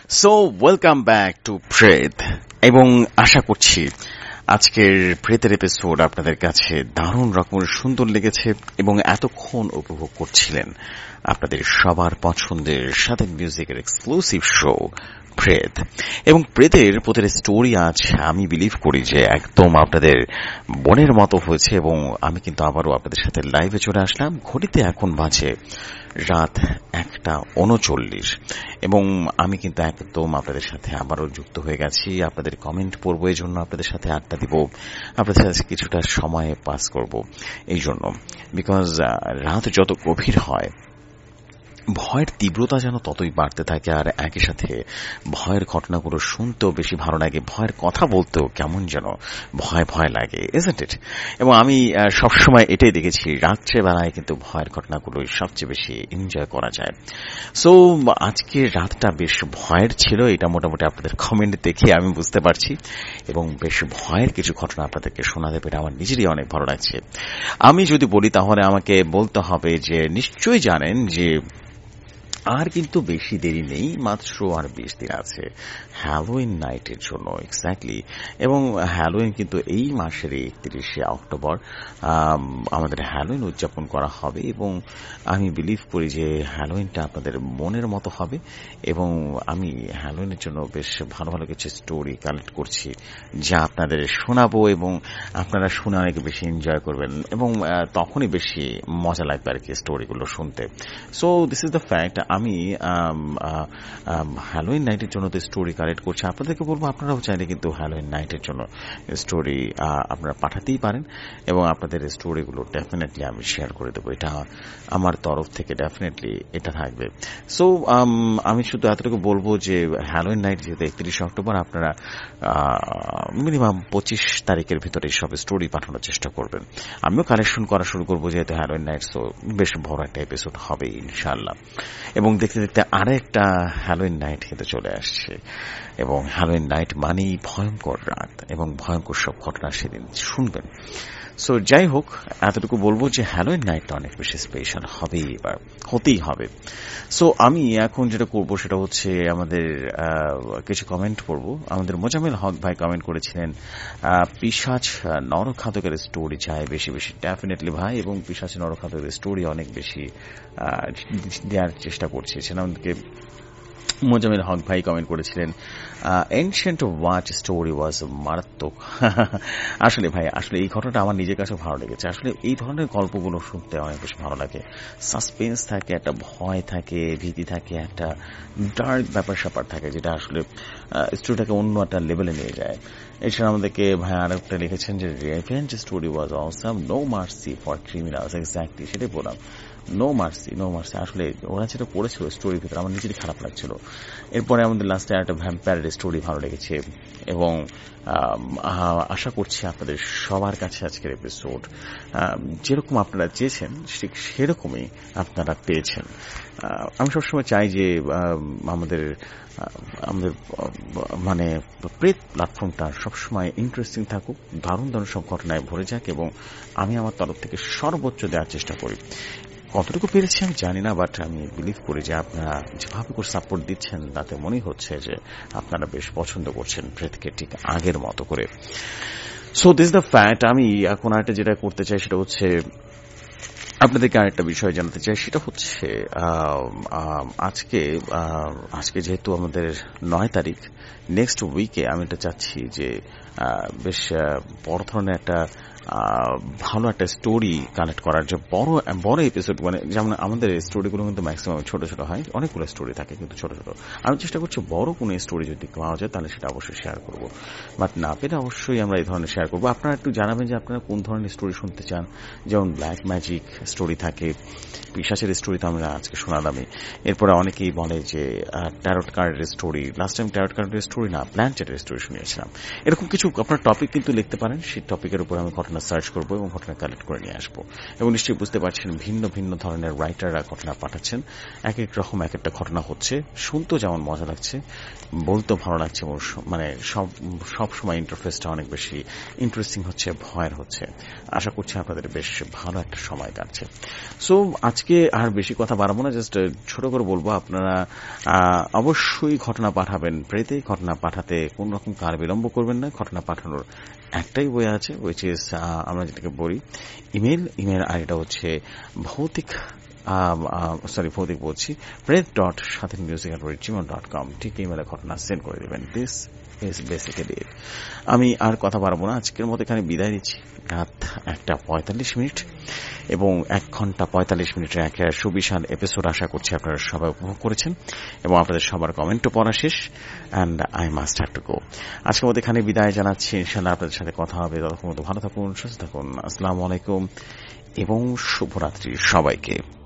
Speaker 3: So welcome back to Pret, এবং আশা করছি আজকের প্রেতের এপিসোড আপনাদের কাছে দারুণ রকমের সুন্দর লেগেছে এবং এতক্ষণ উপভোগ করছিলেন আপনাদের সবার পছন্দের সাথে মিউজিকের এক্সক্লুসিভ শো প্রেত। এবং প্রেতের প্রতিটা স্টোরি আজ আমি বিলিভ করি যে একদম আপনাদের মনের মতো হয়েছে, এবং আমি কিন্তু আবারও আপনাদের সাথে লাইভে চলে আসলাম। ঘড়িতে এখন বাজে রাত একটা উনচল্লিশ, এবং আমি কিন্তু একদম আপনাদের সাথে আবারও যুক্ত হয়ে গেছি। আপনাদের কমেন্ট পড়বো, এই জন্য আপনাদের সাথে আড্ডা দিব, আপনাদের সাথে কিছুটা সময় পাস করব এই জন্য, বিকজ রাত যত গভীর হয় ভয়ের তীব্রতা যেন ততই বাড়তে থাকে, আর একই সাথে ভয়ের ঘটনাগুলো শুনতেও বেশি ভালো লাগে, ভয়ের কথা বলতেও কেমন যেন ভয় ভয় লাগে, ইজন্ট ইট? এবং আমি সবসময় এটাই দেখেছি, রাত্রেবেলায় কিন্তু ভয়ের ঘটনাগুলোই সবচেয়ে বেশি এনজয় করা যায়। সো আজকের রাতটা বেশ ভয়ের ছিল, এটা মোটামুটি আপনাদের কমেন্ট দেখে আমি বুঝতে পারছি, এবং বেশ ভয়ের কিছু ঘটনা আপনাদেরকে শোনাতে পেরে আমার নিজেরই অনেক ভালো লাগছে। আমি যদি বলি তাহলে আমাকে বলতে হবে যে নিশ্চয়ই জানেন যে আর কিন্তু বেশি দেরি নেই, মাত্র আর বিশ দিন আছে হ্যালোইন নাইটের জন্য এক্স্যাক্টলি। এবং হ্যালোইন কিন্তু এই মাসের একত্রিশে অক্টোবর আমাদের হ্যালোইন উদযাপন করা হবে, এবং আমি বিলিভ করি যে হ্যালোইনটা আপনাদের মনের মতো হবে, এবং আমি হ্যালোইনের জন্য বেশ ভালো ভালো কিছু স্টোরি কালেক্ট করছি যা আপনাদের শোনাবো, এবং আপনারা শুনে অনেক বেশি এনজয় করবেন, এবং তখনই বেশি মজা লাগবে আর কি স্টোরিগুলো শুনতে। So this is the fact, আমি হ্যালোইন নাইটের জন্য স্টোরি কালেক্ট করছি। আপনাদেরকে বলবো আপনারাও চাইলে কিন্তু হ্যালোইন নাইটের জন্য স্টোরি আপনারা পাঠাতেই পারেন, এবং আপনাদের স্টোরিগুলো ডেফিনেটলি আমি শেয়ার করে দেবো, এটা আমার তরফ থেকে ডেফিনেটলি এটা থাকবে। সো আমি শুধু এতটুকু বলবো যে হ্যালোইন নাইট যেহেতু একত্রিশে অক্টোবর, আপনারা মিনিমাম পঁচিশ তারিখের ভিতরে সব স্টোরি পাঠানোর চেষ্টা করবেন। আমিও কালেকশন করা শুরু করবো যেহেতু হ্যালোইন নাইট, সো বেশ বড় একটা এপিসোড হবে ইনশাআল্লাহ। এবং দেখতে দেখতে আরেকটা হ্যালোইন নাইট কিন্তু চলে আসছে, এবং হ্যালোইন নাইট মানেই ভয়ঙ্কর রাত, এবং ভয়ঙ্কর সব ঘটনা সেদিন শুনবেন। সো যাই হোক, এতটুকু বলবো যে হ্যালোইন নাইটটা অনেক বেশি স্পেশাল হবে, এবার হতেই হবে। সো আমি এখন যেটা করবো সেটা হচ্ছে আমাদের কিছু কমেন্ট পড়বো। আমাদের মোজাম্মেল হক ভাই কমেন্ট করেছিলেন পিশাচ নরখাতকের স্টোরি চাই বেশি বেশি। ডেফিনেটলি ভাই, এবং পিশাচ নরখাতকের স্টোরি অনেক বেশি দেওয়ার চেষ্টা করছি। সেটা আমাদেরকে মোজাম্মেল হক ভাই কমেন্ট করেছিলেন এনশিয়েন্ট ওয়াচ স্টোরি ওয়াজ মারাত্মক। আসলে ভাই, আসলে এই ঘটনাটা আমার নিজের কাছে ভালো লেগেছে। আসলে এই ধরনের গল্পগুলো শুনতে অনেক বেশি ভালো লাগে। সাসপেন্স থাকে, একটা ভয় থাকে, ভীতি থাকে, একটা ডার্ক ব্যাপার স্যাপার থাকে, যেটা আসলে স্টোরিটাকে অন্য একটা লেভেলে নিয়ে যায়। এছাড়া আমাদেরকে ভাই আরেকটা লিখেছেন যে revenge story was awesome, no mercy for criminals. Exactly সেটাই বললাম, নো মার্সি, নো মার্সি। আসলে ওরা যেটা করেছিল স্টোরির ভিতরে আমার নিজেরই খারাপ লাগছিল। এরপরে আমাদের লাস্টে একটা ভ্যাম্পায়ারের স্টোরি ভালো লেগেছে, এবং আশা করছি আপনাদের সবার কাছে আজকের এপিসোড যেরকম আপনারা চেয়েছেন ঠিক সেরকমই আপনারা পেয়েছেন। আমি সবসময় চাই যে আমাদের আমাদের মানে প্রেত প্ল্যাটফর্মটা সবসময় ইন্টারেস্টিং থাকুক, দারুণ দারুণ সব ঘটনায় ভরে যাক, এবং আমি আমার তরফ থেকে সর্বোচ্চ দেওয়ার চেষ্টা করি। কতটুকু পেরেছি আমি জানি না, বাট আমি বিলিভ করি যে আপনারা যেভাবে করে সাপোর্ট দিচ্ছেন তাতে মনেই হচ্ছে যে আপনারা বেশ পছন্দ করছেন প্রেতকে ঠিক আগের মতো করে। So this the fact. আমি এখন আরেকটা যেটা করতে চাই সেটা হচ্ছে আপনাদেরকে আরেকটা বিষয় জানাতে চাই, সেটা হচ্ছে আজকে আজকে যেহেতু আমাদের নয় তারিখ, নেক্সট উইকে আমি এটা চাচ্ছি যে বেশ বড় ধরনের একটা ভালো একটা স্টোরি কানেক্ট করার, যে বড় বড় এপিসোড, মানে যেমন আমাদের স্টোরিগুলো কিন্তু ম্যাক্সিমাম ছোট ছোট হয়, অনেকগুলো স্টোরি থাকে কিন্তু ছোট ছোট। আমি চেষ্টা করছি বড় কোনো স্টোরি যদি পাওয়া যায় তাহলে সেটা অবশ্যই শেয়ার করবো, বাট না পেলে অবশ্যই আমরা এই ধরনের শেয়ার করবো। আপনারা একটু জানাবেন যে আপনারা কোন ধরনের স্টোরি শুনতে চান। যেমন ব্ল্যাক ম্যাজিক স্টোরি থাকে, পিশাচের স্টোরি তো আমরা আজকে শোনালামই। এরপরে অনেকেই বলে যে ট্যারট কার্ডের স্টোরি, লাস্ট টাইম ট্যারট কার্ডের স্টোরি না প্ল্যানচেটের স্টোরি শুনিয়েছিলাম। এরকম কিছু আপনার টপিক কিন্তু লিখতে পারেন, সেই টপিকের উপর আমি ঘটনা সার্চ করবো এবং ঘটনা কালেক্ট করে নিয়ে আসবো। এবং নিশ্চয়ই বুঝতে পারছেন ভিন্ন ভিন্ন ধরনের রাইটাররা ঘটনা পাঠাচ্ছেন, এক এক রকম এক একটা ঘটনা হচ্ছে, শুনতেও যেমন মজা লাগছে, বলতেও ভালো লাগছে, মানে সব সব সময় ইন্টারফেসটা অনেক বেশি ইন্টারেস্টিং হচ্ছে, ভয়ের হচ্ছে। আশা করছি আপনাদের বেশ ভালো একটা সময় কাটছে। সো আজ আজকে আর বেশি কথা বাড়াবো না, জাস্ট ছোট করে বলবো আপনারা অবশ্যই ঘটনা পাঠাবেন। প্রেতে ঘটনা পাঠাতে কোন রকম কার বিলম্ব করবেন না। ঘটনা পাঠানোর একটাই বই আছে, উইচ ইজ আমরা যেটাকে বলি ইমেল। ইমেল আইডিটা হচ্ছে ভৌতিক সরি ভৌতিক বলছি প্রেত ডট স্বাধীন music at Gmail dot com. ঠিক ইমেলে ঘটনা সেন্ড করে দেবেন। This is basically it. আমি আর কথা বাড়াবো না, আজকের মতো এখানে বিদায় নিচ্ছি। রাত একটা পঁয়তাল্লিশ মিনিট এবং এক ঘন্টা পঁয়তাল্লিশ মিনিটের একটা সুবিশাল এপিসোড আশা করছি আপনারা সবাই উপভোগ করেছেন এবং আপনাদের সবার কমেন্টও পড়া শেষ। And I must have to go. আজকের মতো এখানে বিদায় জানাচ্ছি। ইনশাআল্লাহ আপনাদের সাথে কথা হবে। ততক্ষণ মতো ভালো থাকুন, সুস্থ থাকুন। আসসালামু আলাইকুম এবং শুভরাত্রি সবাইকে।